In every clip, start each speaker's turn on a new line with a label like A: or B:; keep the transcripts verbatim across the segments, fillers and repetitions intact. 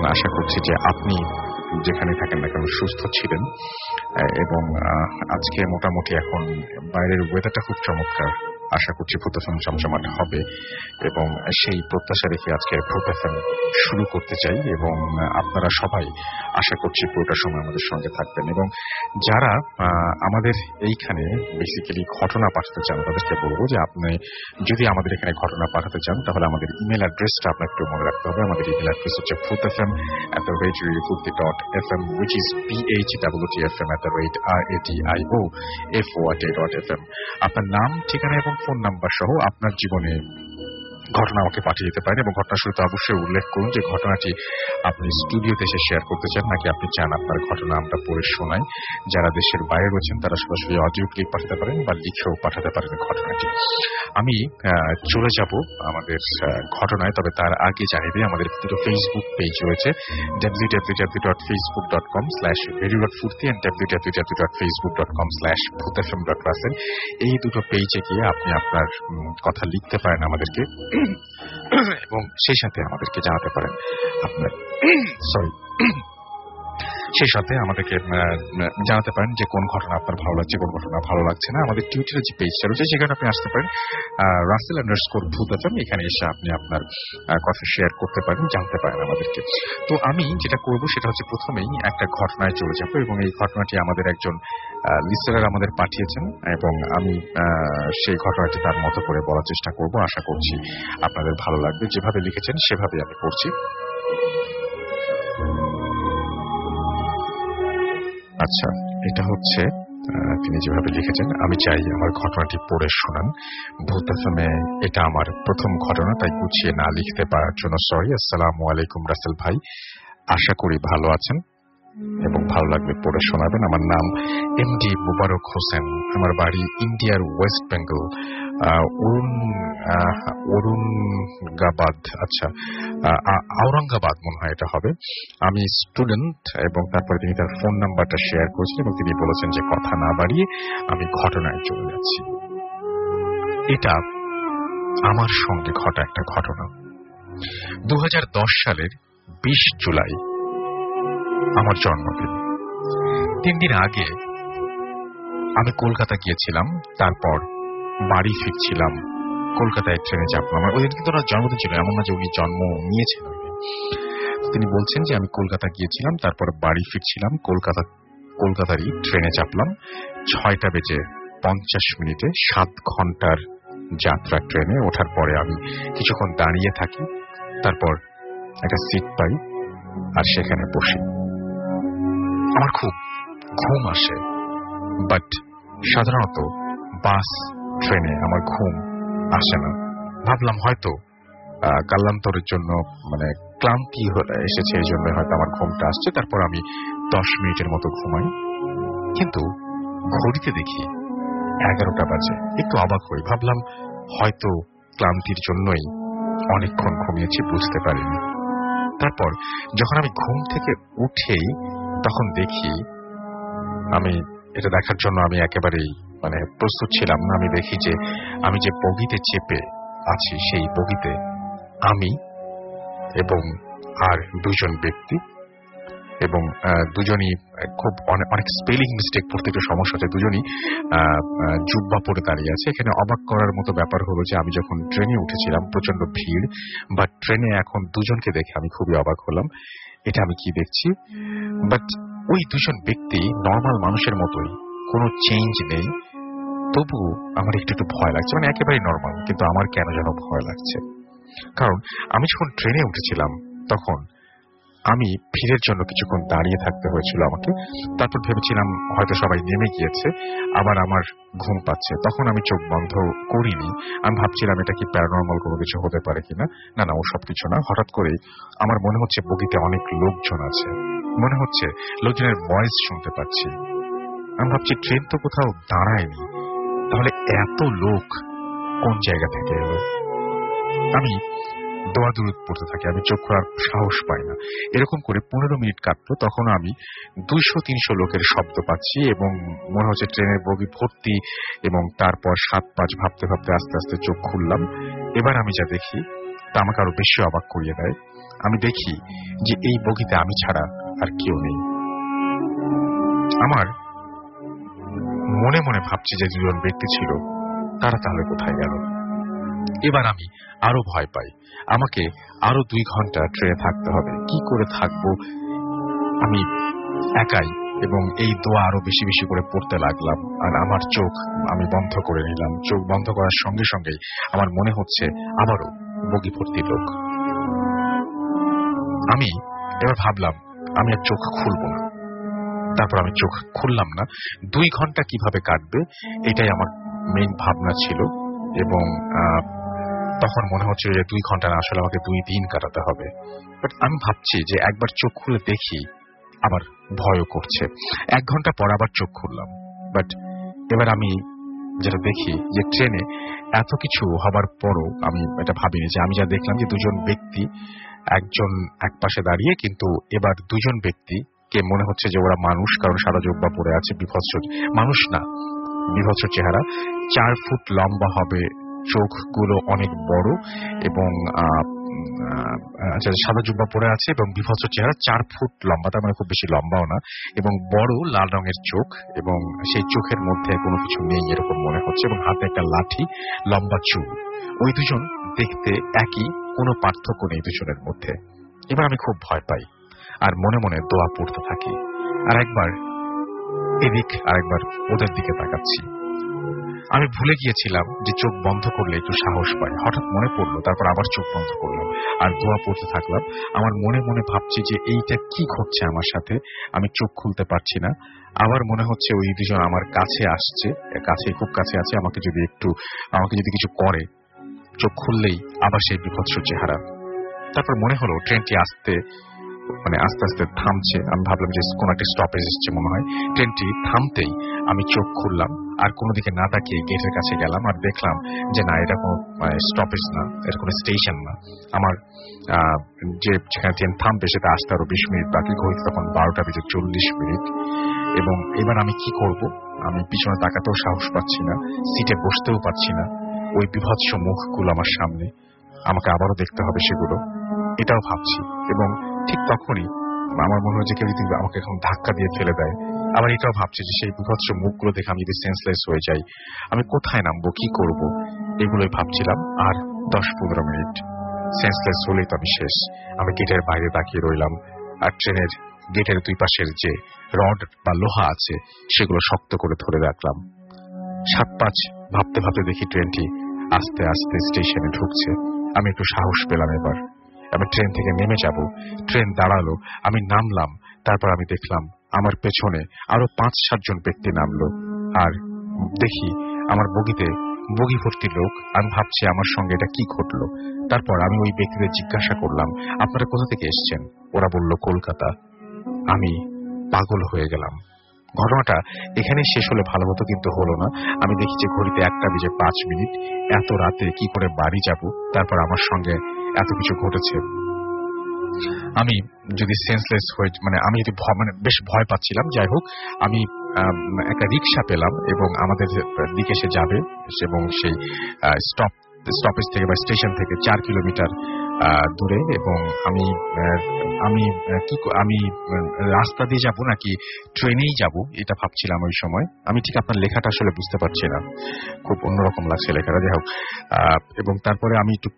A: আশা করছি যে আপনি যেখানে থাকেন না কেন সুস্থ ছিলেন এবং আজকে মোটামুটি এখন বাইরের ওয়েদারটা খুব চমৎকার। আশা করছি ভূত এফএম জমজমাট হবে এবং সেই প্রত্যাশা রেখে আজকে ভূত এফএম শুরু করতে চাই এবং আপনারা সবাই আশা করছি পুরোটা সময় আমাদের সঙ্গে থাকবেন। এবং যারা আমাদের এইখানে বেসিক্যালি ঘটনা পাঠাতে চান তাদেরকে বলবো যে আপনি যদি আমাদের এখানে ঘটনা পাঠাতে চান তাহলে আমাদের ইমেল অ্যাড্রেসটা আপনাকে একটু মনে রাখতে হবে। আমাদের ইমেল অ্যাড্রেস হচ্ছে Bhoot FM at the rate রেডিওফুর্তি dot F M which is P H W T F M at the rate R A T I O F O R T dot F M. আপনার নাম, ঠিকানা এবং phone number সহ আপনার জীবনে ঘটনা আমাকে পাঠিয়ে দিতে পারেন এবং ঘটনার শুরুতে অবশ্যই উল্লেখ করুন যে ঘটনাটি আপনি স্টুডিওতে এসে শেয়ার করতে চান নাকি আপনি চান আপনার ঘটনা আমরা পড়ে শোনাই। যারা দেশের বাইরে রয়েছেন তারা সরাসরি অডিও ক্লিপ পাঠাতে পারেন বা লিখেও পাঠাতে পারেন ঘটনাটি। আমি চলে যাব আমাদের ঘটনায়, তবে তার আগে জানিয়ে দিই আমাদের দুটো ফেসবুক পেজ রয়েছে, W W W dot Facebook dot com slash radio dot Foorti and W W W dot Facebook dot com slash Bhoot FM dot Russell. এই দুটো পেজে গিয়ে আপনি আপনার কথা লিখতে পারেন আমাদেরকে এবং সেই সাথে আমাদেরকে জানাতে পারেন আপনার সরি সেই সাথে আমাদেরকে জানাতে পারেন যে কোন ঘটনা আপনার ভালো লাগছে, কোন ঘটনা ভালো লাগছে না। আমাদের টুইটারে যে পেজটা রয়েছে সেখানে আপনি আসতে পারেন রাসেল আন্ডারস্কোর ভূত এফএম, এখানে এসে আপনি আপনার কথা শেয়ার করতে পারেন, জানতে পারেন আমাদেরকে। তো আমি যেটা করব সেটা হচ্ছে প্রথমেই একটা ঘটনায় চলে যাব এবং এই ঘটনাটি আমাদের একজন লিসেনার আমাদের পাঠিয়েছেন এবং আমি সেই ঘটনাটি তার মতো করে বলার চেষ্টা করব। আশা করছি আপনাদের ভালো লাগবে। যেভাবে লিখেছেন সেভাবে আমি পড়ছি। আচ্ছা, এটা হচ্ছে তিনি যেভাবে লিখেছেন। আমি চাই আমার ঘটনাটি পড়ে শোনান ভূত এফএমে। এটা আমার প্রথম ঘটনা, তাই গুছিয়ে না লিখতে পারার জন্য সরি। আসসালামু আলাইকুম রাসেল ভাই, আশা করি ভালো আছেন এবং ভালো লাগবে পড়ে শোনাবেন। আমার নাম এমডি মুবারক হোসেন, আমার বাড়ি ইন্ডিয়ার ওয়েস্ট বেঙ্গল ঔরঙ্গাবাদ, আচ্ছা আওরঙ্গাবাদ মনে হয় এটা হবে। আমি স্টুডেন্ট। এবং তারপরে তিনি তার ফোন নাম্বারটা শেয়ার করেছেন এবং তিনি বলেছেন যে কথা না বাড়িয়ে আমি ঘটনায় চলে যাচ্ছি। এটা আমার সঙ্গে ঘটা একটা ঘটনা। দু হাজার দশ সালের বিশ জুলাই আমার জন্মদিন। তিন দিন আগে আমি কলকাতা গিয়েছিলাম, তারপর বাড়ি ফিরছিলাম। কলকাতায় ট্রেনে চাপলাম। আমার ওই দিন কিন্তু ওনার জন্মদিন ছিল, এমন না যে উনি জন্ম নিয়েছেন। তিনি বলছেন যে আমি কলকাতা গিয়েছিলাম, তারপর বাড়ি ফিরছিলাম। কলকাতা কলকাতারই ট্রেনে চাপলাম ছয়টা বেজে পঞ্চাশ মিনিটে, সাত ঘন্টার যাত্রা ট্রেনে। ওঠার পরে আমি কিছুক্ষণ দাঁড়িয়ে থাকি, তারপর একটা সিট পাই আর সেখানে বসি। আমার খুব ঘুম আসে, বাট সাধারণত বাস ট্রেনে আমার ঘুম আসে না। ভাবলাম হয়তো কালান্তরের জন্য মানে ক্লান্তি এসেছে, এই জন্য হয়তো আমার ঘুমটা আসছে। তারপর আমি দশ মিনিটের মতো ঘুমাই, কিন্তু ঘড়িতে দেখি এগারোটা বাজে। একটু অবাক হই, ভাবলাম হয়তো ক্লান্তির জন্যই অনেকক্ষণ ঘুমিয়েছি, বুঝতে পারিনি। তারপর যখন আমি ঘুম থেকে উঠেই তখন দেখি, আমি এটা দেখার জন্য আমি একেবারেই মানে প্রস্তুত ছিলাম না। আমি দেখি যে আমি যে বগিতে চেপে আছি সেই বগিতে আমি এবং আর দুজন ব্যক্তি, এবং দুজনই খুব অনেক স্পেলিং মিস্টেক, প্রত্যেকটা সমস্যা হচ্ছে। দুজনই জুব্বা পরে দাঁড়িয়ে আছে। এখানে অবাক করার মতো ব্যাপার হলো যে আমি যখন ট্রেনে উঠেছিলাম প্রচন্ড ভিড়, বাট ট্রেনে এখন দুজনকে দেখে আমি খুবই অবাক হলাম। এটা আমি কি দেখছি? বাট ওই দুজন ব্যক্তি নর্মাল মানুষের মতোই, কোনো চেঞ্জ নেই। তবু আমার একটু একটু ভয় লাগছে, মানে একেবারেই নর্মাল, কিন্তু আমার কেন যেন ভয় লাগছে। কারণ আমি যখন ট্রেনে উঠেছিলাম তখন আমি ভিড়ের জন্য কিছুক্ষণ দাঁড়িয়ে থাকতে হয়েছিল আমাকে। তারপর ভেবেছিলাম হয়তো সবাই নেমে গিয়েছে, আবার আমার ঘুম পাচ্ছে। তখন আমি চোখ বন্ধ করিনি। আমি ভাবছিলাম এটা কি প্যারানর্মাল কোনো কিছু হতে পারে কিনা। না না, ও সব কিছু না। হঠাৎ করে আমার মনে হচ্ছে বগিতে অনেক লোকজন আছে, মনে হচ্ছে লোকজনের ভয়েস শুনতে পাচ্ছি। আমি ভাবছি ট্রেন তো কোথাও দাঁড়ায়নি, তাহলে এত লোক কোন জায়গা থেকে এলো? আমি দোয়া দূরত পড়তে থাকি, আমি চোখ খোলার সাহস পাই না। এরকম করে পনেরো মিনিট কাটলো, তখন আমি দুইশো তিনশো লোকের শব্দ পাচ্ছি এবং মনে হচ্ছে ট্রেনের বগি ভর্তি। এবং তারপর সাত পাঁচ ভাবতে ভাবতে আস্তে আস্তে চোখ খুললাম। এবার আমি যা দেখি, তা আমাকে আরো বেশি অবাক করিয়ে দেয়। আমি দেখি যে এই বগিতে আমি ছাড়া আর কেউ নেই। আমার মনে মনে ভাবছি যে দুজন ব্যক্তি ছিল, তারা তাহলে কোথায় গেল। এবার আমি আরো ভয় পাই। আমাকে আরো দুই ঘন্টা ট্রেনে থাকতে হবে। কি করে থাকবো আমি একাই, এবং এই দোয়া আরো বেশি বেশি করে পড়তে লাগলাম। আর আমার চোখ আমি বন্ধ করে নিলাম। চোখ বন্ধ করার সঙ্গে সঙ্গেই আমার মনে হচ্ছে আবারও বগি ভর্তি লোক। আমি এবার ভাবলাম আমি আর চোখ খুলবো না। তারপর আমি চোখ খুললাম না। দুই ঘন্টা কিভাবে কাটবে এটাই আমার মেইন ভাবনা ছিল, এবং তখন মনে হচ্ছে যে দুই ঘন্টা না, আসলে আমাকে দুই দিন কাটাতে হবে। বাট আমি ভাবছি যে একবার চোখ খুলে দেখি, আবার ভয়ও করছে। এক ঘন্টা পর আবার চোখ খুললাম। বাট এবার আমি যেটা দেখি যে ট্রেনে এত কিছু হবার পরও আমি এটা ভাবিনি যে আমি যা দেখলাম যে দুজন ব্যক্তি, একজন এক পাশে দাঁড়িয়ে, কিন্তু এবার দুজন ব্যক্তি কে মনে হচ্ছে যে ওরা মানুষ, কারণ সাদা জুব্বা পরে আছে। বিভৎস মানুষ না, বিভৎস চেহারা, চার ফুট লম্বা হবে, চোখগুলো অনেক বড়, এবং সাদা জুব্বা পরে আছে এবং বিভৎস চেহারা, চার ফুট লম্বা, তার মানে খুব বেশি লম্বাও না, এবং বড় লাল রঙের চোখ, এবং সেই চোখের মধ্যে কোনো কিছু নেই এরকম মনে হচ্ছে, এবং হাতে একটা লাঠি, লম্বা চুল। ওই দুজন দেখতে একই, কোনো পার্থক্য নেই দুজনের মধ্যে। এবার আমি খুব ভয় পাই আর মনে মনে দোয়া পড়তে থাকি, আর একবার এদিক আর একবার ওদের দিকে তাকাচ্ছি। আমি ভুলে গিয়েছিলাম যে চোখ বন্ধ করলে একটু সাহস পাই। হঠাৎ মনে পড়লো, তারপর আবার চোখ বন্ধ করলাম আর দোয়া পড়তে থাকলাম। আমার মনে মনে ভাবছি যে এইটা কি ঘটছে আমার সাথে, আমি চোখ খুলতে পারছি না। আবার মনে হচ্ছে ওই দুজন আমার কাছে আসছে, কাছে, খুব কাছে আছে, আমাকে যদি একটু আমাকে যদি কিছু করে, চোখ খুললেই আবার সেই বিভৎস চেহারা। তারপর মনে হলো ট্রেনটি আসতে মানে আস্তে আস্তে থামছে। আমি ভাবলাম যে কোন একটা স্টপেজ এসছে মনে হয়। ট্রেনটি থামতেই আমি চোখ খুললাম আর কোনো দিকে না তাকিয়ে গেটের কাছে গেলাম, আর দেখলাম যে না, এটা কোনো স্টপেজ না, এটা কোনো স্টেশন না। আমার যে যেখানে ট্রেন থামবে সেটা আসতে আরো বিশ মিনিট বাকি। ঘড়িতে তখন বারোটা বেজে চল্লিশ মিনিট। এবং এবার আমি কি করব? আমি পিছনে তাকাতেও সাহস পাচ্ছি না, সিটে বসতেও পাচ্ছি না। ওই বিভৎস মুখগুলো আমার সামনে, আমাকে আবারও দেখতে হবে সেগুলো, এটাও ভাবছি। এবং ঠিক তখনই আমার মনে হয় যে কেউ যদি আমাকে এখন ধাক্কা দিয়ে ফেলে দেয়। আবার এটাও ভাবছি যে সেই বিভৎস মুখগুলো দেখে আমি যদি সেন্সলেস হয়ে যাই, আমি কোথায় নামবো, কি করব, এগুলোই ভাবছিলাম। আর দশ পনেরো মিনিট সেন্সলেস হলেই তো আমি শেষ। আমি গেটের বাইরে তাকিয়ে রইলাম, আর ট্রেনের গেটের দুই পাশের যে রড বা লোহা আছে সেগুলো শক্ত করে ধরে রাখলাম। সাত পাঁচ ভাবতে ভাবতে দেখি ট্রেনটি আস্তে আস্তে স্টেশনে ঢুকছে। আমি একটু সাহস পেলাম। এবার আমি ট্রেন থেকে নেমে যাব। ট্রেন দাঁড়ালো, আমি নামলাম। তারপর আমি দেখলাম আমার পেছনে আরো পাঁচ সাতজন ব্যক্তি নামলো, আর দেখি আমার বগিতে বগি ভর্তি লোক। আমি ভাবছি আমার সঙ্গে এটা কি ঘটলো। তারপর আমি ওই ব্যক্তিদের জিজ্ঞাসা করলাম, আপনারা কোথা থেকে এসছেন? ওরা বলল কলকাতা। আমি পাগল হয়ে গেলাম। ঘটনাটা এখানেই শেষ হলে ভালো হতো, কিন্তু হলো না। আমি দেখি যে ঘড়িতে একটা বেজে পাঁচ মিনিট। এত রাতে কি করে বাড়ি যাব? তারপর আমার সঙ্গে এত কিছু ঘটেছে। আমি যদি সেন্সলেস হয়ে মানে আমি যদি মানে বেশ ভয় পাচ্ছিলাম। যাই হোক, আমি একটা রিক্সা পেলাম এবং আমাদের দিকে সে যাবে, এবং সেই স্টপ স্টপেজ থেকে বা স্টেশন থেকে চার কিলোমিটার দূরে। এবং আমি আমি কি আমি রাস্তা দিয়ে যাব নাকি ট্রেনেই যাব এটা ভাবছিলাম ওই সময়। আমি ঠিক আপনার লেখাটা আসলে বুঝতে পারছি না, খুব অন্যরকম লাগছে লেখাটা। যাই হোক, এবং তারপরে আমি একটু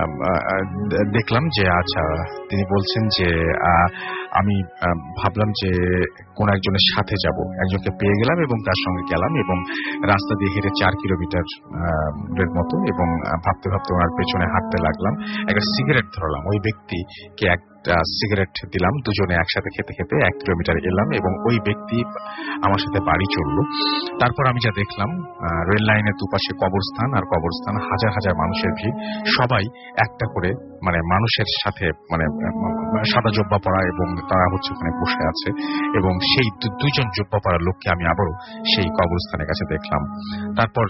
A: দেখলাম যে আচ্ছা, তিনি বলছেন যে আমি ভাবলাম যে কোন একজনের সাথে যাব। একজনকে পেয়ে গেলাম এবং তার সঙ্গে গেলাম, এবং রাস্তা দিয়ে হেঁটে চার কিলোমিটার এর মতো, এবং ভাবতে ভাবতে ওনার পেছনে হাঁটতে লাগলাম। একটা সিগারেট ধরলাম, ওই ব্যক্তিকে একটা সিগারেট দিলাম। দুজনে একসাথে খেতে খেতে এক কিলোমিটার এলাম, এবং ওই ব্যক্তি আমার সাথে বাড়ি চললো। তারপর আমি যা দেখলাম, রেল লাইনের দুপাশে কবরস্থান, আর কবরস্থান হাজার হাজার মানুষের ভিড়। সবাই একটা করে মানে মানুষের সাথে মানে সাদা জব্বা পরা, এবং তারা হচ্ছে ওখানে বসে আছে। এবং সেই দুইজন জব্বা পরা লোককে আমি আবারও সেই কবরস্থানের কাছে দেখলাম। তারপর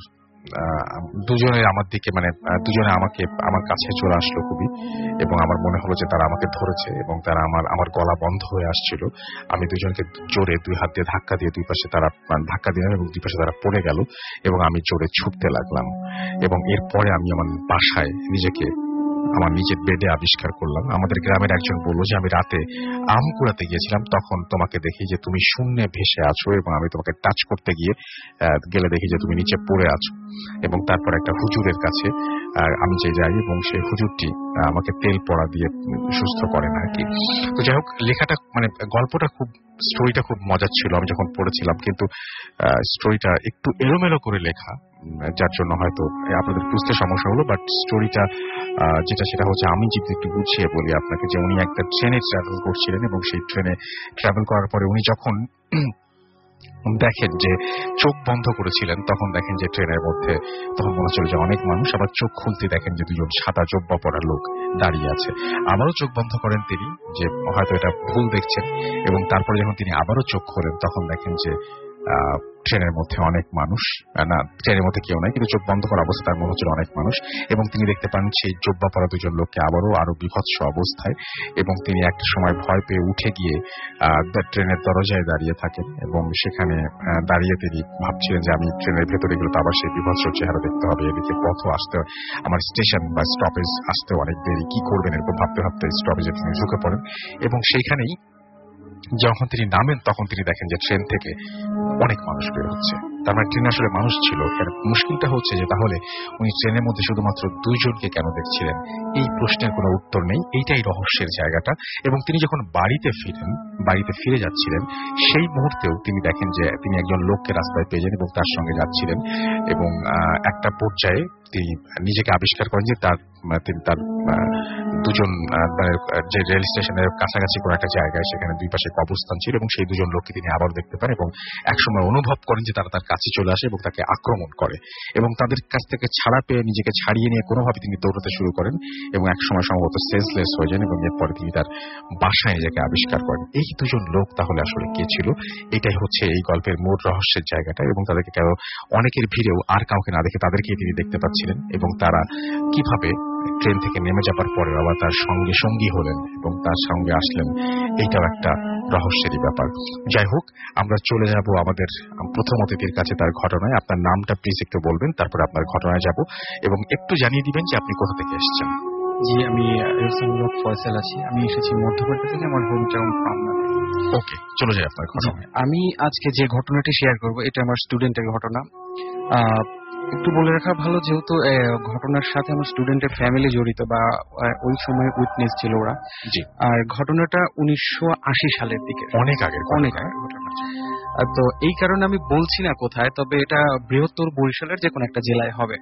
A: দুজনে আমার দিকে মানে দুজনে আমাকে আমার কাছে চলে আসলো খুবই, এবং আমার মনে হলো যে তারা আমাকে ধরেছে, এবং তারা আমার আমার গলা বন্ধ হয়ে আসছিল। আমি দুজনকে জোরে দুই হাত দিয়ে ধাক্কা দিয়ে দুই পাশে তারা ধাক্কা দিলাম, এবং দুই পাশে তারা পড়ে গেল, এবং আমি জোরে ছুটতে লাগলাম। এবং এরপরে আমি আমার বাসায় নিজেকে আমার নিজের বেডে আবিষ্কার করলাম। আমাদের গ্রামের একজন বলল যে আমি রাতে আম কুড়াতে গিয়েছিলাম, তখন তোমাকে দেখি যে তুমি শূন্যে ভেসে আছো এবং আমি তোমাকে টাচ করতে গিয়ে গেলে দেখি যে তুমি নিচে পড়ে আছো। এবং তারপর একটা হুজুরের কাছে আমি যে যাই এবং সেই হুজুরটি আমাকে তেল পড়া দিয়ে সুস্থ করেন আর কি। তো যাই হোক, লেখাটা মানে গল্পটা খুব স্টোরিটা খুব মজার ছিল আমি যখন পড়েছিলাম, কিন্তু স্টোরিটা একটু এলোমেলো করে লেখা, যার জন্য হয়তো আপনাদের বুঝতে সমস্যা হলো। বাট স্টোরিটা যেটা সেটা হচ্ছে, আমি যদি একটু গুছিয়ে বলি আপনাকে, যে উনি একটা ট্রেনে ট্রাভেল করছিলেন এবং সেই ট্রেনে ট্রাভেল করার পরে উনি যখন দেখেন যে চোখ বন্ধ করেছিলেন, তখন দেখেন যে ট্রেনের মধ্যে তখন মনে হচ্ছিল যে অনেক মানুষ, আবার চোখ খুলতে দেখেন যে দুজন সাদা জব্বা পরা লোক দাঁড়িয়ে আছে। আবারও চোখ বন্ধ করেন তিনি, যে হয়তো এটা ভুল দেখছেন, এবং তারপরে যখন তিনি আবারও চোখ খোলেন তখন দেখেন যে ট্রেনের মধ্যে অনেক মানুষ, না ট্রেনের মধ্যে কেউ নাই, কিন্তু চোখ বন্ধ করা অবস্থা তার মনে হচ্ছিল অনেক মানুষ। এবং তিনি দেখতে পান সেই জব্বা পরা দুজন লোককে আবারও আরো বিভৎস অবস্থায়, এবং তিনি একটা সময় ভয় পেয়ে উঠে গিয়ে ট্রেনের দরজায় দাঁড়িয়ে থাকেন এবং সেখানে দাঁড়িয়ে তিনি ভাবছিলেন যে আমি ট্রেনের ভেতরে গেলে তো আবার সেই বিভৎস চেহারা দেখতে হবে, এদিকে পথও আসতে, আমার স্টেশন বা স্টপেজ আসতে অনেক দেরি, কি করবেন এরকম ভাবতে ভাবতে স্টপেজে তিনি ঢুকে পড়েন। এবং সেইখানেই যখন তিনি নামেন তখন তিনি দেখেন যে ট্রেন থেকে অনেক মানুষ বের হচ্ছে। তার মানে ট্রেনে আসলে মানুষ ছিল। মুশকিলটা হচ্ছে যে তাহলে উনি ট্রেনের মধ্যে শুধুমাত্র দুইজনকে কেন দেখছিলেন, এই প্রশ্নের কোনো উত্তর নেই। এইটাই রহস্যের জায়গাটা। এবং তিনি যখন বাড়িতে ফিরেন, বাড়িতে ফিরে যাচ্ছিলেন, সেই মুহূর্তেও তিনি দেখেন যে তিনি একজন লোককে রাস্তায় পেয়ে যান এবং তার সঙ্গে যাচ্ছিলেন। এবং একটা পর্যায়ে তিনি নিজেকে আবিষ্কার করেন যে তার তিনি তার দুজন যে রেল স্টেশনের কাছাকাছি কোনো একটা জায়গায়, সেখানে দুই পাশে কবরস্থান ছিল, এবং সেই দুজন লোককে তিনি আবার দেখতে পান এবং একসময় অনুভব করেন যে তারা তার কাছে চলে আসে এবং তাকে আক্রমণ করে, এবং তাদের কাছ থেকে ছাড়া পেয়ে নিজেকে ছাড়িয়ে নিয়ে কোনোভাবে তিনি দৌড়াতে শুরু করেন এবং একসময় সম্ভবত সেন্সলেস হয়ে যান, এবং এরপরে তিনি তার বাসায় নিজেকে আবিষ্কার করেন। এই দুজন লোক তাহলে আসলে কে ছিল, এটাই হচ্ছে এই গল্পের মূল রহস্যের জায়গাটা। এবং তাদেরকে কেউ অনেকের ভিড়েও আর কাউকে না দেখে তাদেরকেই তিনি দেখতে পাচ্ছিলেন, এবং তারা কিভাবে ট্রেন থেকে নেমে যাবার পরে আবার তার সঙ্গে সঙ্গী হলেন এবং তার সঙ্গে আসলেন, এইটাও একটা রহস্যেরই ব্যাপার। যাই হোক, আমরা চলে যাব আমাদের প্রথম অতিথির কাছে, তার ঘটনায়। আপনার নামটা প্লিজ একটু বলবেন, তারপরে আপনার ঘটনায় যাব, এবং একটু জানিয়ে দিবেন যে আপনি কোথা থেকে এসেছেন।
B: জি, আমি ফয়সাল আছি। আমি এসেছি মধ্যপ্রদেশ থেকে, আমার হোম টাউন পাবনা।
A: ওকে, চলে যাই আপনার ঘটনায়।
B: আমি আজকে যে ঘটনাটি শেয়ার করব এটা আমার স্টুডেন্টের ঘটনা। একটু বলে রাখা ভালো, যেহেতু ঘটনার সাথে আমার স্টুডেন্টের ফ্যামিলি জড়িত বা ওই সময় উইটনেস ছিল ওরা। আর ঘটনাটা উনিশশো আশি সালের দিকে,
A: অনেক আগের
B: অনেক আগের ঘটনা। তো এই কারণে আমি বলছি না কোথায়, তবে এটা বৃহত্তর বরিশালের যে কোনো একটা জেলায় হবে।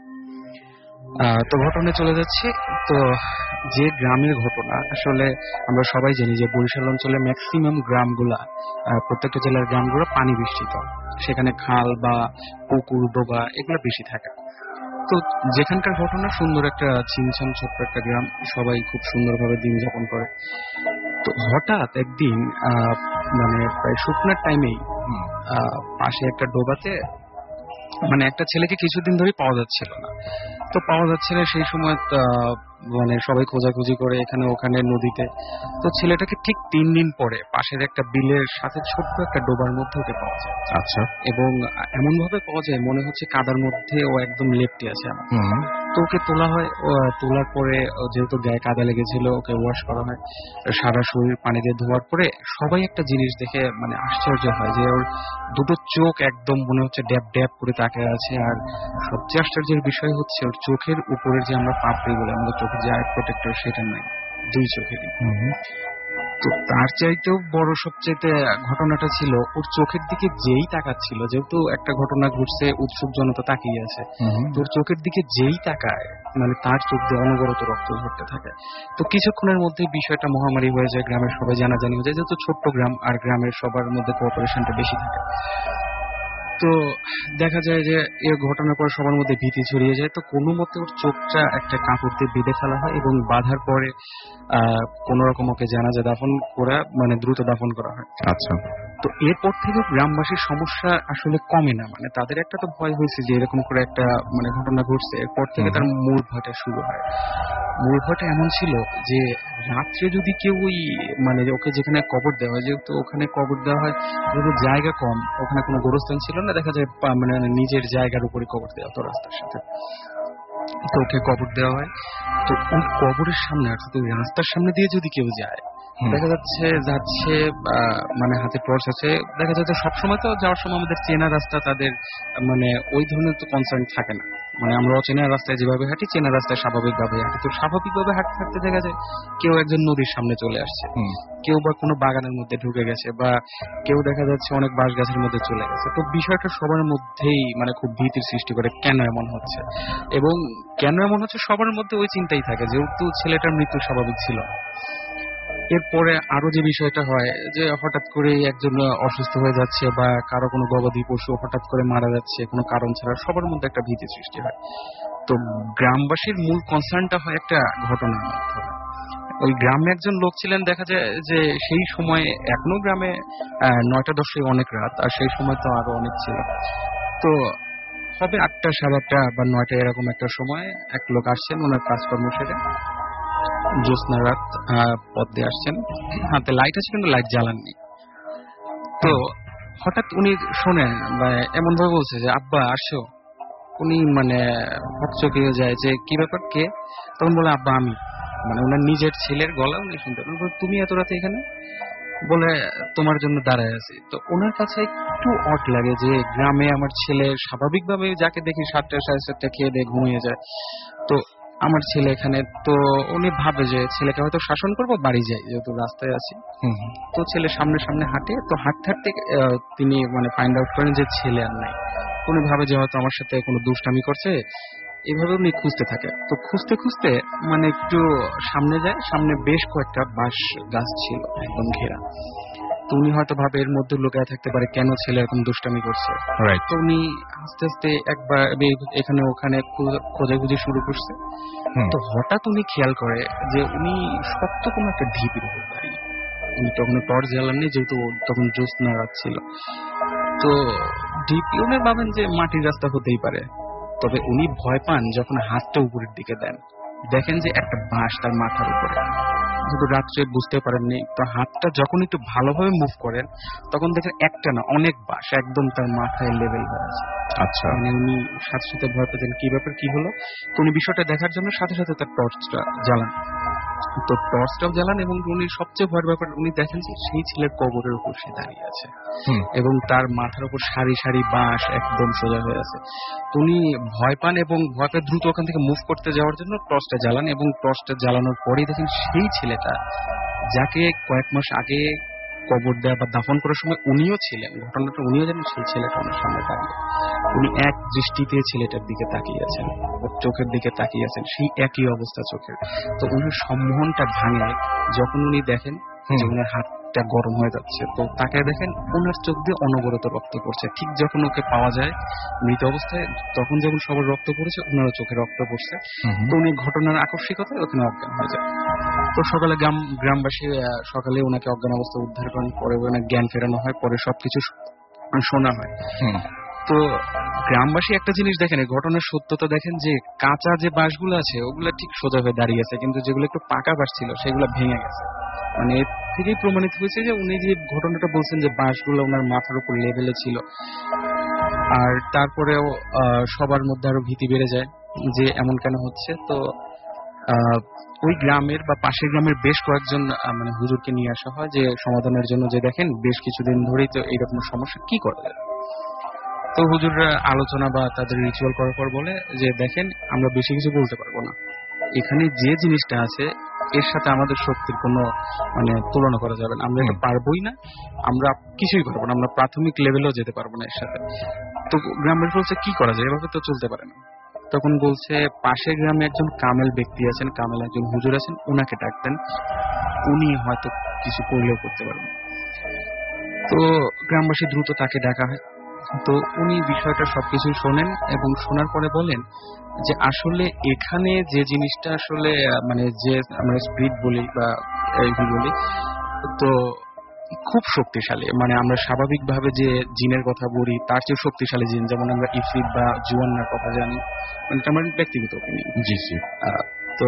B: তো ঘটনায় চলে যাচ্ছি। তো যে গ্রামের ঘটনা, আসলে আমরা সবাই জানি যে বরিশাল অঞ্চলে ম্যাক্সিমাম গ্রামগুলা, প্রত্যেকটা জেলার গ্রামগুলো পানি বেষ্টিত, সেখানে খাল বা পুকুর ডোবা এগুলো বেশি থাকে। তো যেখানকার ঘটনা, সুন্দর একটা ছিমছাম ছোট্ট একটা গ্রাম, সবাই খুব সুন্দরভাবে দিন যাপন করে। তো হঠাৎ একদিন মানে প্রায় শুকনার টাইমেই পাশে একটা ডোবাতে মানে একটা ছেলেকে কিছুদিন ধরে পাওয়া যাচ্ছিল না। তো পাওয়া যাচ্ছে না সেই সময় মানে সবাই খোঁজাখুঁজি করে এখানে ওখানে নদীতে। তো ছেলেটাকে ঠিক তিন দিন পরে পাশের একটা বিলের সাথে ছোট্ট একটা ডোবার মধ্যে ওকে পাওয়া যায়।
A: আচ্ছা।
B: এবং এমন ভাবে পাওয়া যায় মনে হচ্ছে কাদার মধ্যে ও একদম লেপ্টে আছে আমার। তো ওকে তোলা হয়। তোলার পরে যেহেতু গায়ে কাদা লেগেছিল, ওকে ওয়াশ করা হয়, সারা শরীর পানি দিয়ে ধোয়ার পরে সবাই একটা জিনিস দেখে মানে আশ্চর্য হয় যে ওর দুটো চোখ একদম মনে হচ্ছে ড্যাব ড্যাব করে তাকিয়ে আছে। আর সবচেয়ে আশ্চর্যের বিষয় হচ্ছে ওর চোখের উপরের যে আমরা পাপড়ি বলে আমাদের চোখের যে আই প্রোটেক্টর, সেটা নাই, দুই চোখেরই। তো তার চাইতেও বড় সবচেয়ে ঘটনাটা ছিল ওর চোখের দিকে যেই তাকাচ্ছিল, যেহেতু একটা ঘটনা ঘটছে, উৎসুক জনতা তাকিয়ে আছে, তোর চোখের দিকে যেই তাকায় মানে তার চোখ দিয়ে অনবরত রক্ত ঝরতে থাকে। তো কিছুক্ষণের মধ্যে বিষয়টা মহামারী হয়ে যায়, গ্রামের সবাই জানাজানি হয়ে যায়, যেহেতু ছোট্ট গ্রাম আর গ্রামের সবার মধ্যে কোঅপারেশনটা বেশি থাকে। তো দেখা যায় যে এই ঘটনার পর সবার মধ্যে ভীতি ছড়িয়ে যায়। তো কোনো মতে ওর চোখটা একটা কাপড় দিয়ে বেঁধে ফেলা হয় এবং বাঁধার পরে আহ কোন রকম ওকে জানাজা দাফন করা মানে দ্রুত দাফন করা হয়।
A: আচ্ছা।
B: তো এরপর থেকে গ্রামবাসীর সমস্যা আসলে কমে না, মানে তাদের একটা তো ভয় হয়েছে যে এরকম করে একটা মানে ঘটনা ঘটছে, এরপর থেকে তার মূল ভয়টা শুরু হয়। মূল ভয়টা এমন ছিল যে রাত্রে যদি কেউ ওই মানে ওকে যেখানে কবর দেওয়া হয়, যেহেতু ওখানে কবর দেওয়া হয় যেহেতু জায়গা কম, ওখানে কোনো গোরস্থান ছিল না, দেখা যায় মানে নিজের জায়গার উপরে কবর দেওয়া হতো রাস্তার সাথে। তো ওকে কবর দেওয়া হয়। তো ওই কবরের সামনে অর্থাৎ ওই রাস্তার সামনে দিয়ে যদি কেউ যায়, দেখা যাচ্ছে যাচ্ছে মানে হাতে টর্চ আছে, দেখা যাচ্ছে সবসময় তো যাওয়ার সময় আমাদের চেনা রাস্তা তাদের মানে ওই ধরনের তো কনসার্ন থাকে না। মানে আমরা অচেনা রাস্তায় যেভাবে হাঁটি, চেনা রাস্তায় স্বাভাবিকভাবে হাঁটি। তো স্বাভাবিকভাবে হাঁটতে হাঁটতে দেখা যায় কেউ একজন নদীর সামনে চলে আসছে, কেউ বা কোনো বাগানের মধ্যে ঢুকে গেছে, বা কেউ দেখা যাচ্ছে অনেক বাঁশ গাছের মধ্যে চলে গেছে। তো বিষয়টা সবার মধ্যেই মানে খুব ভীতির সৃষ্টি করে, কেন এমন হচ্ছে, এবং কেন এমন হচ্ছে সবার মধ্যে ওই চিন্তাই থাকে, যেহেতু ছেলেটার মৃত্যু স্বাভাবিক ছিল। এরপরে আরো যে বিষয়টা হয় যে হঠাৎ করে একজন অসুস্থ হয়ে যাচ্ছে বা কারো কোনো গবাদি পশু হঠাৎ করে মারা যাচ্ছে কোনো কারণ ছাড়া, সবার মধ্যে একটা ভীতি সৃষ্টি হয়। তো গ্রামবাসীর মূল কনসার্নটা হয় একটা ঘটনার মাধ্যমে। ওই গ্রামে একজন লোক ছিলেন, দেখা যায় যে সেই সময় এখনো গ্রামে নয়টা দশে অনেক রাত, আর সেই সময় তো আরো অনেক ছিল। তো হবে আটটা সাড়ে আটটা বা নয়টা এরকম একটা সময় এক লোক আসছেন ওনার কাজকর্ম সেরে, জ্যোৎস্না রাত, পথ দিয়ে আসছেন, হাতে লাইট আছে কিন্তু লাইট জ্বালাননি। তো হঠাৎ উনি শোনেন বা এমন ভাবে বলছে যে আব্বা আসো। উনি মানে হকচকে যায় যে কি ব্যাপার, কে? তখন বলে আব্বা আমি। মানে ওনার নিজের ছেলের গলা উনি শুনতে পারেন। তুমি এত রাতে এখানে? বলে তোমার জন্য দাঁড়ায় আছি। তো ওনার কাছে একটু অড লাগে যে গ্রামে আমার ছেলে স্বাভাবিকভাবে যাকে দেখি সাতটা সাড়ে সাতটা খেয়ে দিয়ে ঘুমিয়ে যায়, তো আমার ছেলে এখানে। তো উনি ভাবে যে ছেলেকে হয়তো শাসন করবো, বাড়ি যাই যেহেতু রাস্তায় আছি। তো ছেলে সামনে সামনে হাঁটে, তো হাঁটতে হাঁটতে তিনি মানে ফাইন্ড আউট করেন যে ছেলে আর নাই। উনি ভাবে যে হয়তো আমার সাথে কোনো দুষ্টামি করছে, এভাবে উনি খুঁজতে থাকে। তো খুঁজতে খুঁজতে মানে একটু সামনে যায়, সামনে বেশ কয়েকটা বাঁশ গাছ ছিল একদম ঘেরা। তো উনি হয়তো ভাবে এর মধ্যে লুকায় থাকতে পারে, কেন ছেলে এরকম দুষ্টামি করছে। তো উনি আস্তে আস্তে একবার এখানে ওখানে খোঁজাখুঁজি শুরু করছে। তো হঠাৎ উনি খেয়াল করে যে উনি শক্ত কোনো একটা ঢিপির উপর দাঁড়িয়ে। উনি তখন টর্চ জ্বালাননি, যেহেতু তখন জ্যোৎস্না রাত ছিল। তো ঢিপি উনি ভাবেন যে মাটির রাস্তা হতেই পারে, তবে উনি ভয় পান যখন হাতটা উপরের দিকে দেন, দেখেন যে একটা বাঁশ তার মাথার উপরে। যেহেতু রাত্রে বুঝতে পারেননি, তো হাতটা যখন একটু ভালোভাবে মুভ করেন তখন দেখেন একটা না অনেক বাঁশ একদম তার মাথায় লেভেল হয়ে আছে। আচ্ছা, মানে উনি সাথে সাথে ভয় পেতেন কি ব্যাপার কি হলো। তো উনি বিষয়টা দেখার জন্য সাথে সাথে তার টর্চটা জ্বালান। তো টর্চটাও জ্বালান এবং উনি সবচেয়ে ভয়ের ব্যাপার উনি দেখেন যে সেই ছেলের কবরের উপর সে দাঁড়িয়ে আছে এবং তার মাথার উপর সারি সারি বাঁশ একদম সোজা হয়ে আছে। উনি ভয় পান এবং ভয় পেয়ে দ্রুত ওখান থেকে মুভ করতে যাওয়ার জন্য টর্চটা জ্বালান, এবং টর্চটা জ্বালানোর পরেই দেখেন সেই ছেলেটা যাকে কয়েক মাস আগে কবর দেওয়া বা দাফন করার সময় উনিও ছিলেন, ঘটনাটা উনিও জানেন, সেই ছেলেটা ওনার সামনে দাঁড়িয়ে। উনি এক দৃষ্টিতে ছেলেটার দিকে তাকিয়ে আছেন, ওর চোখের দিকে তাকিয়ে আছেন, সেই একই অবস্থা চোখের। তো উনি সম্মোহনটা ভাঙে যখন উনি দেখেন যে উনার হাতটা গরম হয়ে যাচ্ছে। তো তাকে দেখেন ওনার চোখ দিয়ে অনবরত রক্ত পড়ছে। ঠিক যখন ওকে পাওয়া যায় মৃত অবস্থায়, তখন যখন সবার রক্ত পড়েছে ওনারও চোখে রক্ত পড়ছে। তো উনি ঘটনার আকস্মিকতায় ওখানে অজ্ঞান হয়ে যায়। তো সকালে গ্রাম গ্রামবাসী সকালে ওনাকে অজ্ঞান অবস্থা উদ্ধার করেন, পরে ওনার জ্ঞান ফেরানো হয়, পরে সবকিছু শোনা হয়। তো গ্রামবাসী একটা জিনিস দেখেন, এই ঘটনার সত্যতা দেখেন যে কাঁচা যে বাঁশগুলো আছে ওগুলা ঠিক সোজা হয়ে দাঁড়িয়ে আছে, কিন্তু যেগুলো একটু পাকা বাঁশ ছিল সেগুলো ভেঙে গেছে। মানে এর থেকেই প্রমাণিত হয়েছে যে উনি যে ঘটনাটা বলছেন যে বাঁশগুলো ওনার মাথার উপর লেভেলে ছিল। আর তারপরেও সবার মধ্যে আরো ভীতি বেড়ে যায় যে এমন কেন হচ্ছে। তো আহ ওই গ্রামের বা পাশের গ্রামের বেশ কয়েকজন মানে হুজুরকে নিয়ে আসা হয় যে সমাধানের জন্য, যে দেখেন বেশ কিছুদিন ধরেই তো এইরকম সমস্যা, কি করা যায়। তো হুজুররা আলোচনা বা তাদের রিচুয়াল করার পর বলে যে দেখেন আমরা বেশি কিছু বলতে পারবো না, এখানে যে জিনিসটা আছে এর সাথে আমাদের শক্তির কোনো মানে তুলনা করা যাবে না, আমরা এটা পারবোই না, আমরা কিছুই পারবো না, আমরা প্রাথমিক লেভেলেও যেতে পারবো না এর সাথে। তো গ্রামের বলছে কি করা যায়, এভাবে তো চলতে পারে না। তখন বলছে পাশের গ্রামে একজন কামেল ব্যক্তি আছেন, কামেল একজন হুজুর আছেন, ওনাকে ডাকতেন, উনি হয়তো কিছু করলেও করতে পারবেন। তো গ্রামবাসী দ্রুত তাকে ডাকা হয়। তো উনি বিষয়টা সবকিছু শোনেন এবং শোনার পরে বলেন যে আসলে এখানে যে জিনিসটা আসলে মানে যে আমরা স্পিরিট বলি বা এইগুলো বলি, তো খুব শক্তিশালী, মানে আমরা স্বাভাবিকভাবে যে জিনের কথা বলি তার চেয়ে শক্তিশালী জিন, যেমন আমরা ইফরিত বা জুয়ান্নার কথা জানি, মানে এটা আমার ব্যক্তিগত ওপিনিয়ন। জি জি। তো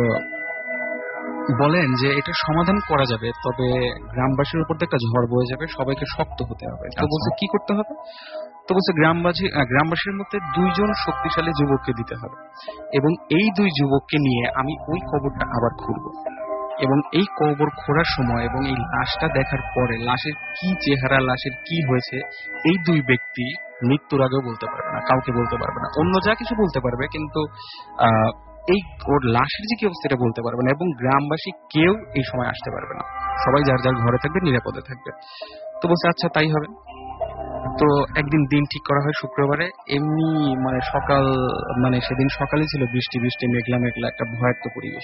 B: বলেন যে এটা সমাধান করা যাবে, তবে গ্রামবাসীর উপর একটা ঝড় বয়ে যাবে, সবাইকে শক্ত হতে হবে। তো বলছে কি করতে হবে, তো বলছে গ্রামবাসী গ্রামবাসীর মধ্যে দুইজন শক্তিশালী যুবককে দিতে হবে এবং এই দুই যুবককে নিয়ে আমি ওই কবরটা আবার খুঁড়ব এবং এই কবর খোঁড়ার সময় এবং এই লাশটা দেখার পরে লাশের কি চেহারা, লাশের কি হয়েছে, এই দুই ব্যক্তি মৃত্যুর আগেও বলতে পারবে না, কাউকে বলতে পারবে না। অন্য যা কিছু বলতে পারবে, কিন্তু আহ এই ওর লাশের যে কি অবস্থা এটা বলতে পারবে না এবং গ্রামবাসী কেউ এই সময় আসতে পারবে না, সবাই যার যার ঘরে থাকবে, নিরাপদে থাকবে। তো বলছে আচ্ছা তাই হবে। তো একদিন দিন ঠিক করা হয় শুক্রবারে। এমনি মানে সকাল মানে সেদিন সকালে ছিল বৃষ্টি বৃষ্টি মেঘলা মেঘলা একটা ভয়ার্ত পরিবেশ।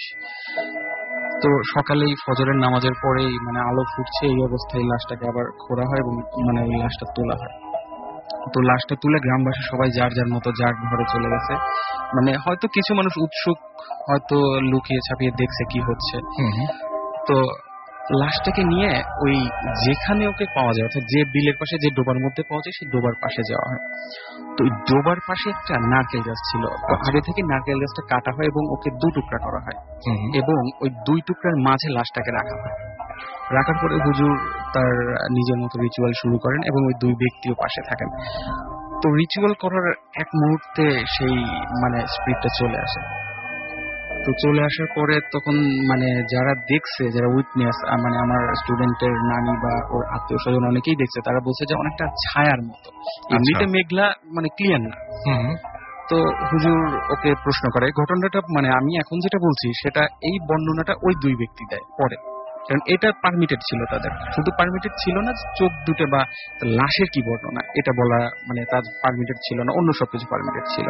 B: তো সকালেই ফজরের নামাজের পরেই মানে আলো ফুটছে, এই অবস্থায় লাশটাকে আবার খোঁড়া হয় এবং মানে ওই লাশটা তোলা হয়। তো লাশটা তুলে গ্রামবাসী সবাই যার যার মতো যার ঘরে চলে গেছে। মানে হয়তো কিছু মানুষ উৎসুক, হয়তো লুকিয়ে ছাপিয়ে দেখছে কি হচ্ছে। তো লাশটাকে নিয়ে ওই যেখানে ওকে পাওয়া যায়, অর্থাৎ যে বিলের পাশে যে ডোবার মধ্যে পাওয়া যায় সেই ডোবার পাশে যাওয়া হয়। তো ওই ডোবার পাশে একটা নারকেল গাছ ছিল, তো আগে থেকে নারকেল গাছটা কাটা হয় এবং ওকে দু টুকরা করা হয় এবং ওই দুই টুকরার মাঝে লাশটাকে রাখা হয়। রাখার পরে হুজুর তার নিজের মতো রিচুয়াল শুরু করেন এবং ওই দুই ব্যক্তিও পাশে থাকেন। তো রিচুয়াল করার এক মুহূর্তে সেই মানে স্পিরিটটা চলে আসে। তো চলে আসার পরে তখন মানে যারা দেখছে, যারা উইটনেস, মানে আমার স্টুডেন্টের নানি বা ওর আত্মীয় স্বজন অনেকেই দেখছে, তারা বলছে যে অনেকটা ছায়ার মতো, এমনিতে মেঘলা মানে ক্লিয়ার না। তো হুজুর ওকে প্রশ্ন করে, ঘটনাটা মানে আমি এখন যেটা বলছি সেটা এই বর্ণনাটা ওই দুই ব্যক্তি দেয় পরে, কারণ এটা পারমিটেড ছিল তাদের। শুধু পারমিটেড ছিল না চোখ দুটো বা লাশের কি বর্ণনা এটা বলা, মানে তার পারমিটেড ছিল না, অন্য সবকিছু পারমিটেড ছিল।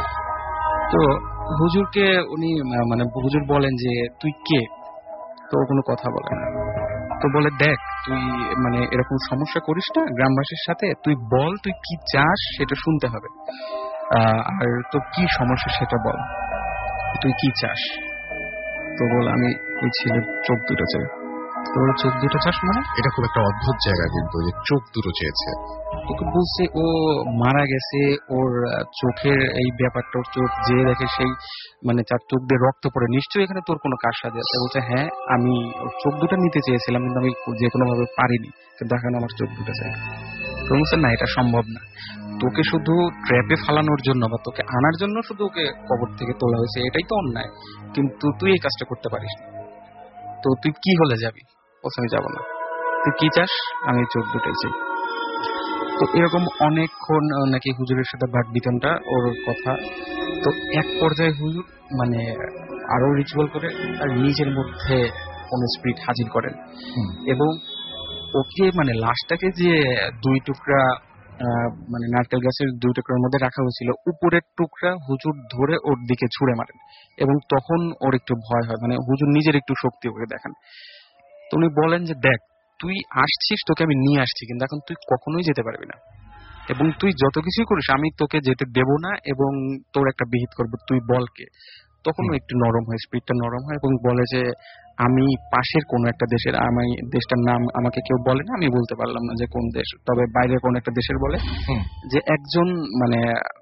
B: তো হুজুরকে উনি মানে হুজুর বলেন যে তুই কে? তো কোনো কথা বলে না। তো বলে দেখ তুই মানে এরকম সমস্যা করিস না গ্রামবাসীর সাথে, তুই বল তুই কি চাস সেটা শুনতে হবে, আর তোর কি সমস্যা সেটা বল, তুই কি চাস? তো বল আমি ওই ছেলের চোখ দুটো চাই। তোর চোখ দুটো চাস মানে?
A: এটা খুব একটা অদ্ভুত জায়গা কিন্তু, যে চোখ দুটো চেয়েছে।
B: ওকে বলছে ও মারা গেছে, ওর চোখের এই ব্যাপারটা, ওর চোখ যে দেখে সেই মানে তার চোখ দিয়ে রক্ত পড়ে, নিশ্চয়ই এখানে তোর কোনো কারসাজি আছে। বলছে হ্যাঁ আমি ওর চোখ দুটো নিতে চেয়েছিলাম কিন্তু আমি যে কোনো ভাবে পারিনি, কিন্তু এখন আমার চোখ দুটো চাই। তো বলছে না এটা সম্ভব না, তোকে শুধু ট্র্যাপে ফালানোর জন্য বা তোকে আনার জন্য শুধু ওকে কবর থেকে তোলা হয়েছে, এটাই তো অন্যায়, কিন্তু তুই এই কাজটা করতে পারিস না। তো তুই কি হলে যাবি? বলছে আমি যাবো না। তুই কি চাস? আমি চোখ দুটাই চাই। তো এরকম অনেকক্ষণ নাকি হুজুরের সাথে বাক বিতনটা ওর কথা। তো এক পর্যায়ে হুজুর মানে আরো রিচুয়াল করে তার নিজের মধ্যে কোন স্পিরিট হাজির করেন এবং ওকে মানে লাশটাকে যে দুই টুকরা মানে নারকেল গাছের দুই টুকরার মধ্যে রাখা হয়েছিল, উপরের টুকরা হুজুর ধরে ওর দিকে ছুঁড়ে মারেন এবং তখন ওর একটু ভয় হয়, মানে হুজুর নিজের একটু শক্তি ওকে দেখান। তো উনি বলেন যে দেখ তুই আসছিস, তোকে আমি নিয়ে আসছি, কিন্তু এখন তুই কখনোই যেতে পারবি না এবং তুই যত কিছুই করিস আমি তোকে যেতে দেব না এবং তোর একটা বিহিত করবো, তুই বলকে। তখন একটু নরম হয়, স্পিরিটটা নরম হয় এবং বলে যে আমি পাশের কোন একটা দেশের, আমি দেশটার নাম আমাকে কেউ বলে না, আমি বলতে পারলাম না যে কোন দেশ, তবে বাইরের কোন একটা দেশের বলে যে একজন মানে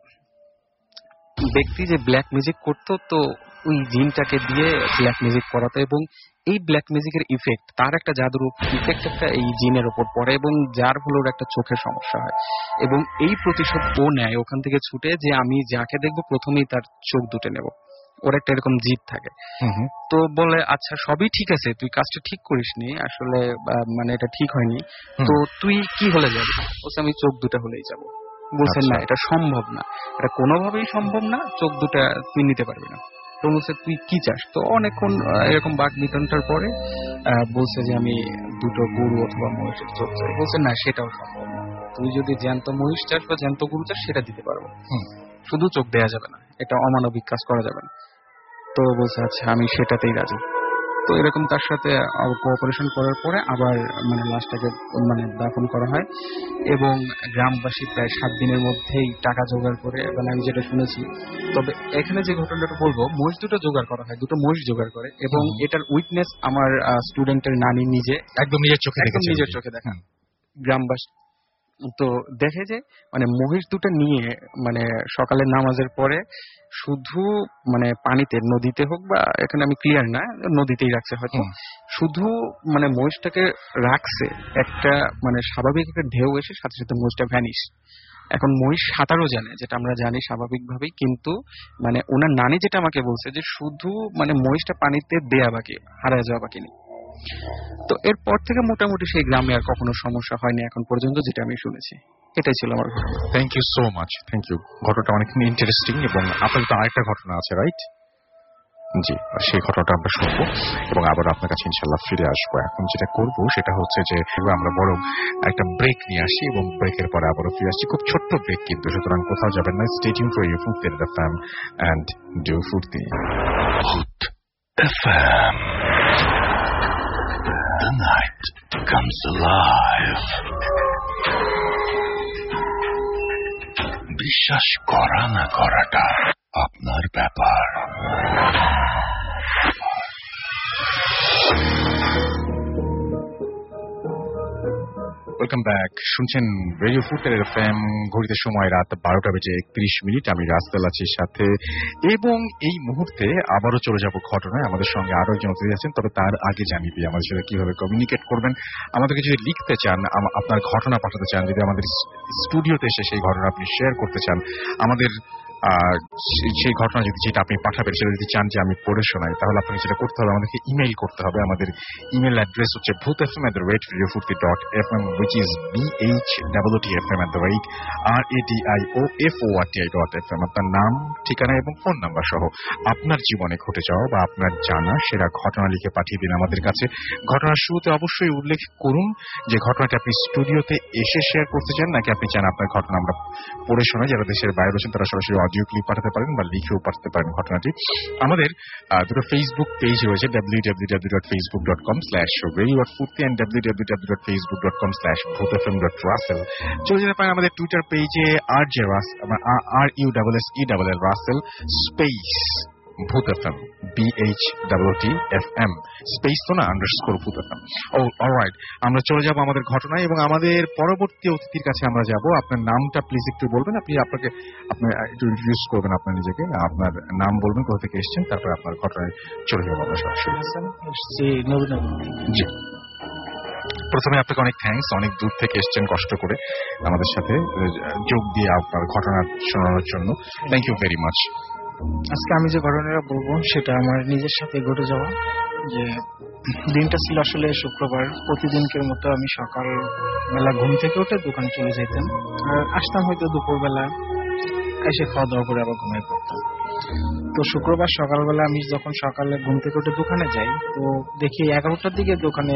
B: ব্যক্তি যে ব্ল্যাক মিউজিক করতো, তো ওই জিনটাকে দিয়ে ব্ল্যাক মিউজিক করাতো এবং এই ব্ল্যাক মিউজিকের ইফেক্ট, তার একটা জাদুর ইফেক্ট একটা এই জিনের উপর পড়ে এবং যার ফলে ওর একটা চোখের সমস্যা হয় এবং এই প্রতিশোধ ও নেয় ওখান থেকে ছুটে, যে আমি যাকে দেখবো প্রথমেই তার চোখ দুটো নেব, ওর একটা এরকম জিদ থাকে। তো বলে আচ্ছা সবই ঠিক আছে, তুই কাজটা ঠিক করিসনি আসলে, মানে এটা ঠিক হয়নি, তো তুই কি হলে যাবি? বলছে আমি চোখ দুটো হলেই যাবো। বলছেন না এটা সম্ভব না, এটা কোনোভাবেই সম্ভব না, চোখ দুটা তুই নিতে পারবি না। তো বলছে তুই কি চাস? তো অনেকক্ষণ এরকম বাক বিতনটার পরে বলছে যে আমি দুটো গরু অথবা মহিষের চোখ চাই। বলছে না সেটাও সম্ভব না, তুই যদি জ্যান্ত মহিষ চাস বা জ্যান্ত গরু চাস সেটা দিতে পারবো, শুধু চোখ দেয়া যাবে না, এটা অমানবিক কাজ করা যাবে না। তো বলছে আচ্ছা আমি সেটাতেই রাজি। তো এরকম তার সাথে কোঅপারেশন করার পরে আবার মানে লাশটাকে মানে দাফন করা হয় এবং গ্রামবাসী প্রায় সাত দিনের মধ্যেই টাকা জোগাড় করে, মানে আমি যেটা শুনেছি, তবে এখানে যে ঘটনাটা বলবো, মহিষ দুটো জোগাড় করা হয়, দুটো মহিষ জোগাড় করে এবং এটার উইটনেস আমার স্টুডেন্টের নানি নিজে একদম নিজের চোখে একদম নিজের চোখে দেখেন। গ্রামবাসী তো দেখে যে মানে মহিষ দুটো নিয়ে মানে সকালে নামাজের পরে শুধু মানে পানিতে, নদীতে হোক বা এখানে আমি ক্লিয়ার না, নদীতেই রাখছে হয়তো, শুধু মানে মহিষটাকে রাখছে, একটা মানে স্বাভাবিক একটা ঢেউ এসে সাথে সাথে মহিষটা ভ্যানিশ এখন মহিষ সাঁতারও জানে, যেটা আমরা জানি স্বাভাবিকভাবেই, কিন্তু মানে ওনার নানি যেটা আমাকে বলছে যে শুধু মানে মহিষটা পানিতে দেয়া বাকি, হারায় যাওয়া বাকি নেই। তো এরপর থেকে মোটামুটি সেই গ্রামে আর কখনো সমস্যা হয়নি এখন পর্যন্ত, যেটা আমি শুনেছি। এটাই ছিল আমার ঘটনা।
A: Thank you so much, thank you. ঘটনাটা অনেক ইন্টারেস্টিং এবং আপনার তো আরেকটা ঘটনা আছে, রাইট? জি, সেই ঘটনাটা আমরা শুনবো এবং আবার আপনার কাছে ইনশাল্লাহ ফিরে আসবো। এখন যেটা করব সেটা হচ্ছে যে আমরা বরং একটা ব্রেক নিয়ে আসি এবং ব্রেকের পরে আবারও ফিরে আসছি। খুব ছোট্ট ব্রেক কিন্তু, সুতরাং কোথাও যাবেন না। Stay tune for you food FM and do Foorti FM. The night comes alive. বিশ্বাস করা না করাটা আপনার ব্যাপার। Welcome back. শুনছেন রেডিও ফুটের এফএম। ঘড়িতে সময় রাত বারোটা বেজে একত্রিশ মিনিট। আমি রাস্তাল আছি সাথে, এবং এই মুহূর্তে আবারও চলে যাব ঘটনায়। আমাদের সঙ্গে আরো একজন অতিথি আছেন, তবে তার আগে জানিয়ে দিই আমাদের সাথে কিভাবে কমিউনিকেট করবেন। আমাদেরকে যদি লিখতে চান, আপনার ঘটনা পাঠাতে চান, যদি আমাদের স্টুডিওতে এসে সেই ঘটনা আপনি শেয়ার করতে চান, আমাদের সেই ঘটনা যদি যেটা আপনি পাঠাবেন সেটা যদি চান যে আমি পড়ে শোনাই, তাহলে আপনাকে যেটা করতে হবে, আমাদেরকে ইমেইল করতে হবে। আমাদের ইমেল অ্যাড্রেস হচ্ছে Bhoot FM at the rate radio Foorti dot F M, which is B H double T F M at the rate R A D I O F O R T I dot F M. আপনার নাম, ঠিকানা এবং phone number সহ আপনার জীবনে ঘটে যাওয়া বা আপনার জানা সেরা ঘটনা লিখে পাঠিয়ে দিন আমাদের কাছে। ঘটনার শুরুতে অবশ্যই উল্লেখ করুন যে ঘটনাটা আপনি স্টুডিওতে এসে শেয়ার করতে চান, নাকি আপনি চান আপনার ঘটনা আমরা পড়ে শোনাই। যারা দেশের বাইরে আছেন তারা সরাসরি অডিও ক্লিপ পাঠাতে পারেন বা লিখেও পাঠাতে পারেন ঘটনাটি। আমাদের দুটো ফেসবুক পেজ রয়েছে, W W W dot Facebook dot com slash radio dot Foorti and W W W dot Facebook dot com slash Bhoot FM dot Russell. চলে যেতে পারেন আমাদের টুইটার পেজে R J Russ R U double S E double L Russell space Bhoot FM, B H double T F M, space তো না, underscore ভূত FM. ও alright, আমরা চলে যাব আমাদের ঘটনায় এবং আমাদের পরবর্তী অতিথির কাছে আমরা যাব। আপনার নামটা প্লিজ একটু বলবেন। আপনি আপনাকে আপনি একটু ইন্ট্রোডিউস করবেন আপনার নিজেকে, আপনার নাম বলবেন, কোথা থেকে এসেছেন, তারপর আপনার ঘটনায় চলে যাবো আমরা সরাসরি। জি, প্রথমে আপনাকে অনেক থ্যাঙ্কস, অনেক দূর থেকে এসেছেন কষ্ট করে আমাদের সাথে যোগ দিয়ে আপনার ঘটনা শোনানোর জন্য। Thank you very much.
C: আজকে আমি যে ঘটনাটা বলবো সেটা আমার নিজের সাথে ঘটে যাওয়া। যে দিনটা ছিল আসলে শুক্রবার। প্রতিদিনকের মতো আমি সকাল বেলা ঘুম থেকে উঠে দোকানে চলে যেতাম, আর আসতাম হয়তো দুপুরবেলা, এসে খাওয়া দাওয়া করে আবার ঘুমিয়ে পড়তাম। তো শুক্রবার সকালবেলা আমি যখন সকালে ঘুম থেকে উঠে দোকানে যাই, তো দেখি এগারোটার দিকে দোকানে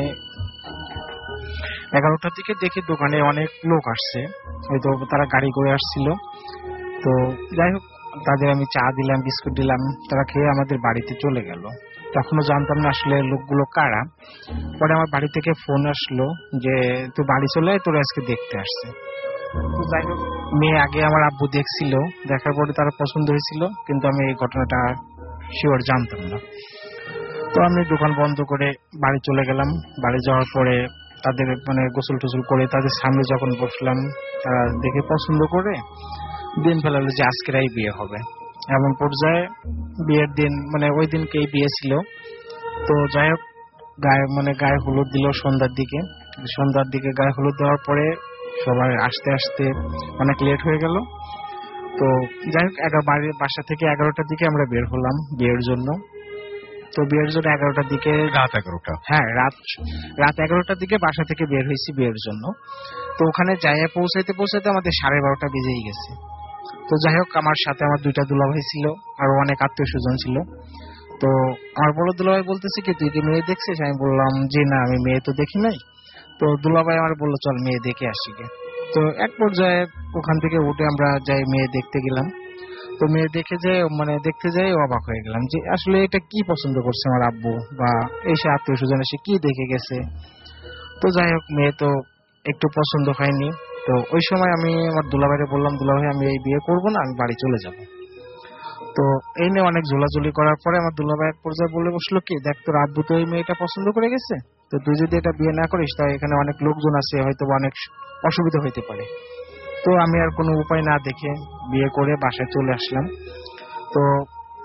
C: এগারোটার দিকে দেখি দোকানে অনেক লোক আসছে, হয়তো তারা গাড়ি করে আসছিল। তো যাই হোক, তাদের আমি চা দিলাম, বিস্কুট দিলাম, তারা খেয়ে আমাদের বাড়িতে চলে গেল। তখনও জানতাম না আসলে লোকগুলো কারা। পরে আমার বাড়ি থেকে ফোন আসলো যে তুই বাড়ি চলে আয়, তোর আজকে দেখতে আসছে। তো যাই হোক, মেয়ে আগে আমার আব্বু দেখছিল, দেখার পরে তারা পছন্দ হয়েছিল, কিন্তু আমি এই ঘটনাটা শিওর জানতাম না। তো আমি দোকান বন্ধ করে বাড়ি চলে গেলাম। বাড়ি যাওয়ার পরে তাদের মানে গোসল টোসল করে তাদের সামনে যখন বসলাম, তারা দেখে পছন্দ করে দিন ফেলালো যে আজকেরাই বিয়ে হবে। এমন পর্যায়ে বিয়ের দিন মানে ওই দিনকেই বিয়ে ছিল। তো যাই হোক, গায়ে মানে গায়ে হলুদ দিল সন্ধ্যার দিকে। সন্ধ্যার দিকে গায়ে হলুদ দেওয়ার পরে সবাই আসতে আসতে অনেক লেট হয়ে গেল। তো যাই হোক, এগারো বাড়ির বাসা থেকে এগারোটার দিকে আমরা বের হলাম বিয়ের জন্য। তো বিয়ের জন্য এগারোটার দিকে,
A: রাত এগারোটা
C: হ্যাঁ রাত রাত এগারোটার দিকে বাসা থেকে বের হয়েছি বিয়ের জন্য। তো ওখানে যাইয়া পৌঁছাইতে পৌঁছাইতে আমাদের সাড়ে বারোটা বেজেই গেছে। তো যাই হোক, আমার সাথে আমার দুইটা দুলাভাই ছিল, আরো অনেক আত্মীয় স্বজন ছিল। তো আমার বড় দুলাভাই বলতেছে কি তুই কি মেয়ে দেখছিস? আমি বললাম যে না, আমি মেয়ে তো দেখি নাই। তো দুলাভাই আমার বললো চল মেয়ে দেখে আসি গে। তো এক পর্যায়ে ওখান থেকে উঠে আমরা যাই মেয়ে দেখতে গেলাম। তো মেয়ে দেখে যাই মানে দেখতে যাই অবাক হয়ে গেলাম যে আসলে এটা কি পছন্দ করছে আমার আব্বু বা এসে আত্মীয় স্বজন এসে কি দেখে গেছে। তো যাই হোক, মেয়ে তো একটু পছন্দ হয়নি। তো ওই সময় আমি আমার দুলাভাইরে বললাম, দুলাভাই আমি এই বিয়ে করবো না, আমি বাড়ি চলে যাব। তো এই নিয়ে অনেক ঝোলাঝুলি করার পরে আমার দুলাভাই এক পর্যায়ে বলে বসলো কি দেখ, তোর আব্বু তো এই মেয়েটা পছন্দ করে গেছে, তো তুই যদি এটা বিয়ে না করিস তাই এখানে অনেক লোকজন আছে, হয়তো অনেক অসুবিধা হইতে পারে। তো আমি আর কোনো উপায় না দেখে বিয়ে করে বাসায় চলে আসলাম। তো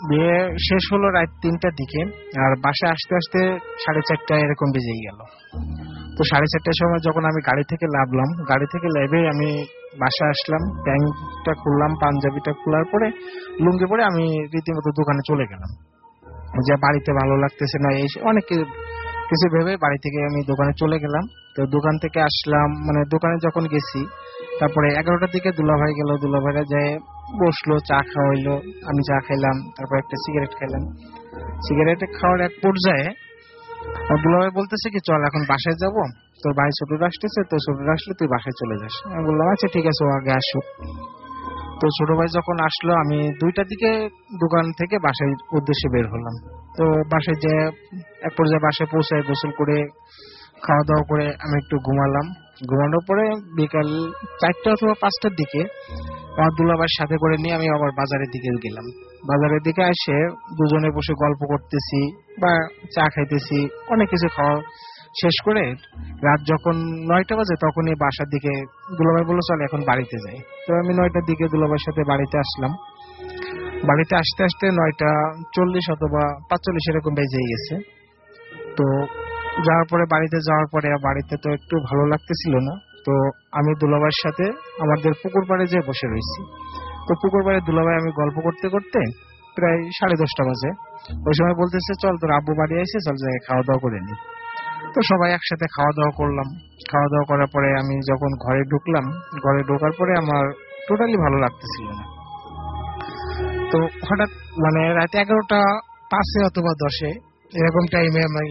C: বিয়ে শেষ হলো রাত তিনটার দিকে, আর বাসায় আসতে আসতে সাড়ে চারটা এরকম বেজেই গেল। তো সাড়ে চারটার সময় যখন আমি গাড়ি থেকে নামলাম, গাড়ি থেকে নেমে আমি বাসায় আসলাম, প্যান্টটা খুললাম, পাঞ্জাবিটা খোলার পরে লুঙ্গি পরে আমি রীতিমতো দোকানে চলে গেলাম। যে বাড়িতে ভালো লাগতেছে না, এই অনেক কিছু ভেবে বাড়ি থেকে আমি দোকানে চলে গেলাম। তো দোকান থেকে আসলাম, মানে দোকানে যখন গেছি তারপরে এগারোটার দিকে দুলাভাই গেল, দুলাভাইরা যায় বসলো, চা খাওয়াইলো, আমি চা খাইলাম, তারপর একটা সিগারেট খাইলাম। সিগারেট খাওয়ার এক পর্যায়ে দুলাভাই বলতেছে কি চল এখন বাসায় যাব, তোর ভাই ছোটরা আসতেছে, তো ছোটরা আসলে তুই বাসায় চলে যাস। আমি বললাম আচ্ছা ঠিক আছে, ও আগে আসুক। তো ছোট ভাই যখন আসলো আমি দুইটার দিকে দোকান থেকে বাসায় উদ্দেশ্যে বের হলাম। তো বাসায় যে এক পর্যায়ে বাসায় পৌঁছায় গোসল করে খাওয়া দাওয়া করে আমি একটু ঘুমালাম। ঘুমানোর পরে বিকাল চারটা অথবা পাঁচটার দিকে আমার দুলাভাইয়ের সাথে করে নিয়ে আমি আবার বাজারের দিকে গেলাম। বাজারের দিকে এসে দুজনে বসে গল্প করতেছি বা চা খাইতেছি, অনেক কিছু খাওয়া শেষ করে রাত যখন নয়টা বাজে তখনই বাসার দিকে দুলাভাই বললো চল এখন বাড়িতে যাই। তো আমি নয়টার দিকে দুলাভাইয়ের সাথে বাড়িতে আসলাম। বাড়িতে আসতে আসতে নয়টা চল্লিশ অথবা পাঁচচল্লিশ এরকম বেজে গেছে। তো যাওয়ার পরে বাড়িতে যাওয়ার পরে বাড়িতে তো একটু ভালো লাগতেছিল না। তো আমি দুলাভাইয়ের সাথে আমাদের পুকুর পাড়ে যেয়ে বসে রয়েছি। তো পুকুর পাড়ে দুলাভাই আমি গল্প করতে করতে প্রায় সাড়ে দশটা বাজে। ওই সময় বলতেছে চল তোর আব্বু বাড়ি এসে চল যাই খাওয়া দাওয়া করে নি। তো সবাই একসাথে খাওয়া দাওয়া করলাম। খাওয়া দাওয়া করার পরে আমি যখন ঘরে ঢুকলাম, ঘরে ঢোকার পরে আমার টোটালি ভালো লাগতেছিল না। তো হঠাৎ মানে রাত এগারোটা পাঁচে অথবা দশে এরকম টাইমে আমি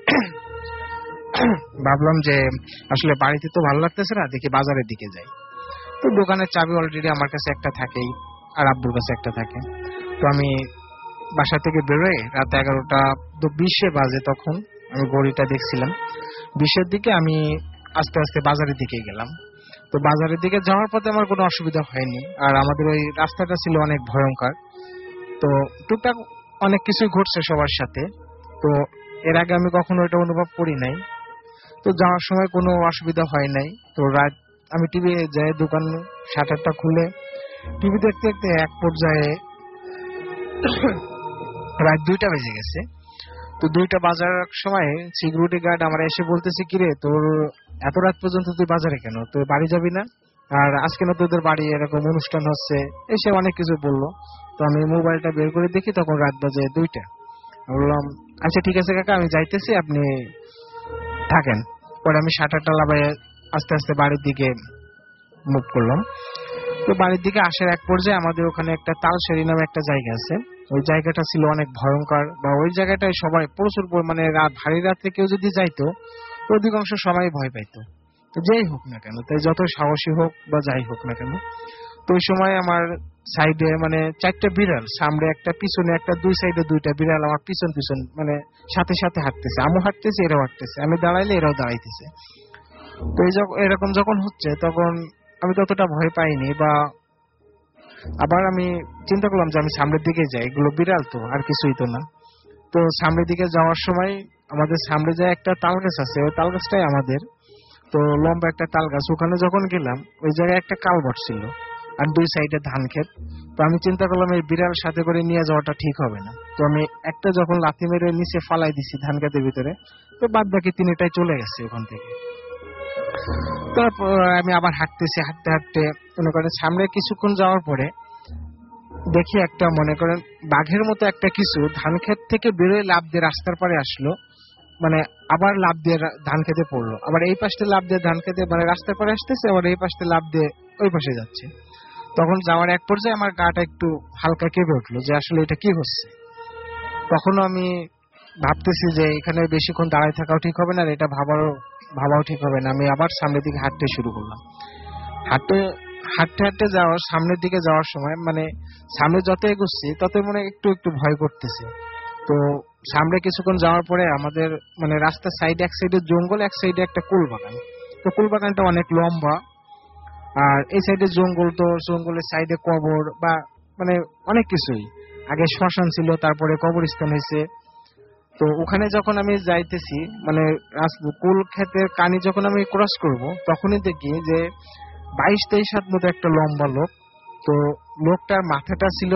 C: ভাবলাম যে আসলে বাড়িতে তো ভালো লাগতেছে না, দেখি বাজারের দিকে যাই। তো দোকানের চাবি অলরেডি আমার কাছে একটা থাকেই, আর আব্বুর কাছে একটা থাকে। তো আমি বাসা থেকে বেরোয় রাত এগারোটা বিশে বাজে, তখন আমি ঘড়িটা দেখছিলাম বিশের দিকে, আমি আস্তে আস্তে বাজারের দিকে গেলাম। তো বাজারের দিকে যাওয়ার পথে আমার কোনো অসুবিধা হয়নি, আর আমাদের ওই রাস্তাটা ছিল অনেক ভয়ঙ্কর। তো টুকটাক অনেক কিছুই ঘটছে সবার সাথে, তো এর আগে আমি কখনো এটা অনুভব করি নাই। তো যাওয়ার সময় কোনো অসুবিধা হয় নাই। তো রাত আমি টিভি যাই, দোকান শাটারটা খুলে টিভি দেখতে দেখতে এক পর্যায়ে রাত দুইটা বেজে গেছে। তো দুইটা বাজার সময় সিকিউরিটি গার্ড আমার এসে বলতেছে কিরে তোর এত রাত পর্যন্ত তুই বাজারে কেন, তুই বাড়ি যাবি না, আর আজকে না তোদের বাড়ি এরকম অনুষ্ঠান হচ্ছে, এসে অনেক কিছু বললো। তো আমি মোবাইলটা বের করে দেখি তখন রাত বাজে দুইটা। বললাম আচ্ছা ঠিক আছে কাকা, আমি যাইতেছি, আপনি থাকেন। পরে আমি শাটারটা লাগাই আস্তে আস্তে বাড়ির দিকে মুভ করলাম। তো বাড়ির দিকে আসার এক পর্যায়ে আমাদের ওখানে একটা তালসারি নামে একটা জায়গা আছে। ওই জায়গাটা ছিল অনেক ভয়ঙ্কর, বা ওই জায়গাটায় সবাই প্রচুর পরিমাণে রাত ভারী রাত্রে কেউ যদি যাইতো তো অধিকাংশ সময় ভয় পাইতো। তো যেই হোক না কেন, তাই যত সাহসী হোক বা যাই হোক না কেন, তো ওই সময় আমার সাইডে মানে চারটা বিড়াল, সামনে একটা পিছনে একটা, দুই সাইডে দুইটা বিড়াল আমার পিছন পিছন মানে সাথে সাথে হাঁটতেছে। আমি হাঁটতেছি, এরাও হাঁটতেছে, আমি দাঁড়াইলে এরাও দাঁড়াইতেছে। তো এই এরকম যখন হচ্ছে তখন আমি ততটা ভয় পাইনি, বা আবার আমি চিন্তা করলাম যে আমি সামনের দিকে যাই, এগুলো বিড়াল তো আর কিছুই তো না। তো সামনের দিকে যাওয়ার সময় আমাদের সামনে যে একটা তাল গাছ আছে, ওই তাল গাছটাই আমাদের তো লম্বা একটা তাল গাছ। ওখানে যখন গেলাম ওই জায়গায় একটা কালভার্ট ছিল আর দুই সাইডে ধান ক্ষেত। তো আমি চিন্তা করলাম এই বিড়াল সাথে করে নিয়ে যাওয়াটা ঠিক হবে না। তো আমি একটা যখন লাথি মেরে নিচে ফালাই দিছি ধান ক্ষেতের ভিতরে, তো বাদ বাকি তিনটাই চলে গেছে ওখান থেকে। তারপর আমি আবার হাঁটতেছি, হাঁটতে হাঁটতে মনে করেন সামনে কিছুক্ষণ যাওয়ার পরে দেখি একটা মনে করেন বাঘের মতো একটা কিছু ধান ক্ষেত থেকে বেরোয় লাফ দিয়ে রাস্তার পারে আসলো, মানে আবার লাফ দিয়ে ধান খেতে পড়লো, আবার এই পাশে লাফ দিয়ে ধান খেতে মানে রাস্তার পারে আসতেছে, আবার এই পাশে লাফ দিয়ে ওই পাশে যাচ্ছে। তখন যাওয়ার এক পর্যায়ে আমার গাটা একটু হালকা কেঁপে উঠলো যে আসলে এটা কি হচ্ছে। তখনও আমি ভাবতেছি যে এখানে বেশিক্ষণ দাঁড়ায় থাকাও ঠিক হবে না, আর এটা ভাবারও ভাবাও ঠিক হবে না। আমি আবার সামনের দিকে হাঁটতে শুরু করলাম। হাঁটতে হাঁটতে হাঁটতে যাওয়ার সামনের দিকে যাওয়ার সময় মানে সামনে যত এগোচ্ছি তত মনে একটু একটু ভয় করতেছে। তো সামনে কিছুক্ষণ যাওয়ার পরে আমাদের মানে রাস্তার সাইডে এক সাইডে জঙ্গল, এক সাইডে একটা কুল বাগান। তো কুল বাগানটা অনেক লম্বা, আর এই সাইডে জঙ্গল। তো জঙ্গলের সাইডে কবর বা মানে অনেক কিছুই, আগে শ্মশান ছিল, তারপরে কবরস্থান হয়েছে। তো ওখানে যখন আমি যাইতেছি মানে কুল ক্ষেতের কানি যখন আমি ক্রস করব তখনই দেখি যে বাইশ তেইশ হাত মতো একটা লম্বা লোক। তো লোকটার মাথাটা ছিল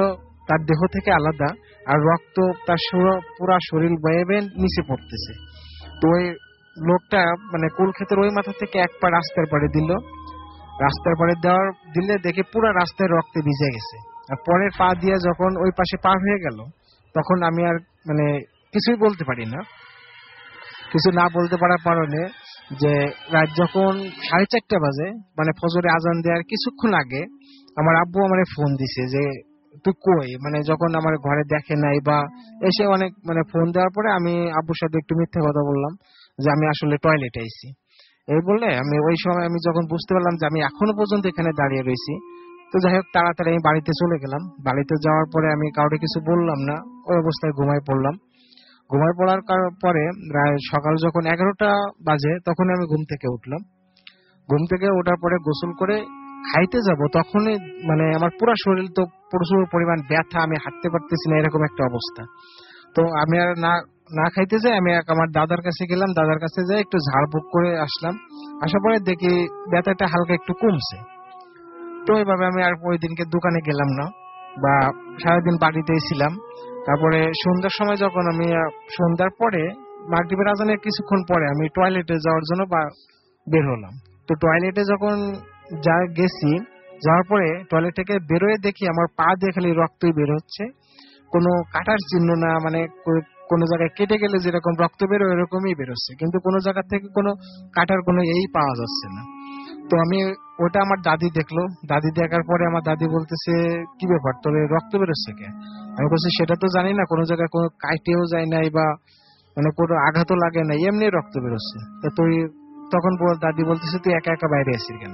C: তার দেহ থেকে আলাদা, আর রক্ত তার পুরা শরীর বয়ে বেয়ে নিচে পড়তেছে। তো ওই লোকটা মানে কুলক্ষেতের ওই মাথা থেকে এক পা রাস্তার পাড়ে দিল, রাস্তার পাড়ে দেওয়ার দিলে দেখে পুরা রাস্তায় রক্তে ভিজে গেছে। আর পরের পা দিয়ে যখন ওই পাশে পার হয়ে গেল, তখন আমি আর মানে কিছুই বলতে পারি না। কিছু না বলতে পারার কারণে যে রাত যখন সাড়ে চারটা বাজে, মানে ফজরে আজান দেওয়ার কিছুক্ষণ আগে আমার আব্বু আমারে ফোন দিছে যে তুই কই, মানে যখন আমার ঘরে দেখে নাই বা এসে অনেক মানে ফোন দেওয়ার পরে আমি আব্বুর সাথে একটু মিথ্যে কথা বললাম যে আমি আসলে টয়লেটে আইছি। এই বলে আমি ওই সময় আমি যখন বুঝতে পারলাম যে আমি এখনো পর্যন্ত এখানে দাঁড়িয়ে রয়েছি, তো যাই হোক তাড়াতাড়ি আমি বাড়িতে চলে গেলাম। বাড়িতে যাওয়ার পরে আমি কাউকে কিছু বললাম না, ওই অবস্থায় ঘুমায় পড়লাম। ঘুমায় পড়ার পরে সকাল যখন এগারোটা বাজে তখন আমি ঘুম থেকে উঠলাম। ঘুম থেকে ওঠার পরে গোসল করে খাইতে যাব, তখনই মানে আমার পুরো শরীর তো প্রচুর পরিমাণ ব্যথা, আমি হাঁটতে পারতেছি না, এরকম একটা অবস্থা। তো আমি আর না না খাইতে যাই, আমি আমার দাদার কাছে গেলাম, দাদার কাছে যাই একটু ঝাড়ফুঁক করে আসলাম। আসার পরে দেখি ব্যথাটা হালকা একটু কমছে। তো এইভাবে আমি আর ওই দিনকে দোকানে গেলাম না বা সারাদিন বাড়িতেই ছিলাম। তারপরে সন্ধ্যার সময় যখন আমি সন্ধ্যার পরে মাগরিবের আজানের কিছুক্ষণ পরে আমি টয়লেটে যাওয়ার জন্য বের হলাম। তো টয়লেটে যখন যা গেছি, যাওয়ার পরে টয়লেট থেকে বেরোয় দেখি আমার পা দিয়ে খালি রক্তই বের হচ্ছে, কোনো কাটার চিহ্ন না, মানে কোনো জায়গায় কেটে গেলে যেরকম রক্ত বেরোয় এরকমই বেরোচ্ছে, কিন্তু কোনো জায়গা থেকে কোনো কাটার কোনো এই পাওয়া যাচ্ছে না। তো আমি ওটা আমার দাদি দেখলো, দাদি দেখার পরে আমার দাদি বলতেছে কি ব্যাপার তোর রক্ত বেরোচ্ছে কে? আমি বলছি সেটা তো জানি না, কোনো জায়গায় কোনো কাটেও যায় নাই বা মানে কোনো আঘাতও লাগে নাই, এমনি রক্ত বেরোচ্ছে। তো তুই তখন দাদি বলতেছে তুই একা একা বাইরে আসিস কেন?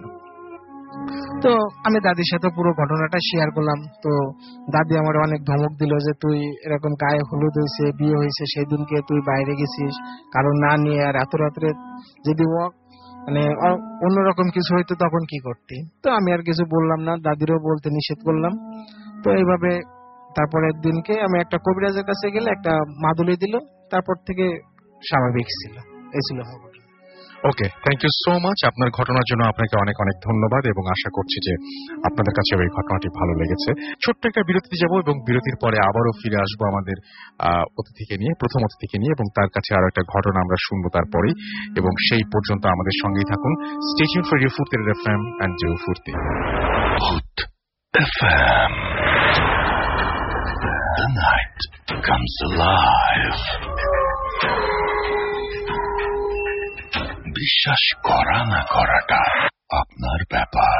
C: তো আমি দাদির সাথে পুরো ঘটনাটা শেয়ার করলাম। তো দাদি আমার অনেক ধমক দিল যে তুই এরকম গায়ে হলুদ হয়েছে, বিয়ে হয়েছে, সেই দিনকে তুই বাইরে গেছিস কারণ না নিয়ে, আর এত রাত্রে যদি মানে অন্যরকম কিছু হইতো তখন কি করতি? তো আমি আর কিছু বললাম না, দাদিরও বলতে নিষেধ করলাম। তো এইভাবে তারপরের দিনকে আমি একটা কবিরাজের কাছে গেলে একটা মাদুলি দিল, তারপর থেকে স্বাভাবিক ছিল। এই ছিল।
A: Okay, thank you so much. আপনার ঘটনার জন্য আপনাকে অনেক অনেক ধন্যবাদ এবং আশা করছি যে আপনাদের কাছে এই ঘটনাটি ভালো লেগেছে। ছোট্ট একটা বিরতি যাব এবং বিরতির পরে আবারও ফিরে আসবো আমাদের অতিথিকে নিয়ে, প্রথম অতিথিকে নিয়ে, এবং তার কাছে আরো একটা ঘটনা আমরা শুনবো তারপরেই। এবং সেই পর্যন্ত আমাদের সঙ্গেই থাকুন। Stay tune for radio Foorti FM and Jio Foorti FM. The night comes alive. বিশ্বাস করা না করাটা আপনার ব্যাপার।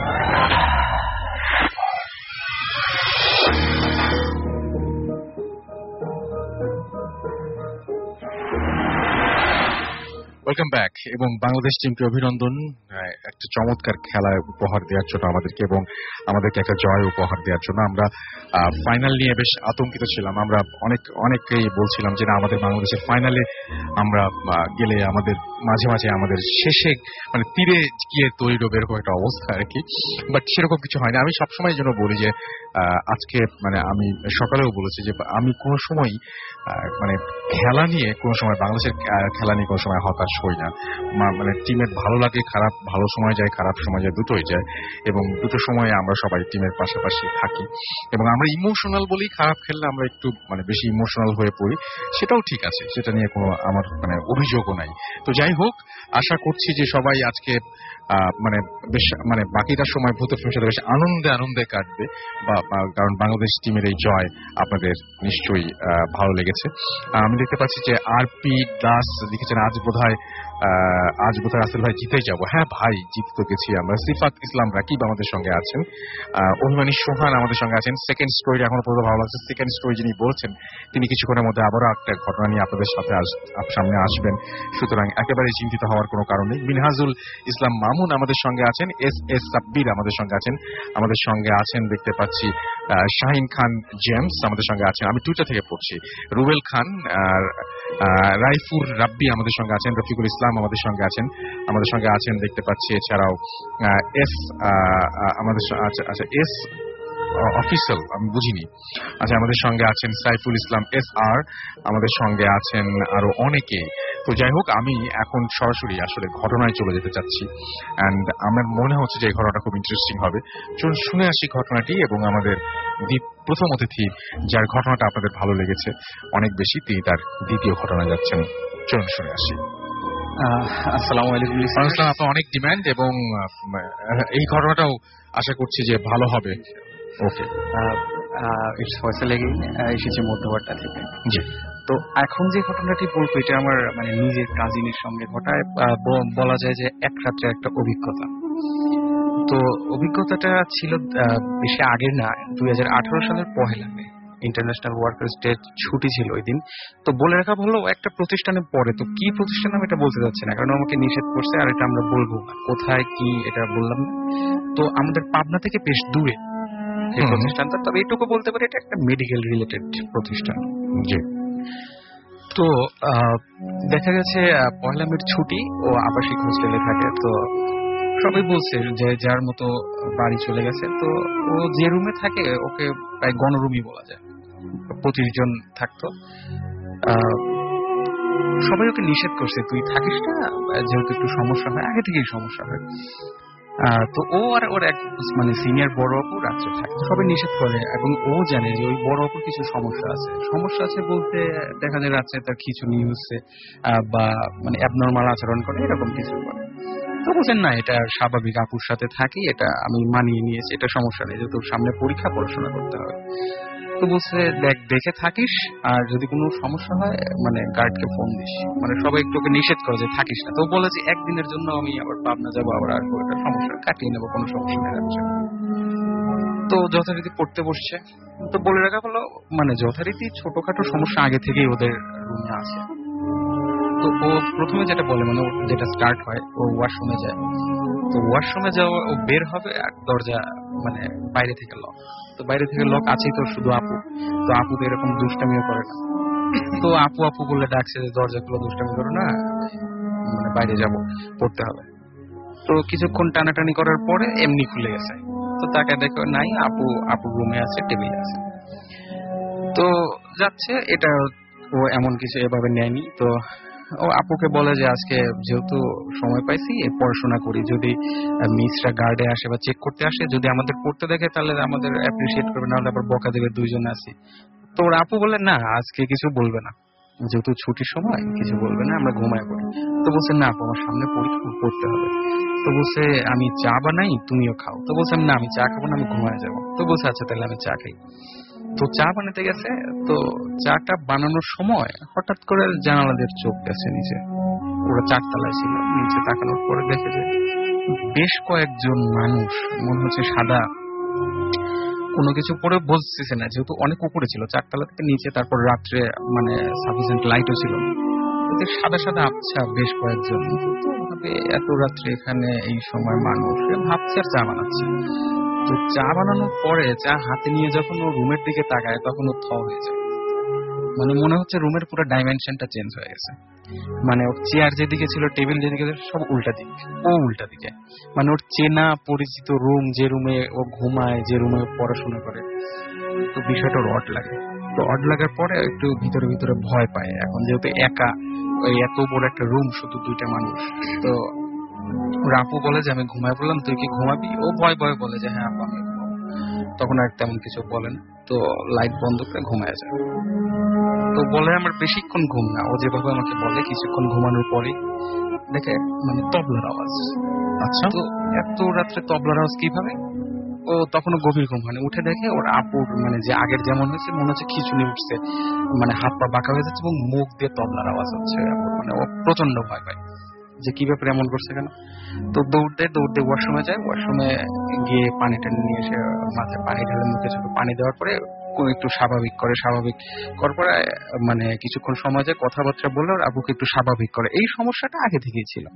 A: ওয়েলকাম ব্যাক এবং বাংলাদেশ টিমকে অভিনন্দন, একটা চমৎকার খেলা উপহার দেওয়ার জন্য আমাদেরকে এবং আমাদেরকে একটা জয় উপহার দেওয়ার জন্য। আমরা ফাইনাল নিয়ে বেশ আতঙ্কিত ছিলাম। আমরা অনেক অনেকেই বলছিলাম যে না, আমাদের বাংলাদেশের ফাইনালে আমরা গেলে আমাদের মাঝে মাঝে আমাদের শেষে মানে তীরে গিয়ে তৈরি হবে এরকম একটা অবস্থা আর কি, বাট সেরকম কিছু হয় না। আমি সবসময় যেন বলি যে আজকে মানে আমি সকালেও বলেছি যে আমি কোনো সময় মানে খেলা নিয়ে কোনো সময় বাংলাদেশের খেলা নিয়ে কোনো সময় হতাশ হই না। মানে টিমের ভালো লাগে, খারাপ ভালো সময় যায়, খারাপ সময় যায়, দুটোই যায়, এবং দুটো সময়ে আমরা সবাই টিমের পাশাপাশি থাকি এবং আমরা ইমোশনাল বলি। খারাপ খেললে আমরা একটু মানে বেশি ইমোশনাল হয়ে পড়ি, সেটাও ঠিক আছে, সেটা নিয়ে কোনো আমার মানে অভিযোগও নাই। তো যাই হোক, আশা করছি যে সবাই আজকে মানে বেশ মানে বাকিটা সময় ভূত এফএম সাথে বেশ আনন্দে আনন্দে কাটবে, বা কারণ বাংলাদেশ টিমের এই জয় আপনাদের নিশ্চয়ই ভালো লেগেছে। আমি দেখতে পাচ্ছি যে আর পি দাস লিখেছেন আজ বোধহয় আজ বোধহয় রাসেল ভাই জিতে যাবো। হ্যাঁ ভাই, জিতে তো গেছি আমরা। সিফাত ইসলাম রাকিব আমাদের সঙ্গে আছেন, অভিমানী সোহান আমাদের সঙ্গে আছেন। সেকেন্ড স্টোরি এখনো পর্যন্ত ভালো লাগছে। সেকেন্ড স্টোরি যিনি বলছেন তিনি কিছুক্ষণের মধ্যে আবারও একটা ঘটনা নিয়ে আপনাদের সাথে সামনে আসবেন, সুতরাং একেবারে চিন্তিত হওয়ার কোনো কারণ নেই। মিনহাজুল ইসলাম মামুন আমাদের সঙ্গে আছেন, এস এস সাব্বির আমাদের সঙ্গে আছেন, আমাদের সঙ্গে আছেন দেখতে পাচ্ছি শাহিন খান জেমস আমাদের সঙ্গে আছেন, আমি টুইটার থেকে পড়ছি, রুবেল খান, রাইফুর রাব্বি আমাদের সঙ্গে আছেন, রফিকুল ইসলাম আমাদের সঙ্গে আছেন, আমাদের সঙ্গে আছেন দেখতে পাচ্ছি এছাড়াও এস আমাদের আচ্ছা এস অফিসিয়াল আমি বুঝিনি আচ্ছা আমাদের সঙ্গে আছেন সাইফুল ইসলাম এস আর, আমাদের সঙ্গে আছেন আরো অনেকে। তো যাই হোক, আমি এখন সরাসরি আসলে ঘটনায় চলে যেতে চাচ্ছি, অ্যান্ড আমার মনে হচ্ছে যে এই ঘটনাটা খুব ইন্টারেস্টিং হবে। চলুন শুনে আসি ঘটনাটি, এবং আমাদের প্রথম অতিথি যার ঘটনাটা আপনাদের ভালো লেগেছে অনেক বেশি, তিনি তার দ্বিতীয় ঘটনা যাচ্ছেন। চলুন শুনে আসি।
B: আসসালামু আলাইকুম।
A: আসসালাম। আপনার অনেক ডিমান্ড, এবং এই ঘটনাটাও আশা করছি যে ভালো হবে। ওকে,
B: ইটস ফয়সাল এগেইন, এসেছে মধ্যবাড্ডা থেকে।
A: জি।
B: তো এখন যে ঘটনাটি বলবো এটা আমার মানে নিজের কাজিনের সঙ্গে ঘটায়, বলা যায় যে এক রাত্রে একটা অভিজ্ঞতা। তো অভিজ্ঞতাটা ছিল বেশি আগের না, দুই হাজার আঠারো সালের পহেলা মে, ইন্টারন্যাশনাল ওয়ার্কার্স ডে ছুটি ছিল ওই দিন। তো বলে রাখা ভালো, একটা প্রতিষ্ঠানে পড়ে, তো কি প্রতিষ্ঠান আমি এটা বলতে যাচ্ছি না, কারণ আমাকে নিষেধ করছে, আর এটা আমরা বলবো কোথায় কি এটা বললাম না। তো আমাদের পাবনা থেকে বেশ দূরে এই প্রতিষ্ঠানটা, তবে এটুকু বলতে পারি এটা একটা মেডিকেল রিলেটেড প্রতিষ্ঠান।
A: জি।
B: তো দেখা গেছে পয়লা মের ছুটি, ও আবাসিক হোস্টেলে থাকে। তো সবাই বলছে যে যার মতো বাড়ি চলে গেছে। তো ও যে রুমে থাকে ওকে প্রায় গণরুমই বলা যায়, পঁচিশ জন থাকতো। সবাই ওকে নিষেধ করছে তুই থাকিস না, যেহেতু একটু সমস্যা হয়, আগে থেকেই সমস্যা হয়। তো ও আর ওর এক মানে সিনিয়র বড় অপু রাত্রে থাকে, সবাই নিষেধ করে, এবং ও জানে যে ওই বড় অপুর কিছু সমস্যা আছে। সমস্যা আছে বলতে দেখা যায় রাত্রে তার খিঁচুনি হচ্ছে বা মানে অ্যাবনর্মাল আচরণ করে, এরকম কিছু করে। তো বলছেন না এটা স্বাভাবিক, আপুর সাথে থাকি, এটা আমি মানিয়ে নিয়েছি, এটা সমস্যা নেই, যেহেতু সামনে পরীক্ষা, পড়াশোনা করতে হবে। তো বলছে দেখ দেখে থাকিস, আর যদি কোনো সমস্যা হয় মানে গার্ডকে ফোন দিস। মানে সবাই একটু ওকে নিষেধ করে যে থাকিস না। তো বলে যে একদিনের জন্য আমি আবার পাবনা যাবো, আবার আসবো, এটা সমস্যা কাটিয়ে নেবো, কোনো সমস্যা নেই। তো যথারীতি পড়তে বসছে। তো বলে রাখা হলো মানে যথারীতি ছোটখাটো সমস্যা আগে থেকেই ওদের রুমে আছে। তো ও প্রথমে যেটা বলে মানে যেটা স্টার্ট হয়, ও ওয়াশরুমে যায়। তো ওয়াশরুমে যাওয়া, ও বের হবে আর দরজা মানে বাইরে থেকে লক। তো বাইরে থেকে লক আছেই তো শুধু আপু। তো আপু তো এরকম দুষ্টামিও করে না। তো আপু আপু বলে ডাকছে যে দরজা খুলে দুষ্টামি করো না, মানে বাইরে যাব, পড়তে হবে। তো কিছুক্ষণ টানাটানি করার পরে এমনি খুলে গেছে। তো তাকে দেখো নাই, আপু আপু রুমে আছে, টেবিলে আছে। তো যাচ্ছে, এটা ও এমন কিছু এভাবে নেয়নি। তো ও আপুকে বলে যে আজকে যেহেতু সময় পাইছি পড়াশোনা করি, যদি মিসরা গার্ডে আসে বা চেক করতে আসে, যদি আমাদের পড়তে দেখে তাহলে আমাদের অ্যাপ্রিসিয়েট করবে, নাহলে আবার বকা দেবে, দুইজন আছি। তো ওর আপু বলে না আজকে কিছু বলবে না, যেহেতু ছুটির সময় কিছু বলবে না, আমরা ঘুমায় পড়ি। তো বলছে না আপু আমার সামনে পরীক্ষা, পড়তে হবে। তো বলছে আমি চা বানাই, তুমিও খাও। তো বলছে না আমি চা খাবো না, আমি ঘুমায় যাবো। তো বলছে আচ্ছা তাহলে আমি চা খাই। তো চা বানাতে গেছে। তো চাটা বানানোর সময় হঠাৎ করে জানালাদের চোখ গেছে নিচে, ওরা চারতলায় ছিল, নিচে তাকানোর পরে দেখে যে বেশ কয়েকজন মানুষ, মনে হচ্ছে সাদা কোনো কিছু পরে বলতেছে না, যেহেতু অনেক উপরে ছিল, চারতলা থেকে নিচে, তারপর রাত্রে মানে সাফিসিয়েন্ট লাইটও ছিল, সাদা সাদা আবছা বেশ কয়েকজন। এত রাত্রে এখানে এই সময় মানুষ ভাবছে আর চা বানাচ্ছে। তো চা বানানোর পরে চা হাতে নিয়ে যখন ও রুমের দিকে তাকায়, তখন ও থ হয়ে যায়। মানে মনে হচ্ছে রুমের পুরো ডাইমেনশনটা চেঞ্জ হয়ে গেছে। মানে ওর চেয়ার যেদিকে ছিল, টেবিল যেদিকে, সব উল্টা দিক, ও উল্টা দিকে। মানে ওর চেনা পরিচিত রুম, যে রুমে ও ঘুমায়, যে রুমে পড়াশোনা করে, তো বিষয়টা ওর অড লাগে। তো অড লাগার পরে একটু ভিতরে ভিতরে ভয় পায়, এখন যেহেতু একা, ওই এত বড় একটা রুম, শুধু দুইটা মানুষ। তো ওর আপু বলে যে আমি ঘুমায় পড়লাম, তুই কি ঘুমাবি? ও ভয় ভয় বলে যে হ্যাঁ আপু আমি ঘুমাবো। তখন আর তেমন কিছু বলেন, তো লাইট বন্ধ করে ঘুমায় যায়। তো বলে আমার বেশিক্ষণ ঘুম না, ও যেভাবে আমাকে বলে কিছুক্ষণ ঘুমানোর পরে দেখে মানে তবলার আওয়াজ। আচ্ছা, তো এত রাত্রে তবলার আওয়াজ কিভাবে? ও তখনও গভীর ঘুম, মানে উঠে দেখে ওর আপুর মানে যে আগের যেমন হয়েছে, মনে হচ্ছে খিচুনি উঠছে, মানে হাত পা বাঁকা হয়ে যাচ্ছে, এবং মুখ দিয়ে তবলার আওয়াজ হচ্ছে। মানে ও প্রচন্ড ভয় পায় যে কি ব্যাপারে এমন করছে কেন। তো দৌড়তে দৌড়তে ওয়াশরুমে যায়, ওয়াশরুমে গিয়ে পানি টানি নিয়ে এসে মাথায় পানি ঢালে, মুখে চোখে পানি দেওয়ার পরে একটু স্বাভাবিক করে, স্বাভাবিক করার পরে মানে কিছুক্ষণ সময় যায়, কথাবার্তা বললে ওর আবুকে একটু স্বাভাবিক করে। এই সমস্যাটা আগে থেকেই ছিল।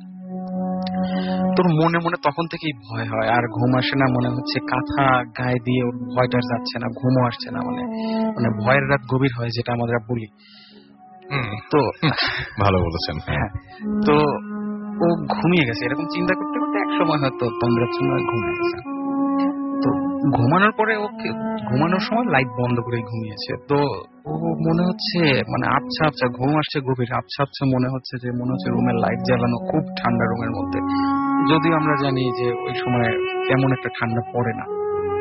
B: তোর মনে মনে তখন থেকেই ভয় হয়, আর ঘুম আসে না, মনে হচ্ছে কাঁথা গায়ে দিয়ে ওর ভয়টা যাচ্ছে না, ঘুমও আসছে না, মানে মানে ভয়ের রাত গভীর হয়, যেটা আমরা বলি। তো
A: ভালো বলেছেন।
B: হ্যাঁ, তো ও ঘুমিয়ে গেছে, এরকম চিন্তা করতে করতে এক সময় হয়তো তন্দ্রার সময় ঘুমিয়ে গেছে। তো ঘুমানোর পরে ও ঘুমানোর সময় লাইট বন্ধ করে ঘুমিয়েছে। তো ও মনে হচ্ছে মানে আবছা আবছা ঘুম আসছে, গভীর আবছা আবছা মনে হচ্ছে যে মনে হচ্ছে রুমের লাইট জ্বালানো, খুব ঠান্ডা রুমের মধ্যে। যদিও আমরা জানি যে ওই সময় তেমন একটা ঠান্ডা পড়ে না।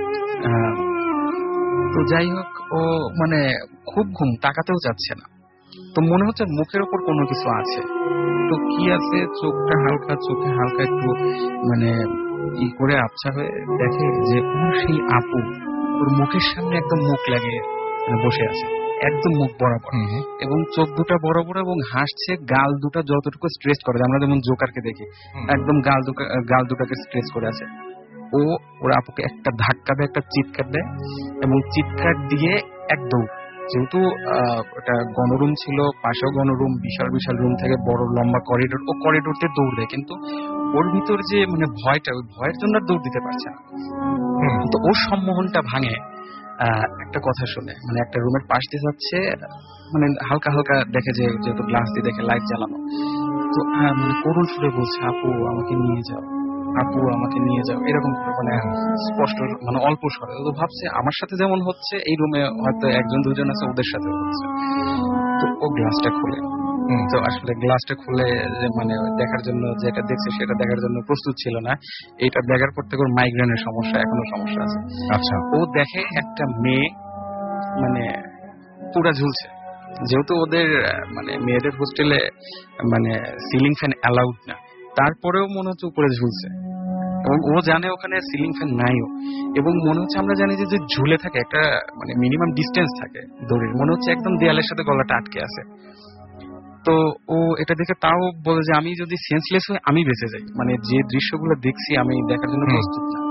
B: তো যাই হোক, ও মানে খুব ঘুম, তাকাতেও চাচ্ছে না। তো মনে হচ্ছে মুখের ওপর কোনো কিছু আছে। তো কি আছে, চোখটা হালকা, চোখে হালকা একটু মানে ই করে আবছা হয়ে দেখে যে সেই আপু ওর মুখের সামনে একদম মুখ লাগিয়ে বসে আছে, একদম মুখ বরাবর, এবং চোখ দুটা বড় বড় এবং হাসছে। গাল দুটা যতটুকু স্ট্রেচ করে, আমরা যেমন জোকারকে দেখি, একদম গাল দুটা গাল দুটাকে স্ট্রেচ করে আছে। ও ওর আপুকে একটা ধাক্কা দেয়, একটা চিৎকার দেয়, এবং চিৎকার দিয়ে এক দৌড়। যেহেতু ওটা গণরুম ছিল, পাশেও গণরুম, বিশাল বিশাল রুম থেকে বড় লম্বা করিডোর, ও করিডোরতে দৌড় দেয়। কিন্তু ওর ভিতর যে মানে ভয়টা, ওই ভয়ের জন্য দৌড় দিতে পারছে না। তো ওর সম্মোহনটা ভাঙে একটা কথা শুনে, মানে একটা রুমের পাশ দিয়ে যাচ্ছে, মানে হালকা হালকা দেখে যে যেহেতু গ্লাস দিয়ে দেখে লাইট জ্বালানো, তো মানে করুণ সুরে বলছে, আপু আমাকে নিয়ে যাও, আপু আমাকে নিয়ে যাও, এরকম মানে স্পষ্ট, মানে অল্প স্বরে। তো ভাবছে আমার সাথে যেমন হচ্ছে, এই রুমে হয়তো একজন দুজন আছে, ওদের সাথে হচ্ছে। তো ও গ্লাসটা খুলে, তো আসলে গ্লাসটা খুলে মানে দেখার জন্য, যেটা দেখছে সেটা দেখার জন্য প্রস্তুত ছিল না। এইটা দেখার পর থেকে ওর মাইগ্রেনের সমস্যা, এখনো সমস্যা আছে।
A: আচ্ছা,
B: ও দেখে একটা মেয়ে মানে পুরা ঝুলছে। যেহেতু ওদের মানে মেয়েদের হোস্টেলে মানে সিলিং ফ্যান অ্যালাউড না, তারপরেও মনে হচ্ছে উপরে ঝুলছে, এবং ও জানে ওখানে সিলিং ফ্যান নাইও, এবং মনে হচ্ছে আমরা জানি যে ঝুলে থাকে একটা মানে মিনিমাম ডিস্টেন্স থাকে দড়ির, মনে হচ্ছে একদম দেয়ালের সাথে গলাটা আটকে আছে। তো ও এটা দেখে তাও বলে যে আমি যদি সেন্সলেস হই আমি বেঁচে যাই, মানে যে দৃশ্যগুলো দেখছি আমি দেখার জন্য প্রস্তুত না।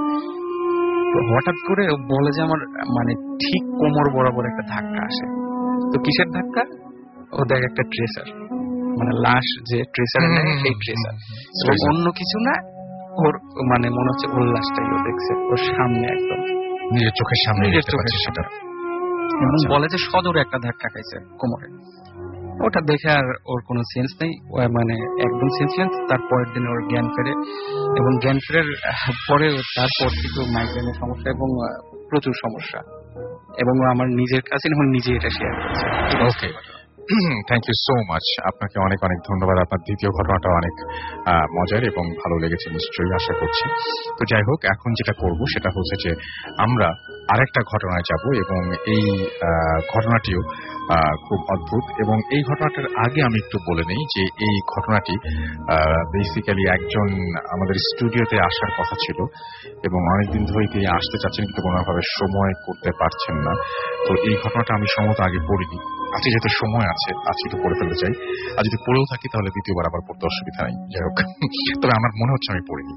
B: তো হঠাৎ করে বলে যে আমার মানে ঠিক কোমর বরাবর একটা ধাক্কা আসে। তো কিসের ধাক্কা? ও দেখ একটা ট্রেসার, মানে লাশ যে ট্রেসার নেয় সেই ট্রেসার, এবং অন্য কিছু না। ওর মানে মনে হচ্ছে ওর লাশটাই ও দেখছে ওর সামনে, একদম
A: নিজের চোখের সামনে,
B: নিজের চোখের সেটা। এবং বলে যে সজোরে একটা ধাক্কা খাইছে কোমরে। ওটা দেখে আর ওর কোনো সেন্স নেই, মানে একদম সেন্সলেস। তারপরের দিন ওর জ্ঞান ফেরে, এবং জ্ঞান ফেরার পরে তারপর থেকে মাইগ্রেনের সমস্যা এবং প্রচুর সমস্যা, এবং আমার নিজের কাছে এখন নিজে এটা শেয়ার করছে।
A: Okay, thank you so much, আপনাকে অনেক অনেক ধন্যবাদ। আপনার দ্বিতীয় ঘটনাটা অনেক মজার এবং ভালো লেগেছে নিশ্চয়ই, আশা করছি। তো যাই হোক, এখন যেটা করব সেটা হচ্ছে যে আমরা আরেকটা ঘটনায় যাব, এবং এই ঘটনাটিও খুব অদ্ভুত। এবং এই ঘটনাটার আগে আমি একটু বলে নেই যে এই ঘটনাটি বেসিক্যালি একজন আমাদের স্টুডিওতে আসার কথা ছিল, এবং অনেকদিন ধরেই তিনি আসতে চাচ্ছেন কিন্তু কোনোভাবে সময় করতে পারছেন না। তো এই ঘটনাটা আমি সম্ভবত আগে পড়িনি, আজকে যেহেতু সময় আছে আজকে একটু পড়ে ফেলতে চাই, আর যদি পড়েও থাকি তাহলে দ্বিতীয়বার আবার পড়তে অসুবিধা নেই। যাই হোক, তবে আমার মনে হচ্ছে আমি পড়িনি,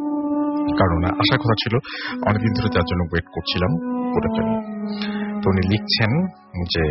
A: কারণ আসার কথা ছিল, অনেকদিন ধরে যার জন্য ওয়েট করছিলাম, পড়ে ফেলি। তো উনি লিখছেন যে,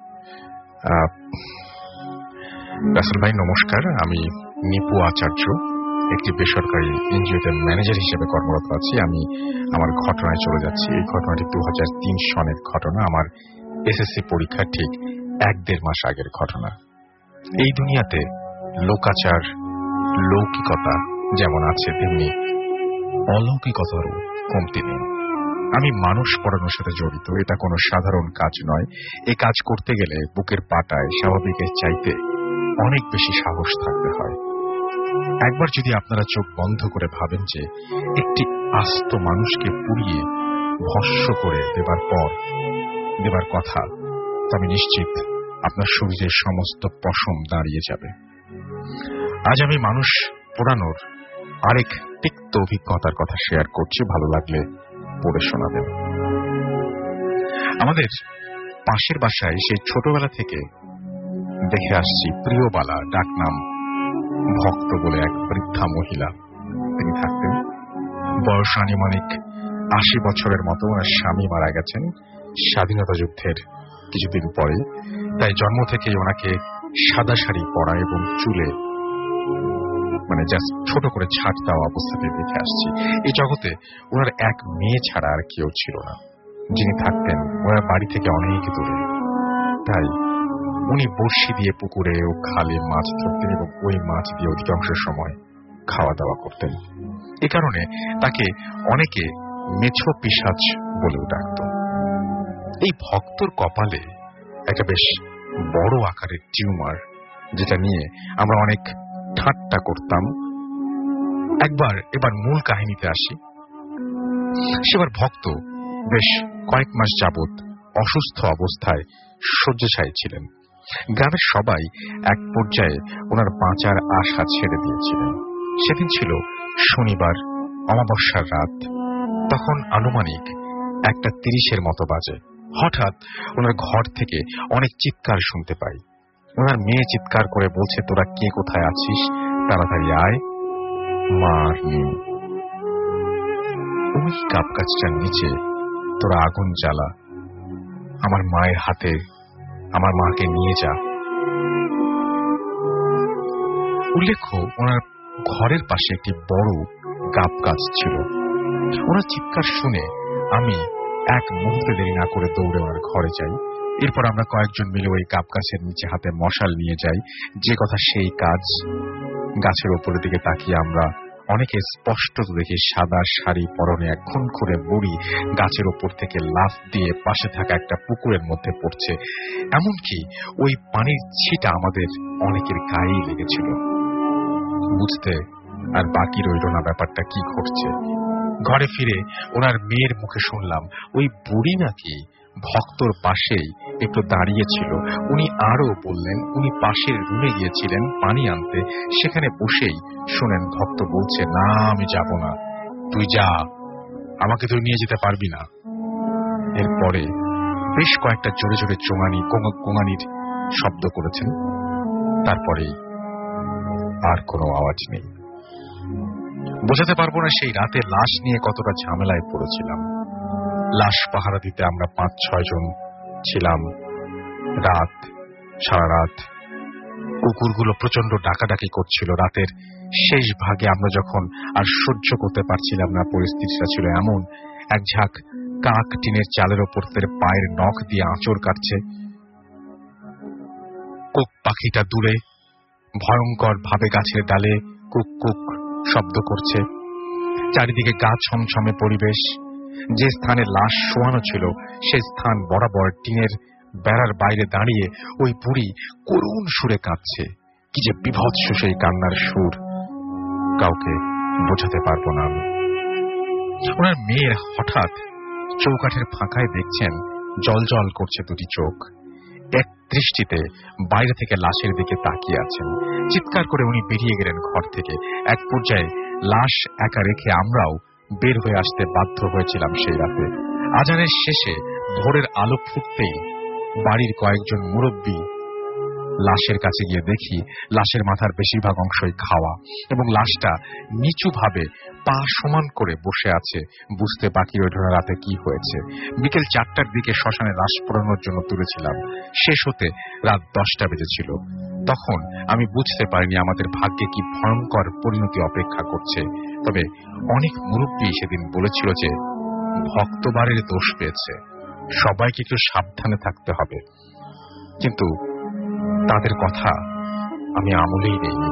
A: রাসেল ভাই নমস্কার, আমি নিপু আচার্য, একটি বেসরকারি এনজিওতে ম্যানেজার হিসেবে কর্মরত আছি। আমি আমার ঘটনায় চলে যাচ্ছি। এই ঘটনাটি দু হাজার তিন সনের ঘটনা, আমার এসএসসি পরীক্ষা ঠিক এক দেড় মাস আগের ঘটনা। এই দুনিয়াতে লোকাচার, লৌকিকতা যেমন আছে, তেমনি অলৌকিকতারও কমতি নেই। আমি মানুষ পড়ানোর সাথে জড়িত, এটা কোনো সাধারণ কাজ নয়। এই কাজ করতে গেলে বুকের পাটায় স্বাভাবিকের চাইতে অনেক বেশি সাহস থাকতে হয়। একবার যদি আপনারা চোখ বন্ধ করে ভাবেন যে একটি আস্ত মানুষকে পুড়িয়ে ভস্ম করে দেবার পর দেবার কথা, তবে নিশ্চিত আপনার শরীরের সমস্ত পশম দাঁড়িয়ে যাবে। আজ আমি মানুষ পোড়ানোর আরেক তিক্ত অভিজ্ঞতার কথা শেয়ার করছি, ভালো লাগলে পড়ে শোনাবেন। আমাদের পাশের বাসায় সেই ছোটবেলা থেকে দেখে আসছি প্রিয়বালা, ডাকনাম ভক্ত বলে এক বৃদ্ধা মহিলা তিনি থাকতেন। বয়স আনুমানিক আশি বছরের মতো। ওনার স্বামী মারা গেছেন স্বাধীনতা যুদ্ধের কিছুদিন পরে, তাই জন্ম থেকেই ওনাকে সাদা শাড়ি পরা এবং চুলে মানে জাস্ট ছোট করে ছাট দেওয়া অবস্থাতে দেখে আসছি। এই জগতে ওনার এক মেয়ে ছাড়া আর কেউ ছিল না, যিনি থাকতেন ওনার বাড়ি থেকে অনেক দূরে। তাই উনি বড়শি দিয়ে পুকুরে ও খালে মাছ ধরতেন এবং ওই মাছ দিয়ে অধিকাংশ সময় খাওয়া দাওয়া করতেন। এ কারণে তাকে অনেকে মেছো পিশাচ বলেও ডাকত। এই ভক্তর কপালে একটা বেশ বড় আকারের টিউমার, যেটা নিয়ে আমরা অনেক ঠাট্টা করতাম। একবার এবার মূল কাহিনীতে আসি। সেবার ভক্ত বেশ কয়েক মাস যাবৎ অসুস্থ অবস্থায় শয্যাশায়ী ছিলেন। গ্রামের সবাই এক পর্যায়ে ওনার বাঁচার আশা ছেড়ে দিয়েছিলেন। সেদিন ছিল শনিবার, অমাবস্যার রাত। তখন আনুমানিক একটা তিরিশের মতো বাজে। হঠাৎ ওনার ঘর থেকে অনেক চিৎকার শুনতে পাই। ওনার মেয়ে চিৎকার করে বলছে, তোরা কে কোথায় আছিস, তাড়াতাড়ি আয়, মার নেই। ওই কাপ গাছটার নিচে তোরা আগুন জ্বালা, আমার মায়ের হাতে আমার মাকে নিয়ে যা। উল্লেখ্য, ওনার ঘরের পাশে একটি বড় গাব গাছ ছিল। ওনার চিৎকার শুনে আমি এক মুহূর্তে দেরি না করে দৌড়ে ওনার ঘরে যাই। এরপর আমরা কয়েকজন মিলে ওই গাব গাছের নিচে হাতে মশাল নিয়ে যাই। যে কথা সেই কাজ। গাছের উপরের দিকে তাকিয়ে আমরা অনেকে স্পষ্ট দেখি সাদা শাড়ি পরনে এক খুন করে বুড়ি গাছের ওপর থেকে লাফ দিয়ে পাশে থাকা একটা পুকুরের মধ্যে পড়ছে। এমনকি ওই পানির ছিটা আমাদের অনেকের গায়েই লেগেছিল। বুঝতে আর বাকি রইল না ব্যাপারটা কি ঘটছে। ঘরে ফিরে ওনার মেয়ের মুখে শুনলাম ওই বুড়ি নাকি ভক্তর পাশেই একটু দাঁড়িয়েছিল। উনি আরো বললেন উনি পাশের রুমে গিয়েছিলেন পানি আনতে। সেখানে বসেই শুনেন ভক্ত বলছে, না আমি যাব না, তুই যা, আমাকে তুই নিয়ে যেতে পারবি না। এরপরে বেশ কয়েকটা জোরে জোরে চোঙানি কোঙানির শব্দ করেছেন। তারপরে আর কোনো আওয়াজ নেই। বোঝাতে পারবো না সেই রাতে লাশ নিয়ে কতটা ঝামেলায় পড়েছিলাম। লাশ পাহারা দিতে আমরা পাঁচ ছয় জন ছিলাম। রাত সারা রাত কুকুরগুলো প্রচন্ড ডাকাডাকি করছিল। রাতের শেষ ভাগে আমরা যখন আর সহ্য করতে পারছিলাম না, পরিস্থিতিটা ছিল এমন, এক ঝাঁক কাক টিনের চালের ওপর তার পায়ের নখ দিয়ে আঁচড় কাটছে। কোক পাখিটা দূরে ভয়ঙ্কর ভাবে গাছের ডালে কুক কুক শব্দ করছে। চারিদিকে গা ছমছমে পরিবেশ। যে স্থানে লাশ শোয়ানো ছিল সে স্থান বরাবর টিনের বেড়ার বাইরে দাঁড়িয়ে ওই বুড়ি করুণ সুরে কাঁদছে। কি যে বিভৎস সেই কান্নার সুর, কাউকে বোঝাতে পারবো না আমি। ওনার মেয়ের হঠাৎ চৌকাঠের ফাঁকায় দেখছেন জল জল করছে দুটি চোখ। এক দৃষ্টিতে বাইরে থেকে লাশের দিকে তাকিয়ে আছেন। চিৎকার করে উনি বেরিয়ে গেলেন ঘর থেকে। এক পর্যায়ে লাশ একা রেখে আমরাও বের হয়ে আসতে বাধ্য হয়েছিলাম সেই রাতে। আজানের শেষে ভোরের আলো ফুটতেই বাড়ির কয়েকজন মুরব্বী লাশের কাছে গিয়ে দেখি লাশের মাথার বেশিরভাগ অংশই খাওয়া এবং লাশটা নিচু ভাবে পা সমান করে বসে আছে। বুঝতে বাকি রইল না রাতে কি হয়েছে। বিকেল চারটার দিকে শ্মশানে লাশ পোড়ানোর জন্য তুলেছিলাম। শেষ হতে রাত দশটা বেজেছিল। তখন আমি বুঝতে পারিনি আমাদের ভাগ্যে কি ভয়ঙ্কর পরিণতি অপেক্ষা করছে। তবে অনেক মুরব্বী সেদিন বলেছিল যে ভক্তবারের দোষ পেয়েছে, সবাইকে একটু সাবধানে থাকতে হবে। কিন্তু তাদের কথা আমি আমলেই নেইনি।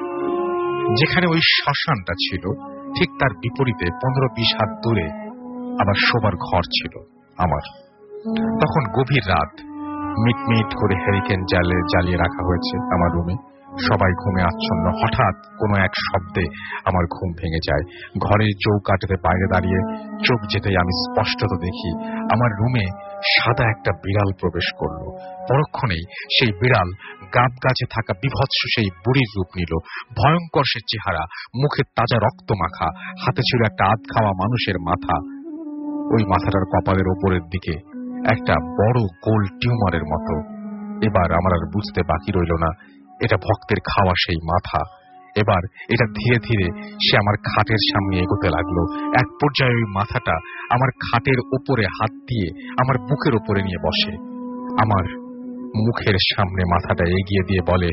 A: যেখানে ওই শ্মশানটা ছিল ঠিক তার বিপরীতে পনেরো বিশ হাত দূরে আবার শোবার ঘর ছিল আমার। তখন গভীর রাত, মিটমিট করে হ্যারিকেন জ্বালে জ্বালিয়ে রাখা হয়েছে আমার রুমে। সবাই ঘুমে আচ্ছন্ন। হঠাৎ কোনো এক শব্দে আমার ঘুম ভেঙে যায়। ঘরের চৌকাঠের বাইরে দাঁড়িয়ে চোখ যেতেই আমি স্পষ্টত দেখি আমার রুমে সাদা একটা বিড়াল প্রবেশ করলো। পরক্ষণেই সেই বিড়াল গাব গাছে থাকা বিভৎস সেই বুড়ির রূপ নিল। ভয়ঙ্কর সে চেহারা, মুখে তাজা রক্ত মাখা, হাতে ছিল একটা আধ খাওয়া মানুষের মাথা। ওই মাথাটার কপালের ওপরের দিকে একটা বড় গোল টিউমারের মতো। এবার আমার আর বুঝতে বাকি রইল না এটা ভক্তের খাওয়া সেই মাথা। এবার এটা ধীরে ধীরে সে আমার খাটের সামনে এগোতে লাগলো। এক পর্যায়ে ওই মাথাটা আমার খাটের ওপরে হাত দিয়ে আমার বুকের ওপরে নিয়ে বসে। আমার মুখের সামনে মাথাটা এগিয়ে দিয়ে বলে,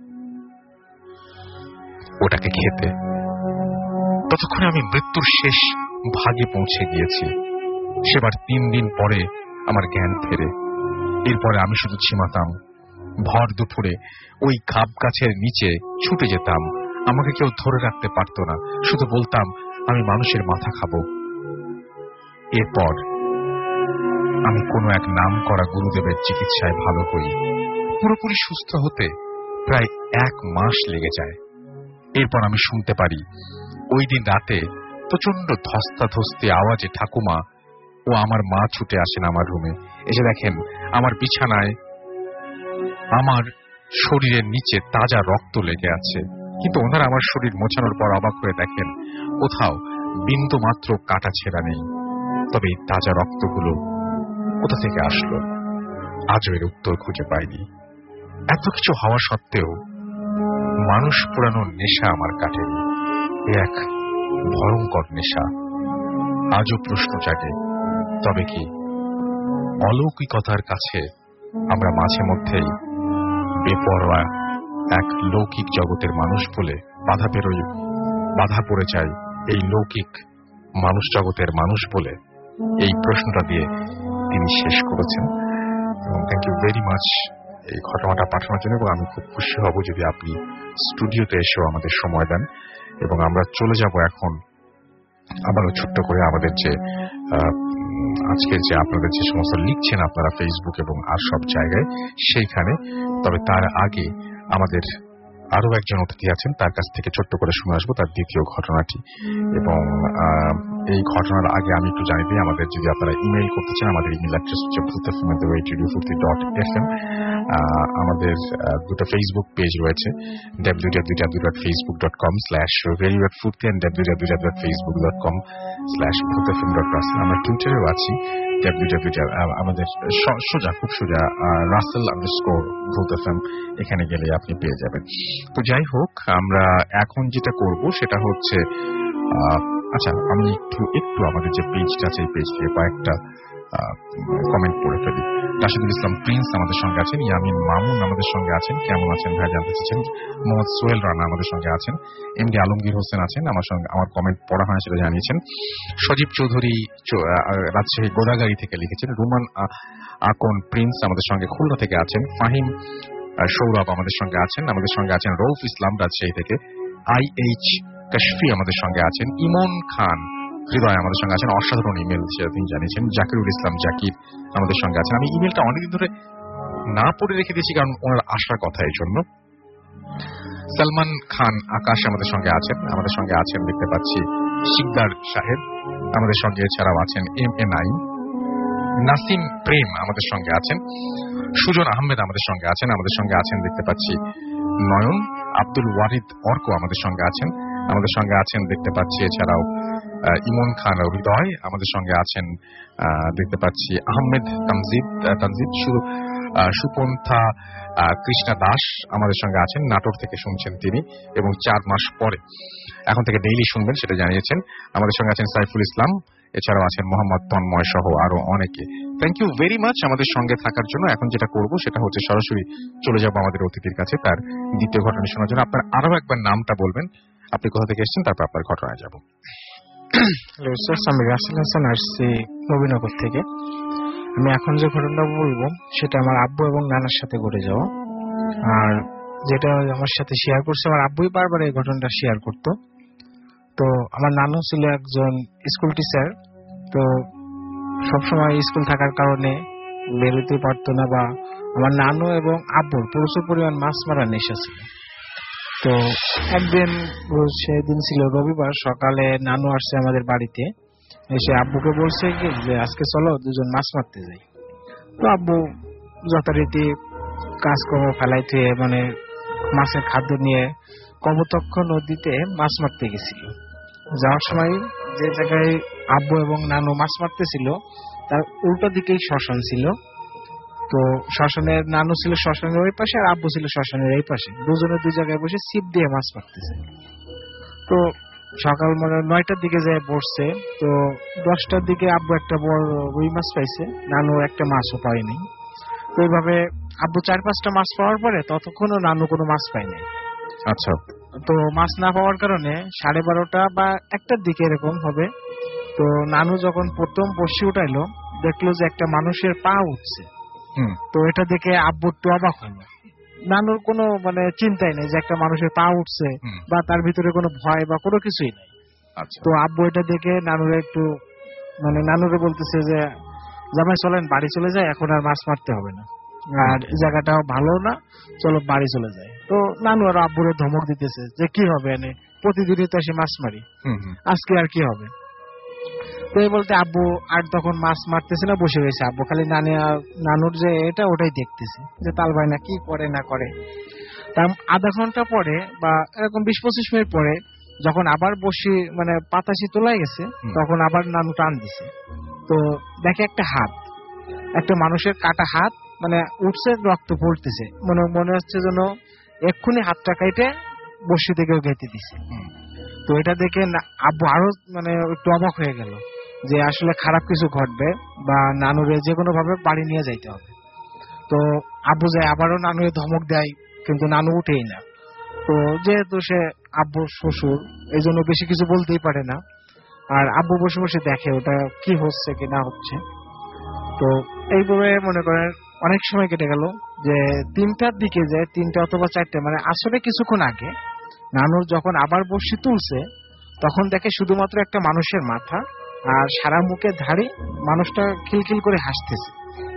A: ওটাকে খেতে। ততক্ষণে আমি মৃত্যুর শেষ ভাগে পৌঁছে গিয়েছি। সেবার তিন দিন পরে আমার জ্ঞান ফেরে। এরপরে আমি শুধু ঝিমাতাম। ভর দুপুরে ওই খাপ গাছের নিচে ছুটে যেতাম। আমাকে কেউ ধরে রাখতে পারত না। শুধু বলতাম আমি মানুষের মাথা খাবো। এরপর আমি কোনো এক নাম করা গুরুদেবের চিকিৎসায় ভালো হই। পুরোপুরি সুস্থ হতে প্রায় এক মাস লেগে যায়। এরপর আমি শুনতে পারি ওই দিন রাতে প্রচন্ড ধস্তাধস্তি আওয়াজে ঠাকুমা ও আমার মা ছুটে আসেন আমার রুমে। এসে দেখেন আমার বিছানায় আমার শরীরের নিচে তাজা রক্ত লেগে আছে, কিন্তু ওনারা আমার শরীর মোছানোর পর অবাক হয়ে দেখেন কোথাও বিন্দু মাত্র কাটা ছেঁড়া নেই। তবে এই তাজা রক্তগুলো কোথা থেকে আসলো আজও এর উত্তর খুঁজে পাইনি। এত কিছু হওয়া সত্ত্বেও মানুষ পোড়ানোর নেশা আমার কাটেনি। এ এক ভয়ঙ্কর নেশা। আজও প্রশ্ন জাগে, তবে কি অলৌকিকতার কাছে আমরা মাঝে মধ্যেই বেপরোয়া এক লৌকিক জগতের মানুষ বলে বাধা পেরোই বাধা পড়ে যায় এই লৌকিক মানুষ জগতের মানুষ বলে? এই প্রশ্নটা দিয়ে তিনি শেষ করেছেন। এবং থ্যাংক ইউ ভেরি মাচ এই ঘটনাটা পাঠানোর জন্য। এবং আমি খুব খুশি হব যদি আপনি স্টুডিওতে এসেও আমাদের সময় দেন। এবং আমরা চলে যাব এখন আবারও ছোট্ট করে আমাদের যে আজকে যে আপনাদের যে সমস্ত লিখছেন আপনারা ফেসবুক এবং আর সব জায়গায় সেইখানে। তবে তার আগে আমাদের আরো একজন অতিথি আছেন, তার কাছ থেকে ছোট্ট করে শুনে আসবো তার দ্বিতীয় ঘটনাটি। এবং এই ঘটনার আগে আমি একটু জানি দিই, আমাদের যদি আপনারা ইমেইল করতে চান আমাদের ইমেল অ্যাড্রেস হচ্ছে Bhoot FM at the rate radio Foorti dot F M. আমাদের দুটো ফেসবুক পেজ রয়েছে, W W W dot Facebook dot com slash radio Foorti and W W W dot Facebook dot com slash Bhoot FM dot Russell. আমরা টুইটারেও আছি, W W W আমাদের সোজা খুব সোজা রাসেল আন্ডারস্কোর ভূত এফএম, এখানে গেলে আপনি পেয়ে যাবেন। তো যাই হোক, আমরা এখন যেটা করব সেটা হচ্ছে আচ্ছা আমি একটু একটু আমাদের যে পেজটা আছে এই পেজ থেকে কয়েকটা কমেন্ট পড়ে ফেলি। রাশিদুল ইসলাম প্রিন্স আমাদের সঙ্গে আছেন, ইয়ামিন মামুন আমাদের সঙ্গে আছেন, কেমন আছেন ভাই জানতে চেয়েছেন। মোহাম্মদ সোহেল রানা আমাদের সঙ্গে আছেন, এমডি আলমগীর হোসেন আছেন, আমার সঙ্গে আমার কমেন্ট পড়া হয় সেটা জানিয়েছেন। সজীব চৌধুরী রাজশাহী গোদাগাড়ি থেকে লিখেছেন। রুমান আকন প্রিন্স আমাদের সঙ্গে খুলনা থেকে আছেন। ফাহিম সৌরভ আমাদের সঙ্গে আছেন। আমাদের সঙ্গে আছেন রৌফ ইসলাম রাজশাহী থেকে। আই এইচ কাশফি আমাদের সঙ্গে আছেন। ইমন খান হৃদয় আমাদের সঙ্গে আছেন, অসাধারণ ইমেল সেটা তিনি জানিয়েছেন। জাকিরুল ইসলাম জাকির আমাদের সঙ্গে আছেন। আমি ইমেলটা অনেকদিন ধরে না পড়ে রেখে দিয়েছি কারণ ওনার আসার কথা এই জন্য। সালমান খান আকাশ আমাদের সঙ্গে আছেন। আমাদের সঙ্গে আছেন দেখতে পাচ্ছি শিকদার সাহেব আমাদের সঙ্গে, এছাড়াও আছেন এম এ নাইম। নাসিম প্রেম আমাদের সঙ্গে আছেন। সুজন আহমেদ আমাদের সঙ্গে আছেন। আমাদের সঙ্গে আছেন দেখতে পাচ্ছি নয়ন। আব্দুল ওয়ারিদ অর্ক আমাদের সঙ্গে আছেন। আমাদের সঙ্গে আছেন দেখতে পাচ্ছি এছাড়াও ইমন খান হৃদয় আমাদের সঙ্গে আছেন দেখতে পাচ্ছি। আহমেদ তামজিদ তামজিদ সুপন্থা কৃষ্ণা দাস আমাদের সঙ্গে আছেন, নাটোর থেকে শুনছেন তিনি এবং চার মাস পরে এখন থেকে ডেইলি শুনবেন সেটা জানিয়েছেন। আমাদের সঙ্গে আছেন সাইফুল ইসলাম, এছাড়াও আছেন মোহাম্মদ তন্ময় সহ আরো অনেকে। থ্যাংক ইউ ভেরি মাচ আমাদের সঙ্গে থাকার জন্য। এখন যেটা করব সেটা হচ্ছে সরাসরি চলে যাব আমাদের অতিথির কাছে তার দ্বিতীয় ঘটনা শোনার জন্য। আপনার আরো একবার নামটা বলবেন, আপনি কোথা থেকে এসেছেন, তারপর আপনার ঘটনায় যাব।
C: আমি রাসেল হাসান আসছি নবীনগর থেকে। আমি এখন যে ঘটনা বলবো সেটা আমার আব্বু এবং নানার সাথে ঘটে যাওয়া। আর যেটা আমার সাথে শেয়ার করছে, আমার আব্বুই বারবার এই ঘটনাটা শেয়ার করতো। তো আমার নানু ছিল একজন স্কুল টিচার, তো সবসময় স্কুল থাকার কারণে বেরোতে পারতো না, বা আমার নানু এবং আব্বুর প্রচুর পরিমাণ মাছ মারার নেশা ছিল। তো একদিন সেদিন ছিল রবিবার, সকালে নানু আসছে আমাদের বাড়িতে, এসে আব্বুকে বলছে যে আজকে চলো দুজন মাছ মারতে যাই। তো আব্বু যথারীতি কাজকর্ম ফেলাইতে মানে মাছের খাদ্য নিয়ে কপোতাক্ষ নদীতে মাছ মারতে গেছিল। যাওয়ার সময় যে জায়গায় আব্বু এবং নানু মাছ মারতেছিল তার উল্টো দিকেই শ্মশান ছিল। তো শ্মশানের নানু ছিল শ্মশানের ওই পাশে আর আব্বু ছিল শ্মশানের এই পাশে, দুজনে দুই জায়গায় বসে ছিপ দিয়ে মাছ মারতেছে। তো সকাল মানে নয়টার দিকে যায় বসছে, তো দশটার দিকে আব্বু একটা বড় রুই মাছ পাইছে, নানু একটা মাছও পায়নি। তো এইভাবে আব্বু চার পাঁচটা মাছ পাওয়ার পরে ততক্ষণও নানু কোনো মাছ পায়নি।
A: আচ্ছা,
C: তো মাছ না পাওয়ার কারণে সাড়ে বারোটা বা একটার দিকে এরকম হবে। তো নানু যখন প্রথম বসি উঠাইলো দেখলো যে একটা মানুষের পা উঠছে। তো এটা দেখে আব্বু একটু অবাক হলো। নানুর কোনো মানে চিন্তাই নেই যে একটা মানুষের পা উঠছে বা তার ভিতরে কোনো ভয় বা কোনো কিছুই নাই। তো আব্বু এটা দেখে নানুরে একটু মানে নানুরে বলতেছে যে জামাই চলেন বাড়ি চলে যায়, এখন আর মাছ মারতে হবে না, আর জায়গাটাও ভালো না, চলো বাড়ি চলে যায়। তো নানু আর আব্বুরে ধমক দিতেছে যে কি হবে, এনে প্রতিদিনই তো এসে মাছ মারি, আজকে আর কি হবে। তো এই বলতে আব্বু আর তখন মাছ মারতেছে না, বসে রয়েছে। আব্বু খালি নানি নানুর যে এটা ওটাই দেখতেছে যে তাল ভাই না কি করে না করে। তার আধা ঘন্টা পরে বা এরকম বিশ পঁচিশ মিনিট পরে যখন আবার বসি মানে পাতাশি তোলাই গেছে, তখন আবার নানু টান দিছে। তো দেখে একটা হাত, একটা মানুষের কাটা হাত, মানে উঠছে, রক্ত পড়তেছে, মানে মনে হচ্ছে যেন এক্ষুনি হাতটা কাইটে বসি থেকেও গেঁথে দিছে। তো এটা দেখে আব্বু আরো মানে একটু অবাক হয়ে গেল যে আসলে খারাপ কিছু ঘটবে বা নানুরে যে কোনো ভাবে বাড়ি নিয়ে যাইতে হবে। তো আব্বু যায় আবারও নানুরে ধমক দেয়, কিন্তু নানু উঠেই না। তো যেহেতু সে আব্বু শ্বশুর, এই জন্য বেশি কিছু বলতেই পারে না। আর আব্বু বসে বসে দেখে ওটা কি হচ্ছে কি না হচ্ছে। তো এইভাবে মনে করেন অনেক সময় কেটে গেল, যে তিনটার দিকে যায়, তিনটা অথবা চারটে, মানে আসলে কিছুক্ষণ আগে নানুর যখন আবার বসি তুলছে, তখন দেখে শুধুমাত্র একটা মানুষের মাথা আর সারা মুখে ধাড়ি, মানুষটা খিলখিল করে হাসতেছে।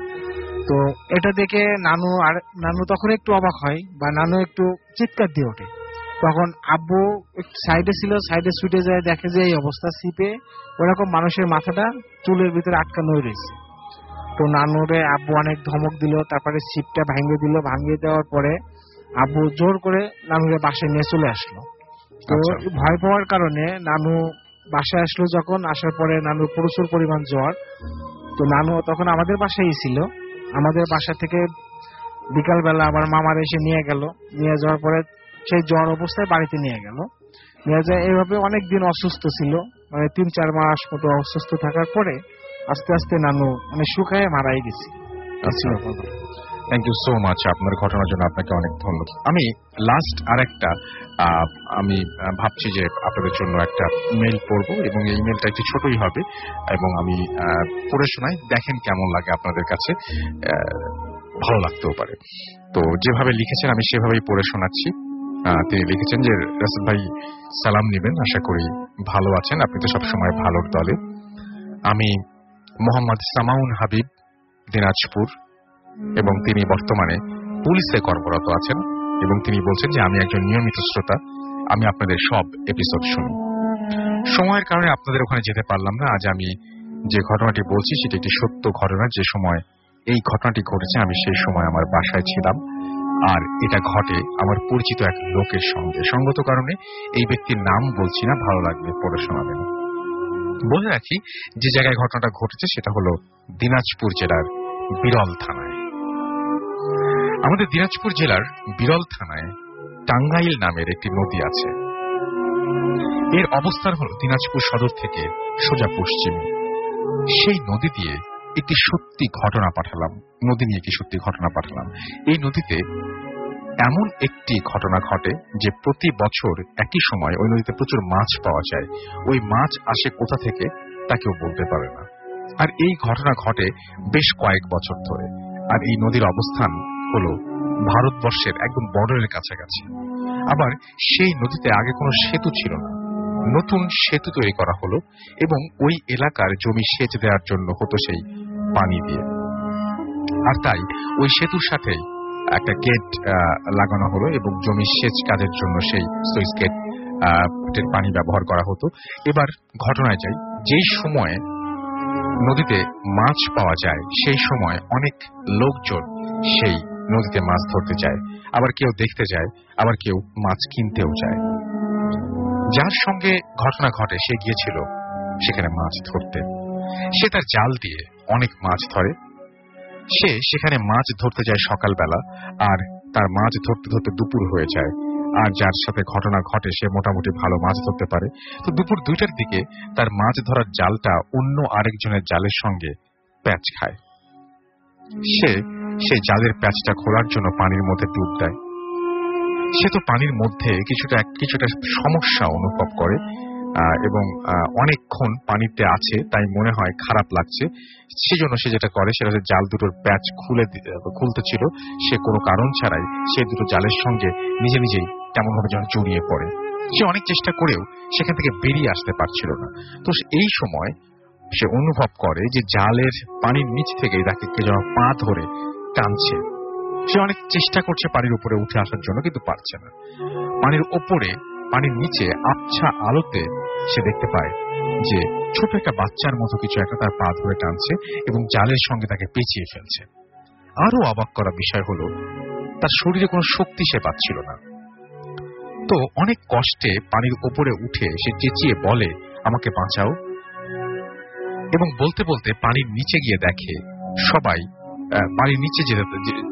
C: তো এটা দেখে নানু আর নানু তখন একটু অবাক হয় বা নানু একটু চিৎকার দিয়ে ওঠে। তখন আব্বু সাইডে ছিল, সাইডে ছুটে যায়, দেখে যে এই অবস্থা, সিপে ওরকম মানুষের মাথাটা চুলের ভিতরে আটকানো রয়েছে। তো নানুরে আব্বু অনেক ধমক দিল, তারপরে সিপটা ভাঙিয়ে দিল। ভাঙিয়ে দেওয়ার পরে আব্বু জোর করে নানুরে বাসায় নিয়ে চলে আসলো। তো ভয় পাওয়ার কারণে নানু বাসায় আসলো। যখন আসার পরে নানুর প্রচুর পরিমাণ জ্বর। তো নানু তখন আমাদের বাসায় ছিল। আমাদের বাসা থেকে বিকালবেলা আমার মামার এসে নিয়ে গেল। নিয়ে যাওয়ার পরে সেই জ্বর অবস্থায় বাড়িতে নিয়ে গেল। নিয়ে যায় এইভাবে অনেকদিন অসুস্থ ছিল, মানে তিন চার মাস মতো অসুস্থ থাকার পরে আস্তে আস্তে নানু মানে শুকায় মারাই গেছি।
A: থ্যাংক ইউ সো মাচ আপনার ঘটনার জন্য, আপনাকে অনেক ধন্যবাদ। আমি লাস্ট আরেকটা আমি ভাবছি যে আপনাদের জন্য একটা মেইল পড়বো, এবং এই মেইলটা একটু ছোটই হবে, এবং আমি পড়ে শোনাই, দেখেন কেমন লাগে আপনাদের কাছে, ভালো লাগতেও পারে। তো যেভাবে লিখেছেন আমি সেভাবেই পড়ে শোনাচ্ছি। তিনি লিখেছেন যে রাসেল ভাই সালাম নিবেন, আশা করি ভালো আছেন, আপনি তো সবসময় ভালোর দলে। আমি মোহাম্মদ সামাউন হাবিব, দিনাজপুর, এবং তিনি বর্তমানে পুলিশে কর্মরত আছেন, এবং তিনি বলছেন যে আমি একজন নিয়মিত শ্রোতা, আমি আপনাদের সব এপিসোড শুনি। সময়ের কারণে আপনাদের ওখানে যেতে পারলাম না। আজ আমি যে ঘটনাটি বলছি সেটি একটি সত্য ঘটনা। যে সময় এই ঘটনাটি ঘটেছে আমি সেই সময় আমার বাসায় ছিলাম, আর এটা ঘটে আমার পরিচিত এক লোকের সঙ্গে। সঙ্গত কারণে এই ব্যক্তির নাম বলছি না, ভালো লাগবে পড়ে শোনাবেন। বলে রাখি যে জায়গায় ঘটনাটা ঘটেছে সেটা হলো দিনাজপুর জেলার বিরল থানায়। আমাদের দিনাজপুর জেলার বিরল থানায় টাঙ্গাইল নামের একটি নদী আছে। এর অবস্থান হল দিনাজপুর সদর থেকে সোজা পশ্চিমে। সেই নদী দিয়ে একটি সত্যি ঘটনা পাঠালাম, নদী নিয়ে একটি সত্যি ঘটনা পাঠালাম। এই নদীতে এমন একটি ঘটনা ঘটে যে প্রতি বছর একই সময় ওই নদীতে প্রচুর মাছ পাওয়া যায়। ওই মাছ আসে কোথা থেকে তা কেউ বলতে পারে না। আর এই ঘটনা ঘটে বেশ কয়েক বছর ধরে। আর এই নদীর অবস্থান হলো ভারতবর্ষের একদম বর্ডারের কাছাকাছি। আবার সেই নদীতে আগে কোনো সেতু ছিল না, নতুন সেতু তৈরি করা হলো, এবং ওই এলাকার জমি সেচ দেওয়ার জন্য হতো সেই পানি দিয়ে। আর তাই ওই সেতুর সাথে একটা গেট লাগানো হলো, এবং জমি সেচ কাজের জন্য সেই সুইচ গেট পানি ব্যবহার করা হতো। এবার ঘটনায় যাই, যেই সময়ে নদীতে মাছ পাওয়া যায় সেই সময় অনেক লোকজন সেই নদীতে মাছ ধরতে যায়, আবার কেউ দেখতে যায়, আবার কেউ মাছ কিনতেও যায়। যার সঙ্গে ঘটনা ঘটে সে গিয়েছিল সেখানে মাছ ধরতে। সে তার জাল দিয়ে অনেক মাছ ধরে। সে সেখানে মাছ ধরতে যায় সকালবেলা, আর তার মাছ ধরতে ধরতে দুপুর হয়ে যায়। আর যার সাথে ঘটনা ঘটে সে মোটামুটি ভালো মাছ ধরতে পারে। তো দুপুর দুইটার দিকে তার মাছ ধরার জালটা অন্য আরেকজনের জালের সঙ্গে প্যাঁচ খায়। সে সেই জালের প্যাঁচটা খোলার জন্য পানির মধ্যে ডুব দেয়। সে তো পানির মধ্যে কিছুটা কিছুটা সমস্যা অনুভব করে, এবং অনেকক্ষণ পানিতে আছে, তাই মনে হয় খারাপ লাগছে। সেজন্য সে যেটা করে সেটা হচ্ছে জাল দুটোর প্যাচ খুলে খুলতে ছিল, সে কোনো কারণ ছাড়াই সে দুটো জালের সঙ্গে নিজে নিজেই কেমন ভাবে যেন জড়িয়ে পড়ে। সে অনেক চেষ্টা করেও সেখান থেকে বেরিয়ে আসতে পারছিল না। তো এই সময় সে অনুভব করে যে জালের পানির নিচ থেকেই তাকে কে যেন পা ধরে টানছে। সে অনেক চেষ্টা করছে পানির উপরে উঠে আসার জন্য, কিন্তু পারছে না। পানির ওপরে, পানির নিচে আবছা আলোতে সে দেখতে পায় যে ছোট একটা বাচ্চার মতো কিছু একটা তার পা ধরে টানছে এবং জালের সঙ্গে তাকে পেঁচিয়ে ফেলছে। আরো অবাক করা বিষয় হলো তার শরীরে কোনো শক্তি সে পাচ্ছিল না। তো অনেক কষ্টে পানির ওপরে উঠে সে চেঁচিয়ে বলে, আমাকে বাঁচাও। এবং বলতে বলতে পানির নিচে গিয়ে দেখে সবাই, পানির নিচে যেতে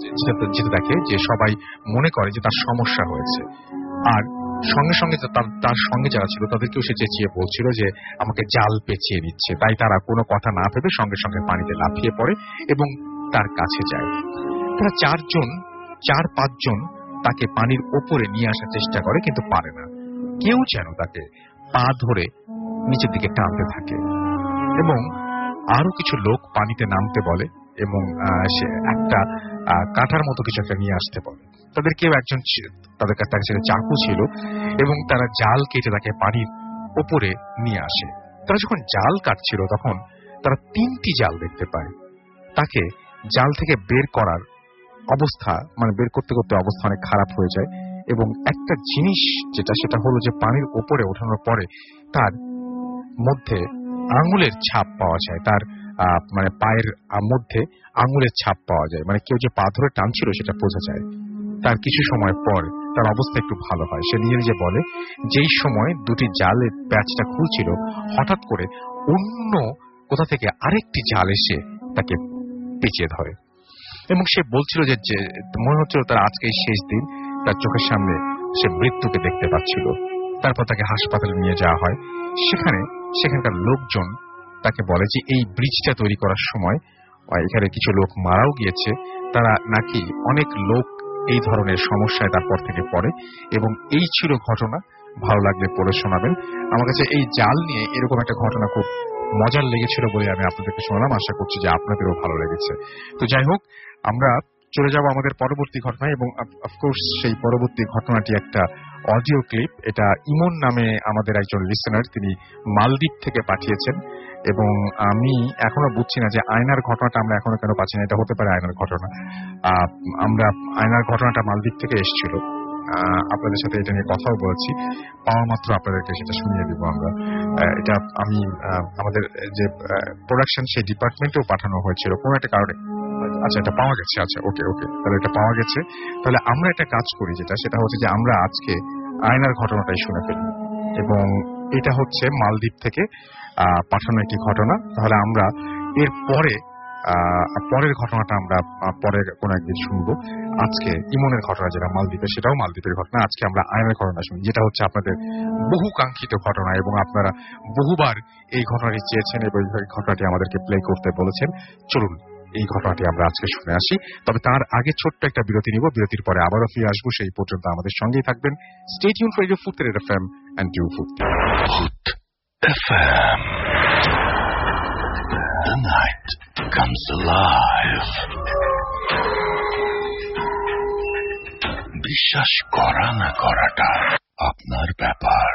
A: যেতে দেখে যে সবাই মনে করে যে তার সমস্যা হয়েছে। আর সঙ্গে সঙ্গে তার সঙ্গে যারা ছিল তাদেরকেও সে চেঁচিয়ে বলছিল যে আমাকে জাল পেঁচিয়ে নিচ্ছে। তাই তারা কোনো কথা না ভেবে সঙ্গে সঙ্গে পানিতে লাফিয়ে পড়ে এবং তার কাছে যায়। তারা চারজন চার পাঁচজন তাকে পানির ওপরে নিয়ে আসার চেষ্টা করে, কিন্তু পারে না। কেউ যেন তাকে পা ধরে নিচের দিকে টানতে থাকে এবং আরো কিছু লোক পানিতে নামতে বলে এবং সে একটা কাঁটার মতো কিছু একটা নিয়ে আসতে বলে। তাদের কেউ একজন, তাদের কাছে চাকু ছিল এবং তারা জাল কেটে তাকে পানির ওপরে নিয়ে আসে। তারা যখন জাল কাটছিল তখন তারা তিনটি জাল দেখতে পায়। তাকে জাল থেকে বের করার অবস্থা, মানে বের করতে করতে অবস্থা অনেক খারাপ হয়ে যায় এবং একটা জিনিস যেটা, সেটা হলো যে পানির ওপরে ওঠানোর পরে তার মধ্যে আঙুলের ছাপ পাওয়া যায়। তার মানে পায়ের মধ্যে আঙুলের ছাপ পাওয়া যায়, মানে কেউ যে পা ধরে টানছিল সেটা বোঝা যায়। তার কিছু সময় পর তার অবস্থা একটু ভালো হয়। সে নিজে নিজে বলে, যেই সময় দুটি জালের প্যাচটা খুলছিল হঠাৎ করে অন্য কোথা থেকে আরেকটি জাল এসে তাকে পেঁচিয়ে ধরে এবং সে বলছিল যে মনে হচ্ছিল তার আজকে শেষ দিন। তার চোখের সামনে সে মৃত্যুকে দেখতে পাচ্ছিল। তারপর তাকে হাসপাতালে নিয়ে যাওয়া হয়। সেখানে সেখানকার লোকজন তাকে বলে যে এই ব্রিজটা তৈরি করার সময় এখানে কিছু লোক মারাও গিয়েছে। তারা নাকি অনেক লোক এই ধরনের সমস্যায় তারপর থেকে পড়ে এবং এই ছিল ঘটনা। ভালো লাগলে পড়ে শোনাবেন। আমার কাছে এই জাল নিয়ে এরকম একটা ঘটনা খুব মজার লেগেছিল বলে আমি আপনাদেরকে শোনালাম। আশা করছি যে আপনাদেরও ভালো লেগেছে। তো যাই হোক, আমরা চলে যাব আমাদের পরবর্তী ঘটনায় এবং অফকোর্স সেই পরবর্তী ঘটনাটি একটা অডিও ক্লিপ। এটা ইমন নামে আমাদের একজন লিসেনার, তিনি মালদ্বীপ থেকে পাঠিয়েছেন এবং আমি এখনো বুঝছি না যে আয়নার ঘটনাটা আমরা এখনো কেন পাচ্ছি না। এটা হতে পারে আয়নার ঘটনা। আমরা আয়নার ঘটনাটা মালদ্বীপ থেকে এসেছিল, আপনাদের সাথে এটা নিয়ে কথাও বলেছি। পাওয়া মাত্র আপনাদেরকে সেটা শুনিয়ে দিব আমরা। এটা আমি আমাদের যে প্রোডাকশন সেই ডিপার্টমেন্টেও পাঠানো হয়েছিল কোনো একটা কারণে। আচ্ছা, এটা পাওয়া গেছে। আচ্ছা, ওকে ওকে তাহলে এটা পাওয়া গেছে। তাহলে আমরা একটা কাজ করি, যেটা সেটা হচ্ছে যে আমরা আজকে আয়নার ঘটনাটাই শুনে ফেলি এবং এটা হচ্ছে মালদ্বীপ থেকে পাঠানো একটি ঘটনা। তাহলে আমরা এর পরে পরের ঘটনাটা আমরা পরে কোনো একদিন শুনবো। আজকে ইমনের ঘটনা যেটা মালদ্বীপের, সেটাও মালদ্বীপের ঘটনা। আজকে আমরা আয়নার ঘটনা শুনি, যেটা হচ্ছে আপনাদের বহু কাঙ্ক্ষিত ঘটনা এবং আপনারা বহুবার এই ঘটনাটি চেয়েছেন এবং এই ঘটনাটি আমাদেরকে প্লে করতে বলেছেন। চলুন এই ঘটনাটি আমরা আজকে শুনে আসি। তবে তার আগে ছোট্ট একটা বিরতি নিব। বিরতির পরে আবারও ফিরে আসবো। সেই পর্যন্ত আমাদের সঙ্গেই থাকবেন। Stay tune for radio food FM and do food FM. The night comes alive. বিশ্বাস করা না করাটা আপনার ব্যাপার।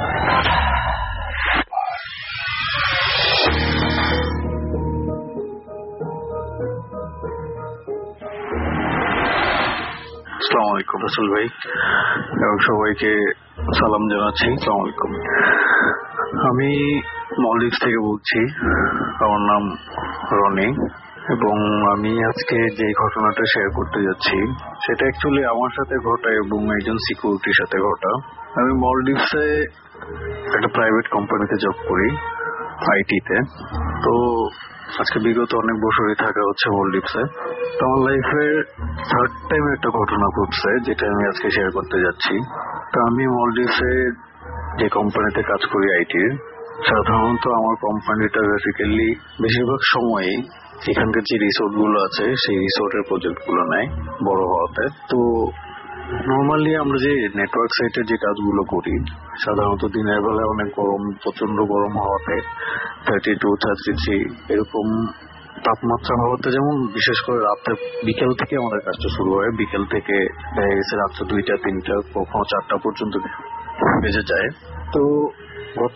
D: আসসালামু আলাইকুম রাসেল ভাই এবং সবাইকে সালাম জানাচ্ছি। আসসালামু আলাইকুম। আমি মালদ্বীপ থেকে বলছি। আমার নাম রনি এবং আমি আজকে যে ঘটনাটা শেয়ার করতে যাচ্ছি সেটা অ্যাকচুয়ালি আমার সাথে ঘটা এবং একজন সিকিউরিটির সাথে ঘটা। আমি মালদ্বীপসে একটা প্রাইভেট কোম্পানিতে জব করি, আইটিতে। তো আজকে বিগত অনেক বছরই থাকা হচ্ছে মালদ্বীপসে। তো আমার লাইফের থার্ড টাইম একটা ঘটনা ঘটছে যেটা আমি আজকে শেয়ার করতে যাচ্ছি। তো আমি মালদ্বীপসে যে কোম্পানিতে কাজ করি আইটির, সাধারণত আমার কোম্পানিটা বেসিক্যালি বেশিরভাগ সময়ই এখানকার যে রিসোর্ট গুলো আছে সেই রিসোর্টের প্রজেক্ট গুলো নেয় বড় হওয়াতে। তো নর্মালি আমরা যে নেটওয়ার্ক সাইটের যে কাজগুলো করি, সাধারণত দিনের বেলায় অনেক গরম, প্রচন্ড গরম হওয়াতে থার্টি টু থার্টি থ্রি এরকম তাপমাত্রা হওয়াতে, যেমন বিশেষ করে রাতে বিকেল থেকে আমাদের কাজটা শুরু হয়। বিকেল থেকে দেখা গেছে রাত্রে দুইটা তিনটা কখনো চারটা পর্যন্ত বেজে যায়। তো গত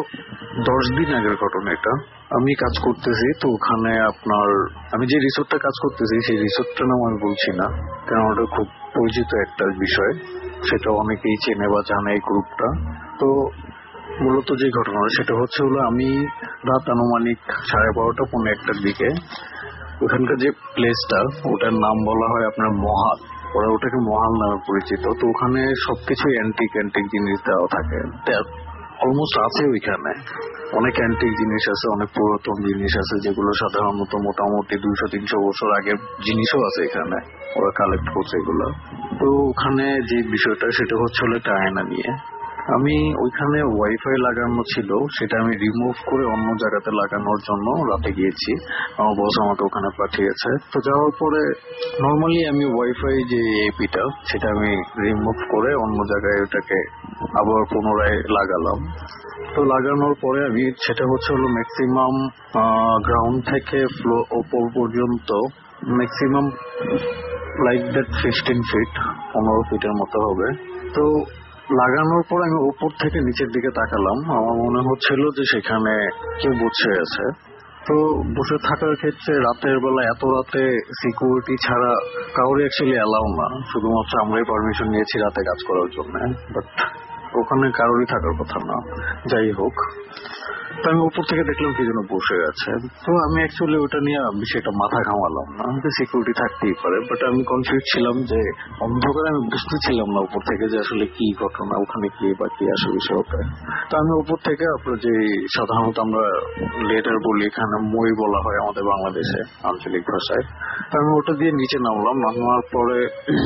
D: দশ দিন আগের ঘটনা এটা। আমি কাজ করতেছি, তো ওখানে আপনার আমি যে রিসোর্টটা কাজ করতেছি সেই রিসোর্টটার নাম আমি বলছি না, কারণ ওটা খুব পরিচিত একটা বিষয়, সেটা অনেকেই চেনে বা জানে এই গ্রুপটা। তো মূলত যে ঘটনা সেটা হচ্ছে হলো আমি রাত আনুমানিক সাড়ে বারোটা পৌনে একটার দিকে ওখানকার যে প্লেসটা ওটার নাম বলা হয় আপনার মহাল, ওরা ওটাকে মহাল নামে পরিচিত। তো ওখানে সবকিছু অ্যান্টিক অ্যান্টিক জিনিস দেওয়া থাকে, অলমোস্ট আছে ওইখানে অনেক অ্যান্টিক জিনিস আছে, অনেক পুরাতন জিনিস আছে যেগুলো সাধারণত মোটামুটি দুইশো তিনশো বছর আগের জিনিসও আছে এখানে, ওরা কালেক্ট করছে এগুলো। তো ওখানে যে বিষয়টা সেটা হচ্ছে হলো একটা আয়না নিয়ে। আমি ওইখানে ওয়াইফাই লাগানো ছিল, সেটা আমি রিমুভ করে অন্য জায়গাতে লাগানোর জন্য রাতে গিয়েছি, আমার বস আমাকে ওখানে পাঠিয়েছে। তো যাওয়ার পরে নর্মালি আমি ওয়াইফাই যে এপিটা সেটা আমি রিমুভ করে অন্য জায়গায় ওটাকে আবার পুনরায় লাগালাম। তো লাগানোর পরে আমি সেটা হচ্ছে হলো ম্যাক্সিমাম গ্রাউন্ড থেকে ফ্লো ওপর পর্যন্ত maximum like that fifteen feet পনেরো ফিটের মতো হবে। তো লাগানোর পর আমি উপর থেকে নিচের দিকে তাকালাম, আমার মনে হচ্ছিল যে সেখানে কেউ বসে আছে। তো বসে থাকার ক্ষেত্রে রাতের বেলা এত রাতে সিকিউরিটি ছাড়া কাউরে অ্যাকচুয়ালি অ্যালাউ না, শুধুমাত্র আমরাই পারমিশন নিয়েছি রাতে কাজ করার জন্য, বাট ওখানে কারোরই থাকার কথা না। যাই হোক, তো আমি উপর থেকে দেখলাম কি যেন বসে আছে। তো আমি অ্যাকচুয়ালি ওটা নিয়ে বিষয়টা মাথা ঘামালাম না, যে সিকিউরিটি থাকতেই পারে, বাট আমি কনফিউজ ছিলাম যে অন্ধকারে আমি বুঝতেছিলাম না উপর থেকে যে আসলে কি ঘটনা, ওখানে কি বা কি আসলে বিষয়টা। তো আমি উপর থেকে আপনার যে সাধারণত আমরা লেটার বলি, এখানে মই বলা হয় আমাদের বাংলাদেশে আঞ্চলিক ভাষায়, তো আমি ওটা দিয়ে নিচে নামলাম। নামার পরে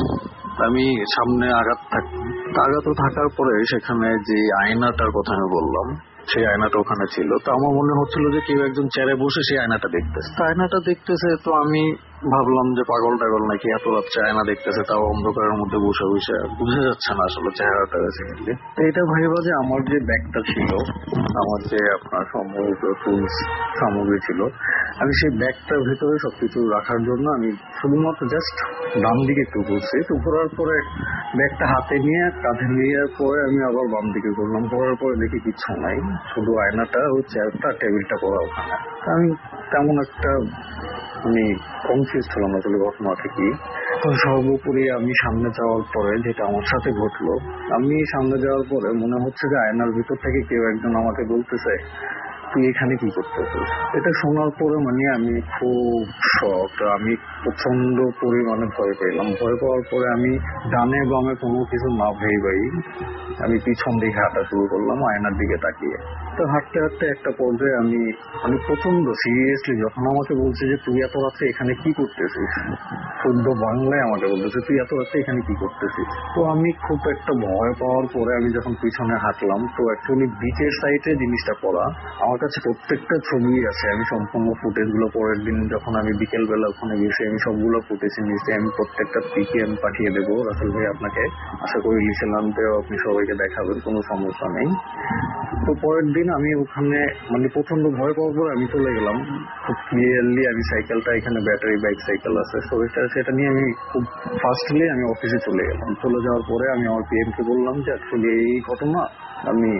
D: আমি সামনে আঘাত থাক আঘাত থাকার পরে সেখানে যে আয়নাটার কথা আমি বললাম সেই আয়নাটা ওখানে ছিল। তো আমার মনে হচ্ছিল যে কেউ একজন চেয়ারে বসে সেই আয়নাটা দেখতেছে। তো আয়নাটা দেখতেছে, তো আমি ভাবলাম যে পাগল টাগল নাকি এত রাত্রে আয়না দেখতেছে, তাও অন্ধকারের মধ্যে বসে বসে, বুঝা যাচ্ছে না আসলে চেহারাটা বেসিক্যালি। তো এটা ভাইবা যে আমার যে ব্যাগটা ছিল, আমার যে আপনার সম্ভবত টুলস সামগ্রী ছিল, আমি সেই ব্যাগটার ভিতরে সবকিছু রাখার জন্য আমি শুধুমাত্র জাস্ট ডান দিকে একটু ঘুরছি। তো ঘোরার পরে ব্যাগটা হাতে নিয়ে কাঁধে নেওয়ার পরে আমি আবার বাম দিকে ঘুরলাম, ঘোরার পরে দেখি কিচ্ছু নাই, শুধু আয়নাটা ও চেয়ারটা টেবিলটা করা ওখানে। আমি তেমন একটা আমি কনফিউজ ছিলাম আসলে ঘটনাটা কি। তো সর্বোপরি আমি সামনে যাওয়ার পরে যেটা আমার সাথে ঘটলো, আমি সামনে যাওয়ার পরে মনে হচ্ছে যে আয়নার ভিতর থেকে কেউ একজন আমাকে বলতেছে তুই এখানে কি করতেছিস। এটা শোনার পরে মানে আমি খুব শক, আমি প্রচন্ড পরিমাণে ভয় পেলাম। ভয় পাওয়ার পরে আমি ডানে বামে কোনো কিছু না ভেবেই আমি পিছন দিকে হাঁটা শুরু করলাম আয়নার দিকে তাকিয়ে। তো হাঁটতে হাঁটতে একটা পর্যায়ে আমি আমি প্রচন্ড সিরিয়াসলি, যখন আমাকে বলছে যে তুই এত রাত্রে এখানে কি করতেছিস, শুদ্ধ বাংলায় আমাকে বলতেছে তুই এত রাত্রে এখানে কি করতেছিস। তো আমি খুব একটা ভয় পাওয়ার পরে আমি যখন পিছনে হাঁটলাম, তো অ্যাকচুয়ালি বিচের সাইডে জিনিসটা করা, আমার কাছে প্রত্যেকটা ছবি আছে, আমি সম্পূর্ণ ফুটেজ গুলো পরের দিন যখন আমি বিকেল বেলা ওখানে গেছি আমি সবগুলো ফুটেজ নিয়েছি, আমি প্রত্যেকটা পিকে আমি পাঠিয়ে দেবো রাসেল ভাই আপনাকে, আশা করি লিসেলান্তেও আপনি সবাইকে দেখাবেন, কোনো সমস্যা নেই। তো পরের দিন আমি ওখানে মানে প্রচন্ড ভয় পাওয়ার পর আমি চলে গেলাম খুব ক্লিয়ারলি, আমি সাইকেলটা এখানে ব্যাটারি বাইক সাইকেল আছে, তো সেটা নিয়ে আমি খুব ফাস্টলি আমি অফিসে চলে গেলাম। চলে যাওয়ার পরে আমি আমার পিএম কে বললাম যে অ্যাকচুয়ালি এই ঘটনা আমি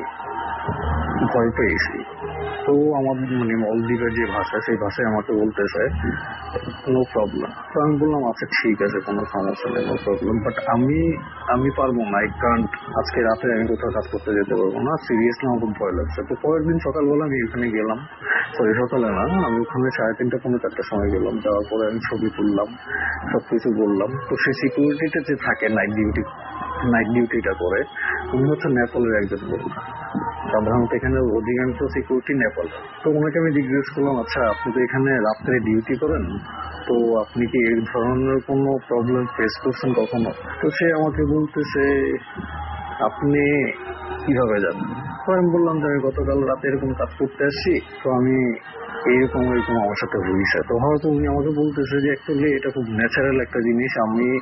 D: ভয় পেয়েছি। তো আমার মানে মলদ্বীপের যে ভাষা সেই ভাষায় আমাকে বলতেছে নো প্রবলেম। তো আমি বললাম আচ্ছা ঠিক আছে, কোনো সমস্যা নেই, নো প্রবলেম, বাট আমি আমি পারবো না, আই কান্ট, আজকে রাতে আমি কোথাও কাজ করতে যেতে পারবো না, সিরিয়াসলি আমার খুব ভয় লাগছে। তো পরের দিন সকালবেলা আমি ওখানে গেলাম, সরি সকালে না, আমি ওখানে সাড়ে তিনটা পনেরো চারটার সময় গেলাম। যাওয়ার পরে আমি ছবি তুললাম, সবকিছু বললাম। তো সেই সিকিউরিটিটা যে থাকে নাইট ডিউটি নাইট ডিউটিটা করে উনি হচ্ছে নেপালের একজন লোক, সাধারণত এখানে অধিকাংশ সিকিউরিটি নেপাল। তো ওনাকে আমি জিজ্ঞেস করলাম আচ্ছা আপনি তো এখানে রাত্রে ডিউটি করেন, তো আপনি কি এই ধরনের কোনো প্রবলেম ফেস করছেন কখনো? তো সে আমাকে বলতেছে আপনি কিভাবে জানেন? তো আমি বললাম যে আমি গতকাল রাতে এরকম কাজ করতে আসছি, তো আমি এইরকম এরকম আমার সাথে হয়েছে। তো হয়তো উনি আমাকে বলতেছে যে অ্যাকচুয়ালি এটা খুব ন্যাচারাল একটা জিনিস, আমি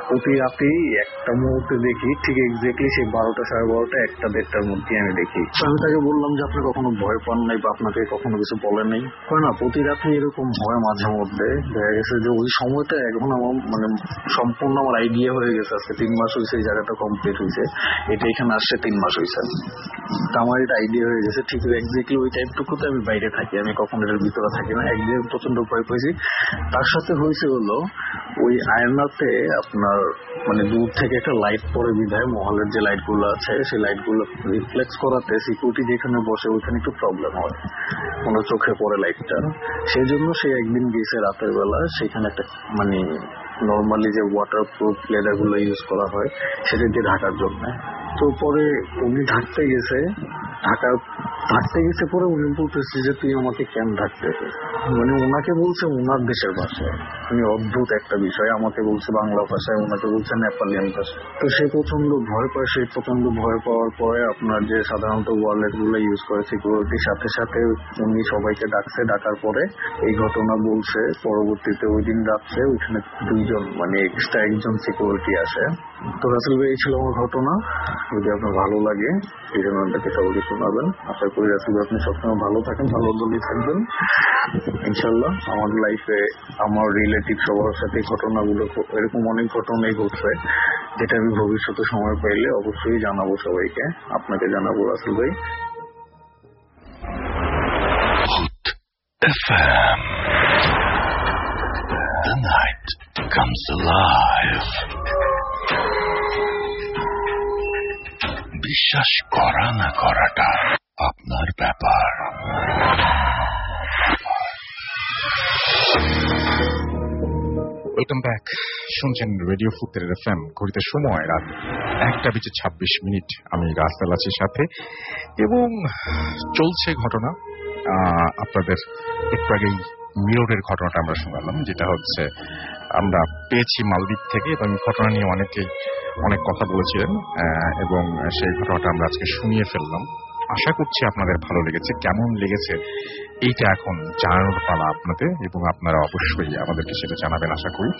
D: প্রতি রাতেই একটা মুহূর্তে দেখি, ঠিক এক্স্যাক্টলি সেই বারোটা সাড়ে বারোটা একটা দেড়টার মধ্যে আমি দেখি। আমি তাকে বললাম যে আপনি কখনো ভয় পান নাই বা আপনাকে কখনো কিছু বলে নাই? হয় না, প্রতি রাতে এরকম হয় মাঝে মধ্যে। দেখা গেছে যে ওই সময়টা এখন আমার মানে সম্পূর্ণ আমার আইডিয়া হয়ে গেছে। আজকে তিন মাস হয়েছে এই জায়গাটা কমপ্লিট হয়েছে, এটা এখানে আসছে তিন মাস হয়েছে, আমার এটা আইডিয়া হয়ে গেছে। ঠিক এক্স্যাক্টলি ওই টাইমটুকুতে আমি বাইরে থাকি, আমি কখনো এটার ভিতরে থাকি না। একদিন প্রচন্ড ভয় পেয়েছি। তার সাথে হয়েছে হলো ওই আয়নাতে আপনার মানে দূর থেকে একটা লাইট পড়ে বিধায় মহলের যে লাইট গুলো আছে সেই লাইট গুলো রিফ্লেক্স করাতে সিকিউরিটি যেখানে বসে ওইখানে একটু প্রবলেম হয়, কোনো চোখে পড়ে লাইটটা। সেই জন্য সে একদিন গেছে রাতের বেলা, সেখানে একটা মানে নর্মালি যে ওয়াটার প্রুফ লেদার গুলো ইউজ করা হয় সেটা দিয়ে ঢাকার জন্য। তো পরে উনি ঢাকতে গেছে, ঢাকা ঢাকতে গেছে পরে উনি বলতেছে যে তুই আমাকে কেন ঢাকতেছে, মানে ওনাকে বলছে ওনার দেশের ভাষায়। উনি অদ্ভুত একটা বিষয়, আমাকে বলছে বাংলা ভাষায়, ওনাকে বলছে নেপালিয়ান ভাষায়। তো সে প্রচন্ড ভয় পায়। সে প্রচন্ড ভয় পাওয়ার পরে আপনার যে সাধারণত ওয়ালেট গুলো ইউজ করে সিকিউরিটির সাথে সাথে উনি সবাইকে ডাকছে। ডাকার পরে এই ঘটনা বলছে। পরবর্তীতে ওই দিন রাত্রে ওইখানে দুইজন মানে এক্সট্রা একজন সিকিউরিটি আসে। তো রাসেল ভাই এই ছিল আমার ঘটনা। যদি আপনার ভালো লাগে এই ঘটনাটাকে সবাইকে শোনাবেন। আশা করি রাসেল ভাই আপনি সবসময় ভালো থাকেন, ভালো দলই থাকবেন ইনশাল্লাহ। আমার লাইফে আমার রিলেটিভ সবার সাথে ঘটনাগুলো এরকম অনেক ঘটনাই ঘটছে, যেটা আমি ভবিষ্যতে সময় পাইলে অবশ্যই জানাবো সবাইকে, আপনাকে জানাবো রাসেল ভাই।
E: F M, the night comes alive. বিশ্বাস করা না করাটা আপনার ব্যাপার।
A: ওয়েলকাম ব্যাক, শুনছেন রেডিও ফুতের এফ এম। ঘড়িতে সময় রাত একটা বেজে ছাব্বিশ মিনিট। আমি রাসেল আছি সাথে, এবং চলছে ঘটনা। আপনাদের একটু আগেই মিররের ঘটনাটা আমরা শোনালাম, যেটা হচ্ছে আমরা পেয়েছি মালদ্বীপ থেকে, এবং ঘটনা নিয়ে অনেকে অনেক কথা বলেছিলেন, এবং সেই ঘটনাটা আমরা আজকে শুনিয়ে ফেললাম। আশা করছি আপনাদের ভালো লেগেছে। কেমন লেগেছে এইটা এখন জানানোর পালা আপনাদের, এবং আপনারা অবশ্যই আমাদেরকে সেটা জানাবেন আশা করি।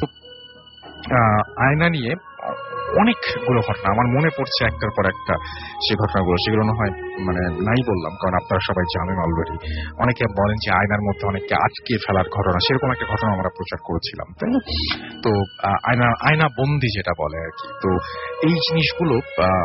A: আয়না নিয়ে অনেকগুলো ঘটনা আমার মনে পড়ছে একটার পর একটা। সে ঘটনাগুলো সেগুলো না হয় মানে নাই বললাম, কারণ আপনারা সবাই জানেন অলরেডি। অনেকে বলেন যে আয়নার মধ্যে অনেককে আটকে ফেলার ঘটনা, সেরকম একটা ঘটনা আমরা প্রচার করেছিলাম, তাই না? তো আয়না আয়না বন্দি যেটা বলে আর কি। তো এই জিনিসগুলো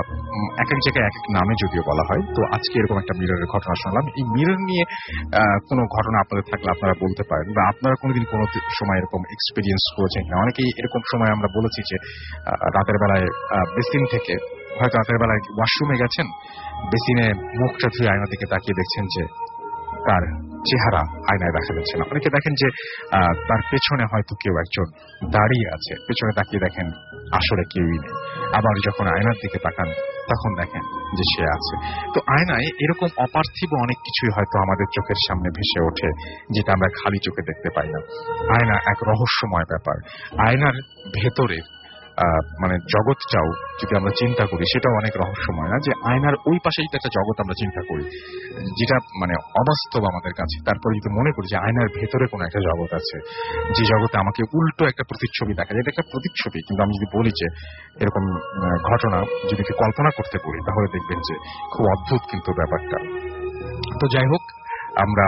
A: এক এক জায়গায় এক এক নামে যদিও বলা হয়। তো আজকে এরকম একটা মিররের ঘটনা শুনলাম। এই মিরর নিয়ে কোনো ঘটনা আপনাদের থাকলে আপনারা বলতে পারেন, বা আপনারা কোনোদিন কোনো সময় এরকম এক্সপিরিয়েন্স করেছেন না। অনেকেই এরকম সময় আমরা বলেছি যে রাতের বেলায় বেসিন থেকে, হয়তো রাতের বেলায় ওয়াশরুমে গেছেন, বেসিনে মুখটা ধুয়ে আয়নার দিকে তাকিয়ে দেখছেন যে তার চেহারা আয়নায় দেখা যাচ্ছে না। অনেকে দেখেন যে তার পেছনে হয়তো কেউ একজন দাঁড়িয়ে আছে, পেছনে তাকিয়ে দেখেন আসলে কেউই নেই। আবার যখন আয়নার দিকে তাকান তখন দেখেন যে সে আছে। তো আয়নায় এরকম অপার্থিব অনেক কিছুই হয়তো আমাদের চোখের সামনে ভেসে ওঠে, যেটা আমরা খালি চোখে দেখতে পাই না। আয়না এক রহস্যময় ব্যাপার। আয়নার ভেতরে মানে জগৎটাও যদি আমরা চিন্তা করি সেটাও অনেক রহস্যময়, না? যে আয়নার ওই পাশেই তো একটা জগৎ আমরা চিন্তা করি, যেটা মানে অবাস্তব আমাদের কাছে। তারপরে যদি মনে করি যে আয়নার ভেতরে কোনো একটা জগৎ আছে, যে জগতে আমাকে উল্টো একটা প্রতিচ্ছবি দেখা যায়, এটা একটা প্রতিচ্ছবি। কিন্তু আমি যদি বলি যে এরকম ঘটনা যদি কল্পনা করতে পারি, তাহলে দেখবেন যে খুব অদ্ভুত কিন্তু ব্যাপারটা। তো যাই হোক, আমরা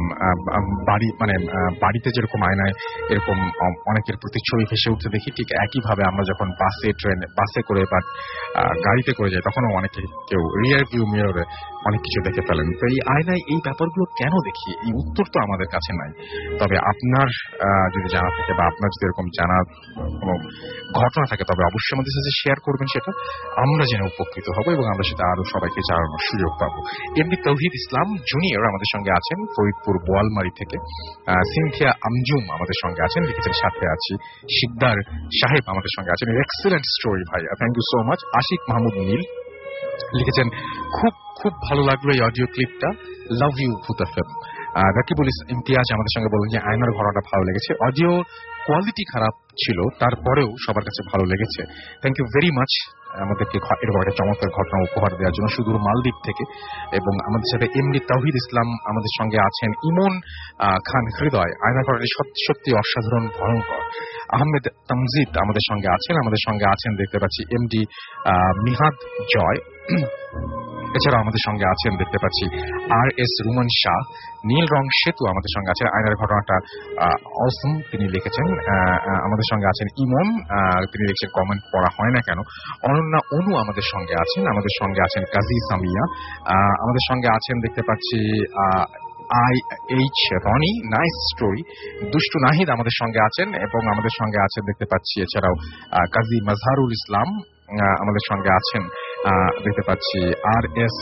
A: বাড়ি মানে বাড়িতে যেরকম আয়নায় এরকম অনেকের প্রতিচ্ছবি ভেসে উঠতে দেখি, ঠিক একইভাবে আমরা যখন বাসে ট্রেনে বাসে করে বা গাড়িতে করে যাই, তখনও অনেকে কেউ রিয়ার ভিউ মিররে অনেক কিছু দেখে ফেলেন। তো এই আয়নায় এই ব্যাপারগুলো কেন দেখি, এই উত্তর তো আমাদের কাছে নাই। তবে আপনার যদি জানা থাকে বা আপনার যদি এরকম জানার কোনো ঘটনা থাকে, তবে অবশ্যই আমাদের সাথে শেয়ার করবেন, সেটা আমরা জেনে উপকৃত হব, এবং আমরা সেটা আরো সবাইকে জানানোর সুযোগ পাবো। এমনি তৌহিদ ইসলাম জুনিয়র আমাদের সঙ্গে আছেন ফরিদপুর বোয়ালমারি থেকে। সিনথিয়া আমজুম আমাদের সঙ্গে আছেন, লিখেছেন সাথে আছি। শিকদার সাহেব আমাদের সঙ্গে আছেন। এক্সেলেন্ট স্টোরি ভাই, thank you so much. Ashik Mahmud Neel লিখেছেন খুব খুব ভালো লাগলো এই অডিও ক্লিপটা, love you Bhoot FM. Rakibul Imtiaz আমাদের সঙ্গে বলেন যে আয়নার ঘটনাটা ভালো লেগেছে, অডিও কোয়ালিটি খারাপ ছিল, তারপরেও সবার কাছে ভালো লেগেছে। থ্যাংক ইউ ভেরি মাচ আমাদেরকে এরকম একটা চমৎকার ঘটনা উপহার দেওয়ার জন্য সুদূর মালদ্বীপ থেকে। এবং আমাদের সাথে এমডি তাওহিদ ইসলাম আমাদের সঙ্গে আছেন, ইমন খান হৃদয়, আয়না করাটি সত্যি অসাধারণ ভয়ঙ্কর, আহমেদ তামজিদ আমাদের সঙ্গে আছেন, আমাদের সঙ্গে আছেন দেখতে পাচ্ছি এমডি মিহাদ জয়, এছাড়াও আমাদের সঙ্গে আছেন দেখতে পাচ্ছি আর এস রুমান শাহ, নীল রং সেতু আমাদের সঙ্গে আছেন, আয়নার ঘটনাটা অসম তিনি লিখেছেন। আমাদের সঙ্গে আছেন ইমন, তিনি লিখছেন কমেন্ট পড়া হয় না কেন। অনন্যা অনু আমাদের সঙ্গে আছেন, আমাদের সঙ্গে আছেন কাজী সামিয়া, আমাদের সঙ্গে আছেন দেখতে পাচ্ছি I H Rony, nice story. Dushtu Nahid আমাদের সঙ্গে আছেন এবং আমাদের সঙ্গে আছেন দেখতে পাচ্ছি এছাড়াও কাজী মাজহারুল ইসলাম আমাদের সঙ্গে আছেন দেখতে পাচ্ছি, আর এস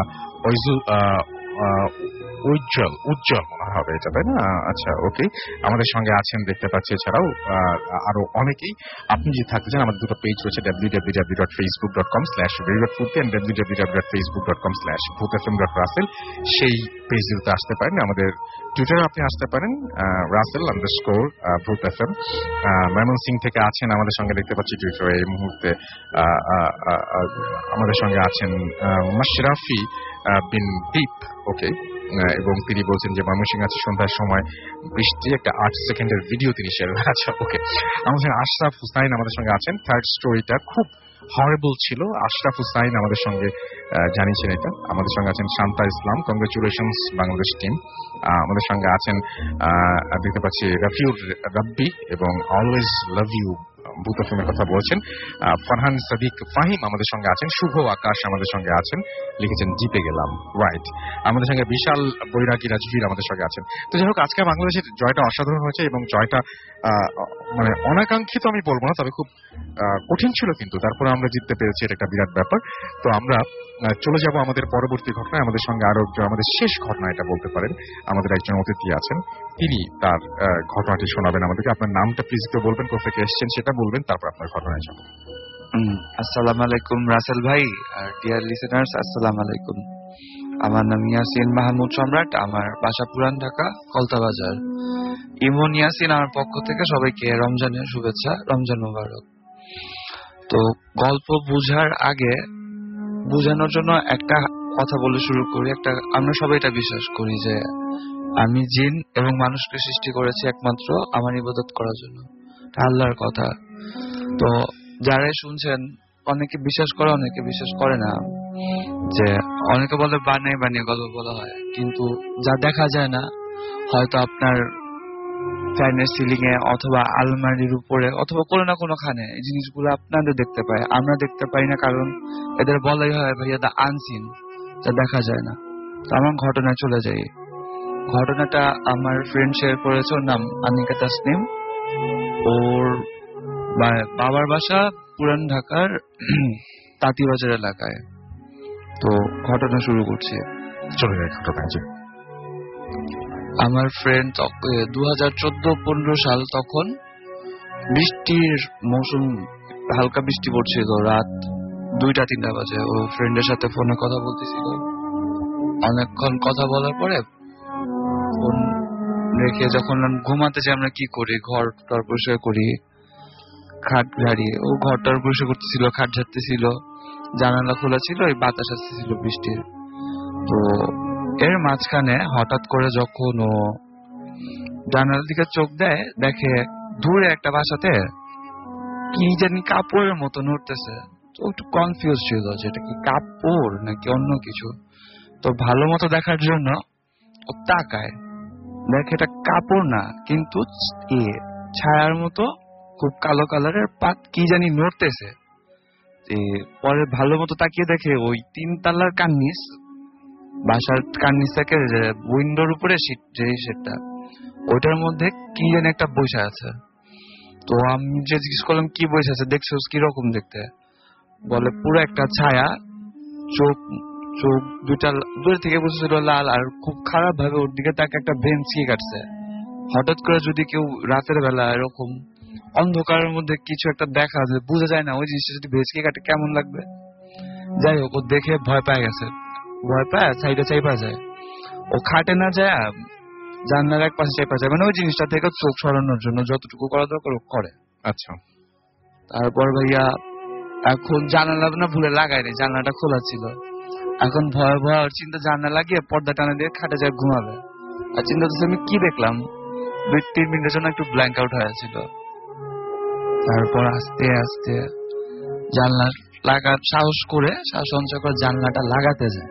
A: উজ্জ্বল উজ্জ্বল মনে হবে এটা, তাই না? আচ্ছা, ওকে, আমাদের সঙ্গে আছেন দেখতে পাচ্ছি এছাড়াও আরো অনেকেই। আপনি যদি থাকতে চান, আমাদের দুটো পেজ রয়েছে, W W W dot Facebook dot com slash very dot food and W W W dot Facebook dot com slash Bhoot F M dot Russell, সেই পেজগুলোতে আসতে পারেন। আমাদের টুইটারে আপনি আসতে পারেন Russell underscore Bhoot F M. Mymensingh থেকে আছেন আমাদের সঙ্গে দেখতে পাচ্ছি টুইটারে এই মুহূর্তে। আমাদের সঙ্গে আছেন মাশরাফি বিন দীপ, ওকে, এবং তিনি বলছেন যে ময়মনসিংহ আছে সন্ধ্যার সময় বৃষ্টি, একটা আট সেকেন্ডের ভিডিও তিনি শেয়ার করেন। আচ্ছা, ওকে। আমাদের সঙ্গে আশরাফ হুসাইন আমাদের সঙ্গে আছেন, থার্ড স্টোরিটা খুব হরেবল ছিল। আশরাফ হুসাইন আমাদের সঙ্গে জানিয়েছেন এটা। আমাদের সঙ্গে আছেন শান্তা ইসলাম, কংগ্রেচুলেশনস বাংলাদেশ টিম। আমাদের সঙ্গে আছেন দেখতে পাচ্ছি রাফিউর রাব্বি এবং অলওয়েজ লাভ ইউ ভূত এফএমের কথা বলছেন। ফারহান সাদিক ফাহিম আমাদের সঙ্গে আছেন, শুভ আকাশ আমাদের সঙ্গে আছেন, লিখেছেন জিতে গেলাম, রাইট। আমাদের সঙ্গে বিশাল বৈরাগী রাজবীর আমাদের সঙ্গে আছেন। তো যাই হোক, আজকে বাংলাদেশের জয়টা অসাধারণ হয়েছে এবং জয়টা মানে অনাকাঙ্ক্ষিত আমি বলবো না, তবে খুব কঠিন ছিল, কিন্তু তারপরে আমরা জিততে পেরেছি, এটা একটা বিরাট ব্যাপার। তো আমরা চলে যাব আমাদের পরবর্তী ঘটনায়। আমাদের সঙ্গে আরো আমাদের শেষ ঘটনা এটা বলতে পারেন, আমাদের একজন অতিথি আছেন, তিনি তার ঘটনাটি শোনাবেন আমাদেরকে। আপনার নামটা প্লিজ তো বলবেন, কোথা থেকে এসেছেন সেটা বলবেন, তারপর আপনার ঘটনায় যাবেন।
F: আসসালামু আলাইকুম রাসেল ভাই আর ডিয়ার লিসেনার্স, আসসালামু আলাইকুম। আমার নাম ইয়াসিন মাহমুদ সম্রাট, আমার বাসা পুরান ঢাকা কলতা বাজার। ইমন ইয়াসিন আমার পক্ষ থেকে সবাইকে রমজানের শুভেচ্ছা, রমজান মুবারক। তো গল্প বুঝার আগে বুঝানোর জন্য একটা কথা বলে শুরু করি। একটা আমরা সবাই এটা বিশ্বাস করি যে আমি জিন এবং মানুষকে সৃষ্টি করেছি একমাত্র আমার ইবাদত করার জন্য, আল্লাহর কথা। তো যারাই শুনছেন, অনেকে বিশ্বাস করে অনেকে বিশ্বাস করে না। যে অনেকে বলে বানিয়ে বানিয়ে গল্প বলা হয়, কিন্তু যা দেখা যায় না, হয়তো আপনার ফ্যানের সিলিং এ অথবা আলমারির উপরে অথবা কোনো না কোনো খানে এই জিনিসগুলো আপনাদের দেখতে পায়, আমরা দেখতে পাই না, কারণ এদের বলাই হয় ভাইয়া দা আনসিন, যা দেখা যায় না। তো আমার ঘটনায় চলে যাই। ঘটনাটা আমার ফ্রেন্ড শেয়ার করেছে, ওর নাম আনিকা তাসনিম। ওর বাবার বাসা পুরান ঢাকার তাঁতিবাজার এলাকায়। তো ঘটনা শুরু করছি,
A: চলে যায় ঘটনা।
F: আমার ফ্রেন্ড দু হাজার চোদ্দ পনেরো সাল, তখন বৃষ্টির মৌসুম, হালকা বৃষ্টি পড়ছিল, রাত দুইটা তিনটা বাজে। ও ফ্রেন্ডের সাথে ফোনে কথা বলতেছিল। অনেকক্ষণ কথা বলার পরে ফোন রেখে যখন ঘুমাতে যাই, আমরা কি করি, ঘর টর পরিষ্কার করি, খাট ঝাড়িয়ে। ও ঘরটার পরিষ্কার করতেছিল, খাট ঝাড়তেছিল, জানালা খোলা ছিল, এই বাতাস আসতেছিল বৃষ্টির। তো এর মাঝখানে হঠাৎ করে যখন ও জানালার দিকে চোখ দেয়, দেখে দূরে একটা বাসাতে কি জানি কাপড়ের মতো নড়তেছে। তো একটু কনফিউজ ছিল যে এটা কি কাপড় নাকি অন্য কিছু। তো ভালো মতো দেখার জন্য ও তাকায়, দেখে এটা কাপড় না, কিন্তু এ ছায়ার মতো খুব কালো কালারের পাত কি জানি নড়তেছে। পরে ভালো মতো তাকিয়ে দেখে ওই তিন তালার কার্নিস, বাসার কার্নিস থেকে উইন্ডোর উপরে সিট, যে সেটটা, ওইটার মধ্যে কি জানি একটা বসে আছে। তো আমি যে জিজ্ঞেস করলাম কি বসে আছে, দেখছো কিরকম দেখতে? বলে পুরো একটা ছায়া, চোখ চোখ দুইটা দূর থেকে বসেছিল লাল, আর খুব খারাপ ভাবে ওর দিকে তাকে একটা ভেঞ্চি কাটছে। হঠাৎ করে যদি কেউ রাতের বেলা এরকম অন্ধকারের মধ্যে কিছু একটা দেখা যায়, বোঝা যায় না ওই জিনিসটা যদি ভেঁচকে কাটে কেমন লাগবে। যাই হোক, ও দেখে ভয় পেয়ে গেছে, ভয় পায় সাইডে চাইপা যায়। ও খাটে না যায়, জানলার এক পাশে চাইপা যায়, মানে ওই জিনিসটা থেকে চোখ সরানোর জন্য যতটুকু করা দরকার করে।
A: আচ্ছা।
F: তারপর ভাইয়া এখন জানালা না ভুলে লাগাইনি, জানালাটা খোলা ছিল। এখন ভয় ভয় চিন্তা জানালা লাগিয়ে পর্দা টানা দিয়ে খাটে যায় ঘুমাবে। আর চিন্তা করছে আমি কি দেখলাম, দুই তিন মিনিটের জন্য একটু ব্ল্যাঙ্ক আউট হয়েছিল। তারপর আস্তে আস্তে জানলা লাগার সাহস করে সাহস সঞ্চয় করে জানলাটা লাগাতে যায়।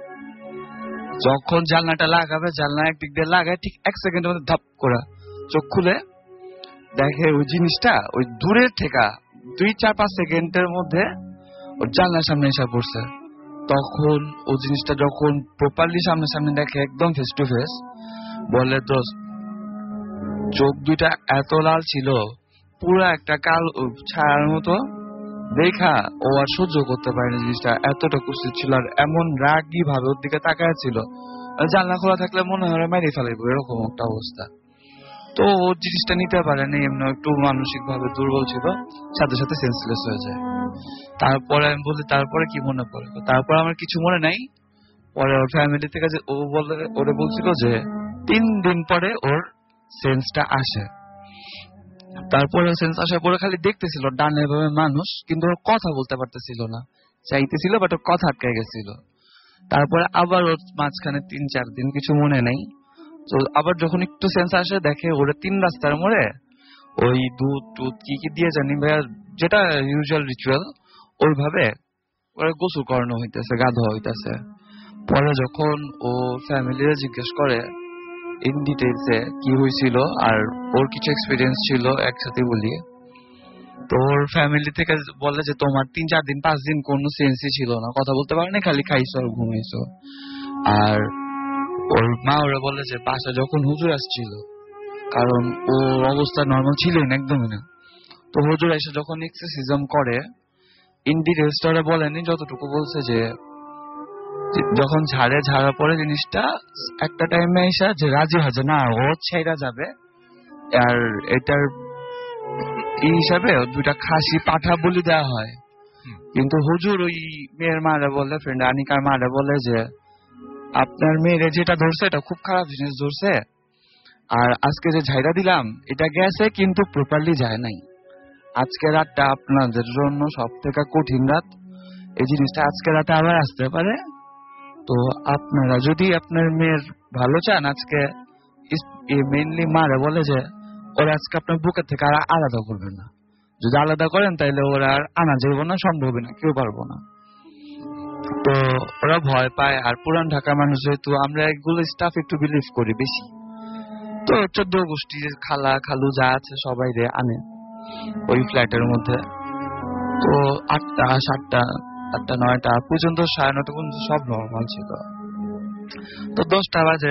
F: যখন জানলাটা লাগাবে, জানলা একদিক দিয়ে লাগায় ঠিক এক সেকেন্ডের মধ্যে ধাপ করে চোখ খুলে দেখে ওই জিনিসটা ওই দূরের থেকে দুই চার পাঁচ সেকেন্ডের মধ্যে ওর জানলার সামনে এসে পড়ছে। তখন ও জিনিসটা যখন প্রপারলি সামনে সামনে দেখে, একদম ফেস টু ফেস, বলে দোস্ত চোখ দুইটা এত লাল ছিল, পুরো একটা কাল ছায়ার মতো দেখা ও আর সহ্য করতে পারেনি জিনিসটা, এতটা কুস্তি ছিল। আর এমন রাগি ভাবে ওর দিকে তাকায় ছিল, জানলা খোলা থাকলে মনে হয় মেরে ফেলাইবো, এরকম একটা অবস্থা। তো ও জিনিসটা নিতে পারেনি, এমনি একটু মানসিক ভাবে দুর্বল ছিল, সাথে সাথে সেন্সলেস হয়ে যায়। তারপরে আমি বলি তারপরে কি মনে পড়ে, তারপর আমার কিছু মনে নাই। পরে ওর ফ্যামিলি থেকে ও বলে ওরে বলছিল যে তিন দিন পরে ওর সেন্সটা আসে। তারপরে সেন্স আসার পরে খালি দেখতেছিল ডানে ভাবে মানুষ, কিন্তু ওর কথা বলতে পারতেছিল না, চাইতেছিল বাট ওর কথা আটকে গেছিল। তারপরে আবার ওর মাঝখানে তিন চার দিন কিছু মনে নাই। তো আবার যখন একটু সেন্স আসে, দেখে ওরা তিন রাস্তার মোড়ে ওই দুধ টুধ কি কি দিয়ে জানি ভাইয়া, যেটা ইউজুয়াল রিচুয়াল, ওইভাবে ওরা গোসল করানো হইতেছে, গা ধোয়া হইতেছে। পরে যখন ও ফ্যামিলিরা জিজ্ঞেস করে ইন ডিটেইলসে কি হয়েছিল আর ওর কিছু এক্সপিরিয়েন্স ছিল একসাথে বলি, তো ওর ফ্যামিলি থেকে বলে যে তোমার তিন চার দিন পাঁচ দিন কোনো সেন্সই ছিল না, কথা বলতে পারো না, খালি খাইছো আর ঘুমাইছো। আর ওর মা ওরা বলে যে বাসা যখন হুজুর আসছিল, কারণ ওর অবস্থা নর্মাল ছিলই না, একদমই না, তো হুজুর এসে যখন এক্সারসাইজম করে, ইন ডিটেইলস ওরা বলেনি, যতটুকু বলছে যে যখন ঝাড়ে ঝাড়ার পরে জিনিসটা একটা টাইমে এসে যে রাজি হয় যে না ও ছেড়া যাবে, আর এটার এই হিসাবে দুইটা খাসি পাঠা বলি দেওয়া হয়। কিন্তু হুজুর ওই মেয়ের মারা বলে, ফ্রেন্ড আনিকার মারা বলে যে আপনার মেয়েরে যেটা ধরছে এটা খুব খারাপ জিনিস ধরছে, আর আজকে যে ঝাইরা দিলাম এটা গেছে কিন্তু প্রপারলি যায় নাই, আজকে রাতটা আপনাদের জন্য সব থেকে কঠিন রাত, এই জিনিসটা আজকে রাতে আবার আসতে পারে। তো আপনারা যদি আপনার মেয়ের ভালো চান, আজকে মেইনলি মারা বলে যে ওরা আজকে আপনার বুকের থেকে আর আলাদা করবে না, যদি আলাদা করেন তাহলে ওরা আর আনা যাইব না, সম্ভব না, কেউ পারবো না। তো ওরা ভয় পায়, আর পুরান ঢাকার মানুষ যেহেতু আমরা এগুলো স্টাফ একটু বিলিভ করি বেশি, তো চোদ্দ গোষ্ঠী খালা খালু যা আছে সবাই রে আনে ওই ফ্ল্যাটের মধ্যে। তো আটটা সাতটা আটটা নয়টা পর্যন্ত, সাড়ে নয়টা পর্যন্ত সব নর্মাল ছিল। তো দশটা বাজে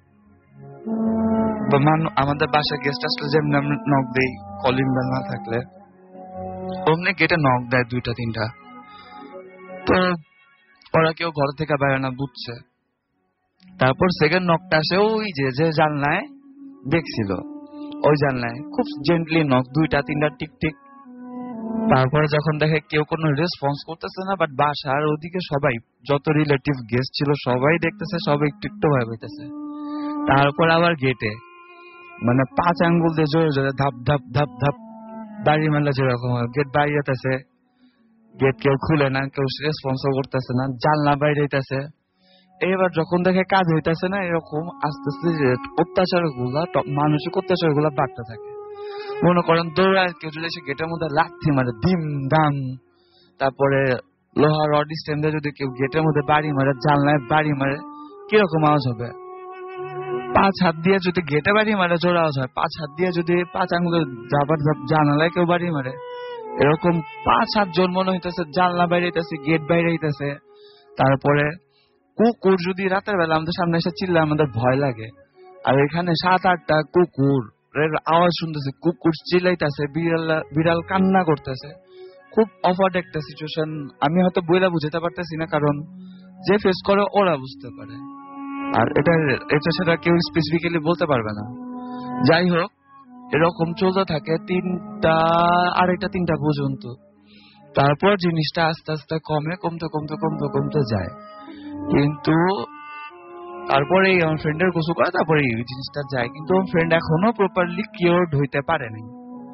F: আমাদের বাসায় গেস্ট আসলে যেমনি আমরা নক দেই, কলিং বেল না থাকলে অমনি গেটে নক দেয় দুইটা তিনটা। তো ওরা কেউ ঘর থেকে বাইরে না বুঝছে। তারপর সেকেন্ড নকটা আসে ওই যে যে জানলায় দেখছিল, ওই জানলায় খুব জেন্টলি নক, দুইটা তিনটা টিক টিক। তারপরে যখন দেখে কেউ কোনো রেসপন্স করতেছে না, বাট বাসার ওদিকে সবাই যত রিলেটিভ গেস্ট ছিল সবাই দেখতেছে, সবাই একটু একটু ভয় পেতেছে। তারপর আবার গেটে মানে পাঁচ আঙ্গুল দিয়ে জোরে জোরে ধাপ ধাপ ধাপ ধাপ বাড়ি মারলে যেরকম গেট বাইরে যেতেছে, গেট কেউ খুলে না, কেউ রেসপন্সও করতেছে না, জানলা বাইরে হইতেছে। এবার যখন দেখে কাজ হইতেছে না, এরকম আস্তে আস্তে অত্যাচার গুলা, মানসিক অত্যাচার গুলা বাড়তে থাকে। মনে করেন দৌড়ায় কেউ যদি এসে গেটের মধ্যে লাথি মারে দিম দাম, তারপরে লোহার রড স্ট্যান্ড দিয়ে যদি কেউ গেটের মধ্যে বাড়ি মারে, জানলায় বাড়ি মারে, কিরকম আওয়াজ হবে? পাঁচ হাত দিয়ে যদি গেটে বাড়ি মারে জোর আওয়াজ হয়, পাঁচ হাত দিয়ে যদি পাঁচ আঙুলে যাবার জানালায় কেউ বাড়ি মারে, এরকম পাঁচ সাত জন মনে হইতেছে জানলা বাইরে হইতেছে, গেট বাইরে হইতেছে। তারপরে কুকুর যদি রাতের বেলা আমাদের সামনে এসে চিল্লা, আমাদের ভয় লাগে। আর এখানে সাত আটটা কুকুর আওয়াজ শুনতেছে, কুকুর চিল্লাইতেছে, বিড়াল বিড়াল কান্না করতেছে, খুব অফার্ড একটা সিচুয়েশন। আমি হয়তো বইলা বুঝাতে পারতেছি না, কারণ যে ফেস করে ওরা বুঝতে পারে, আর এটা এটা সেটা কেউ স্পেসিফিক্যালি বলতে পারবে না। যাই হোক, এরকম চলতে থাকে তিনটা আড়াইটা তিনটা পর্যন্ত। তারপর জিনিসটা আস্তে আস্তে কমে, কমতে কমতে কমতে কমতে যায়। কিন্তু তারপরে আমার ফ্রেন্ডের গোসল করে তারপরে এই জিনিসটা যায়, কিন্তু আমার ফ্রেন্ড এখনো প্রপারলি কিওরড হইতে পারেনি।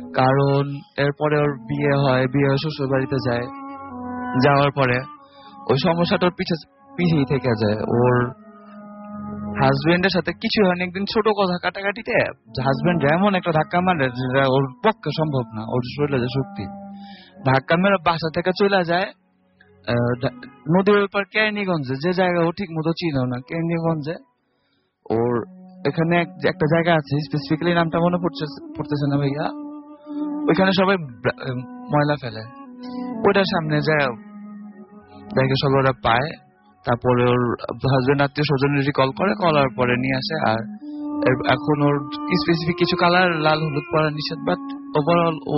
F: কারণ এরপরে ওর বিয়ে হয়, বিয়ে শ্বশুর বাড়িতে যায়, যাওয়ার পরে ওই সমস্যাটা ওর পিছে পিছিয়ে থেকে যায়। ওর হাজবেন্ডের সাথে কিছু হয়নি, একদিন ছোট কথা কাটাকাটিতে হাজবেন্ড এমন একটা ধাক্কা মারে যেটা ওর পক্ষে সম্ভব না, ওর শরীরে যে শক্তি, ধাক্কা মেরে বাসা থেকে চলে যায় নদীর ব্যাপার কেরানীগঞ্জে, যে জায়গা ও ঠিক মতো চিনো না, কেরানীগঞ্জে ওর এখানে একটা জায়গা আছে, স্পেসিফিক্যালি নামটা মনে পড়ছে পড়তেছে না ভাইয়া, ওইখানে সবাই ময়লা ফেলে, ওইটার সামনে যায় দেখে সবাই ওরা পায়। তারপরে ওর হাজবেন্ড আত্মীয় স্বজনেরই কল করে, কলার পরে নিয়ে আসে। আর এখন ওর স্পেসিফিক কিছু কালার লাল হলুদ পরা নিষেধ, বাট ওভারঅল ও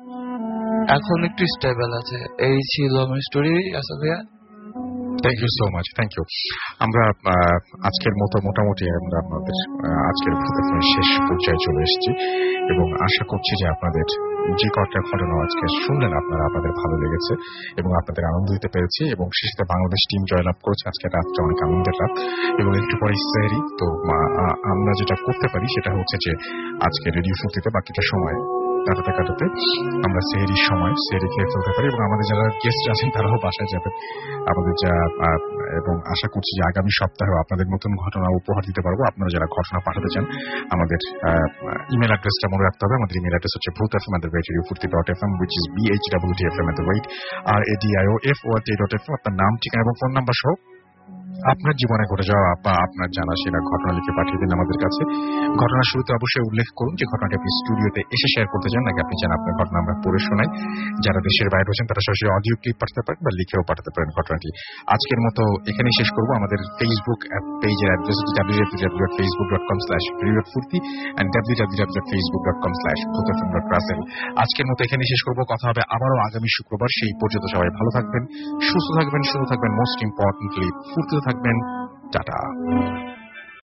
F: এখন একটু স্টেবল আছে। এই ছিল আমার স্টোরি। আসা ভাইয়া,
A: thank you so much, thank you. আমরা আজকের মতো মোটামুটি আমরা আমাদের আজকের শেষ পর্যায়ে চলে এসেছি এবং আশা করছি যে আপনাদের যে কটা ঘটনা আজকে শুনলেন আপনারা আপনাদের ভালো লেগেছে এবং আপনাদের আনন্দ দিতে পেরেছি। এবং শেষে বাংলাদেশ টিম জয়লাভ করেছে। আজকে রাতটা অনেক আনন্দের রাত এবং একটু পরে সেহরি। তো আমরা যেটা করতে পারি সেটা হচ্ছে যে আজকে রেডিও ফুর্তিতে বাকিটা সময় কাটাতে কাটাতে আমরা সেহরির সময় সেহরি খেয়ে ফেলতে পারি এবং আমাদের যারা গেস্ট আছেন তারাও বাসায় যাবেন আমাদের যা। এবং আশা করছি যে আগামী সপ্তাহে আপনাদের নতুন ঘটনা উপহার দিতে পারবো। আপনারা যারা ঘটনা পাঠাতে চান আমাদের ইমেল অ্যাড্রেসটা মনে রাখতে হবে। আমাদের ইমেল অ্যাড্রেস হচ্ছে Bhoot FM at the rate radio Foorti dot F M, which is B H W T F M at the rate R A D I O F O T dot F M. আপনার নাম, ঠিকানা এবং phone number সহ আপনার জীবনে ঘটে যাওয়া বা আপনার জানা সেরা ঘটনা লিখে পাঠিয়ে দিন আমাদের কাছে। ঘটনার শুরুতে অবশ্যই উল্লেখ করুন যে ঘটনাটি আপনি স্টুডিওতে এসে শেয়ার করতে চান নাকি আপনি চান আপনার ঘটনা আমরা পড়ে শোনাই। যারা দেশের বাইরে রয়েছেন তারা সরাসরি অডিও ক্লিপ পাঠাতে পারেন বা লিখেও পাঠাতে পারেন ঘটনাটি। আজকের মতো এখানেই শেষ করবো। আমাদের ফেসবুক পেজের অ্যাড্রেস হচ্ছে W W W dot Facebook dot com slash radio Foorti and W W W dot Facebook dot com slash Bhoot FM dot Russell. আজকের মতো এখানেই শেষ করবো। কথা হবে আবারও আগামী শুক্রবার। সেই পর্যন্ত সবাই ভালো থাকবেন, সুস্থ থাকবেন, সুস্থ থাকবেন, মোস্ট ইম্পর্টেন্টলি ফুর্তিতে থাকবেন। টাটা।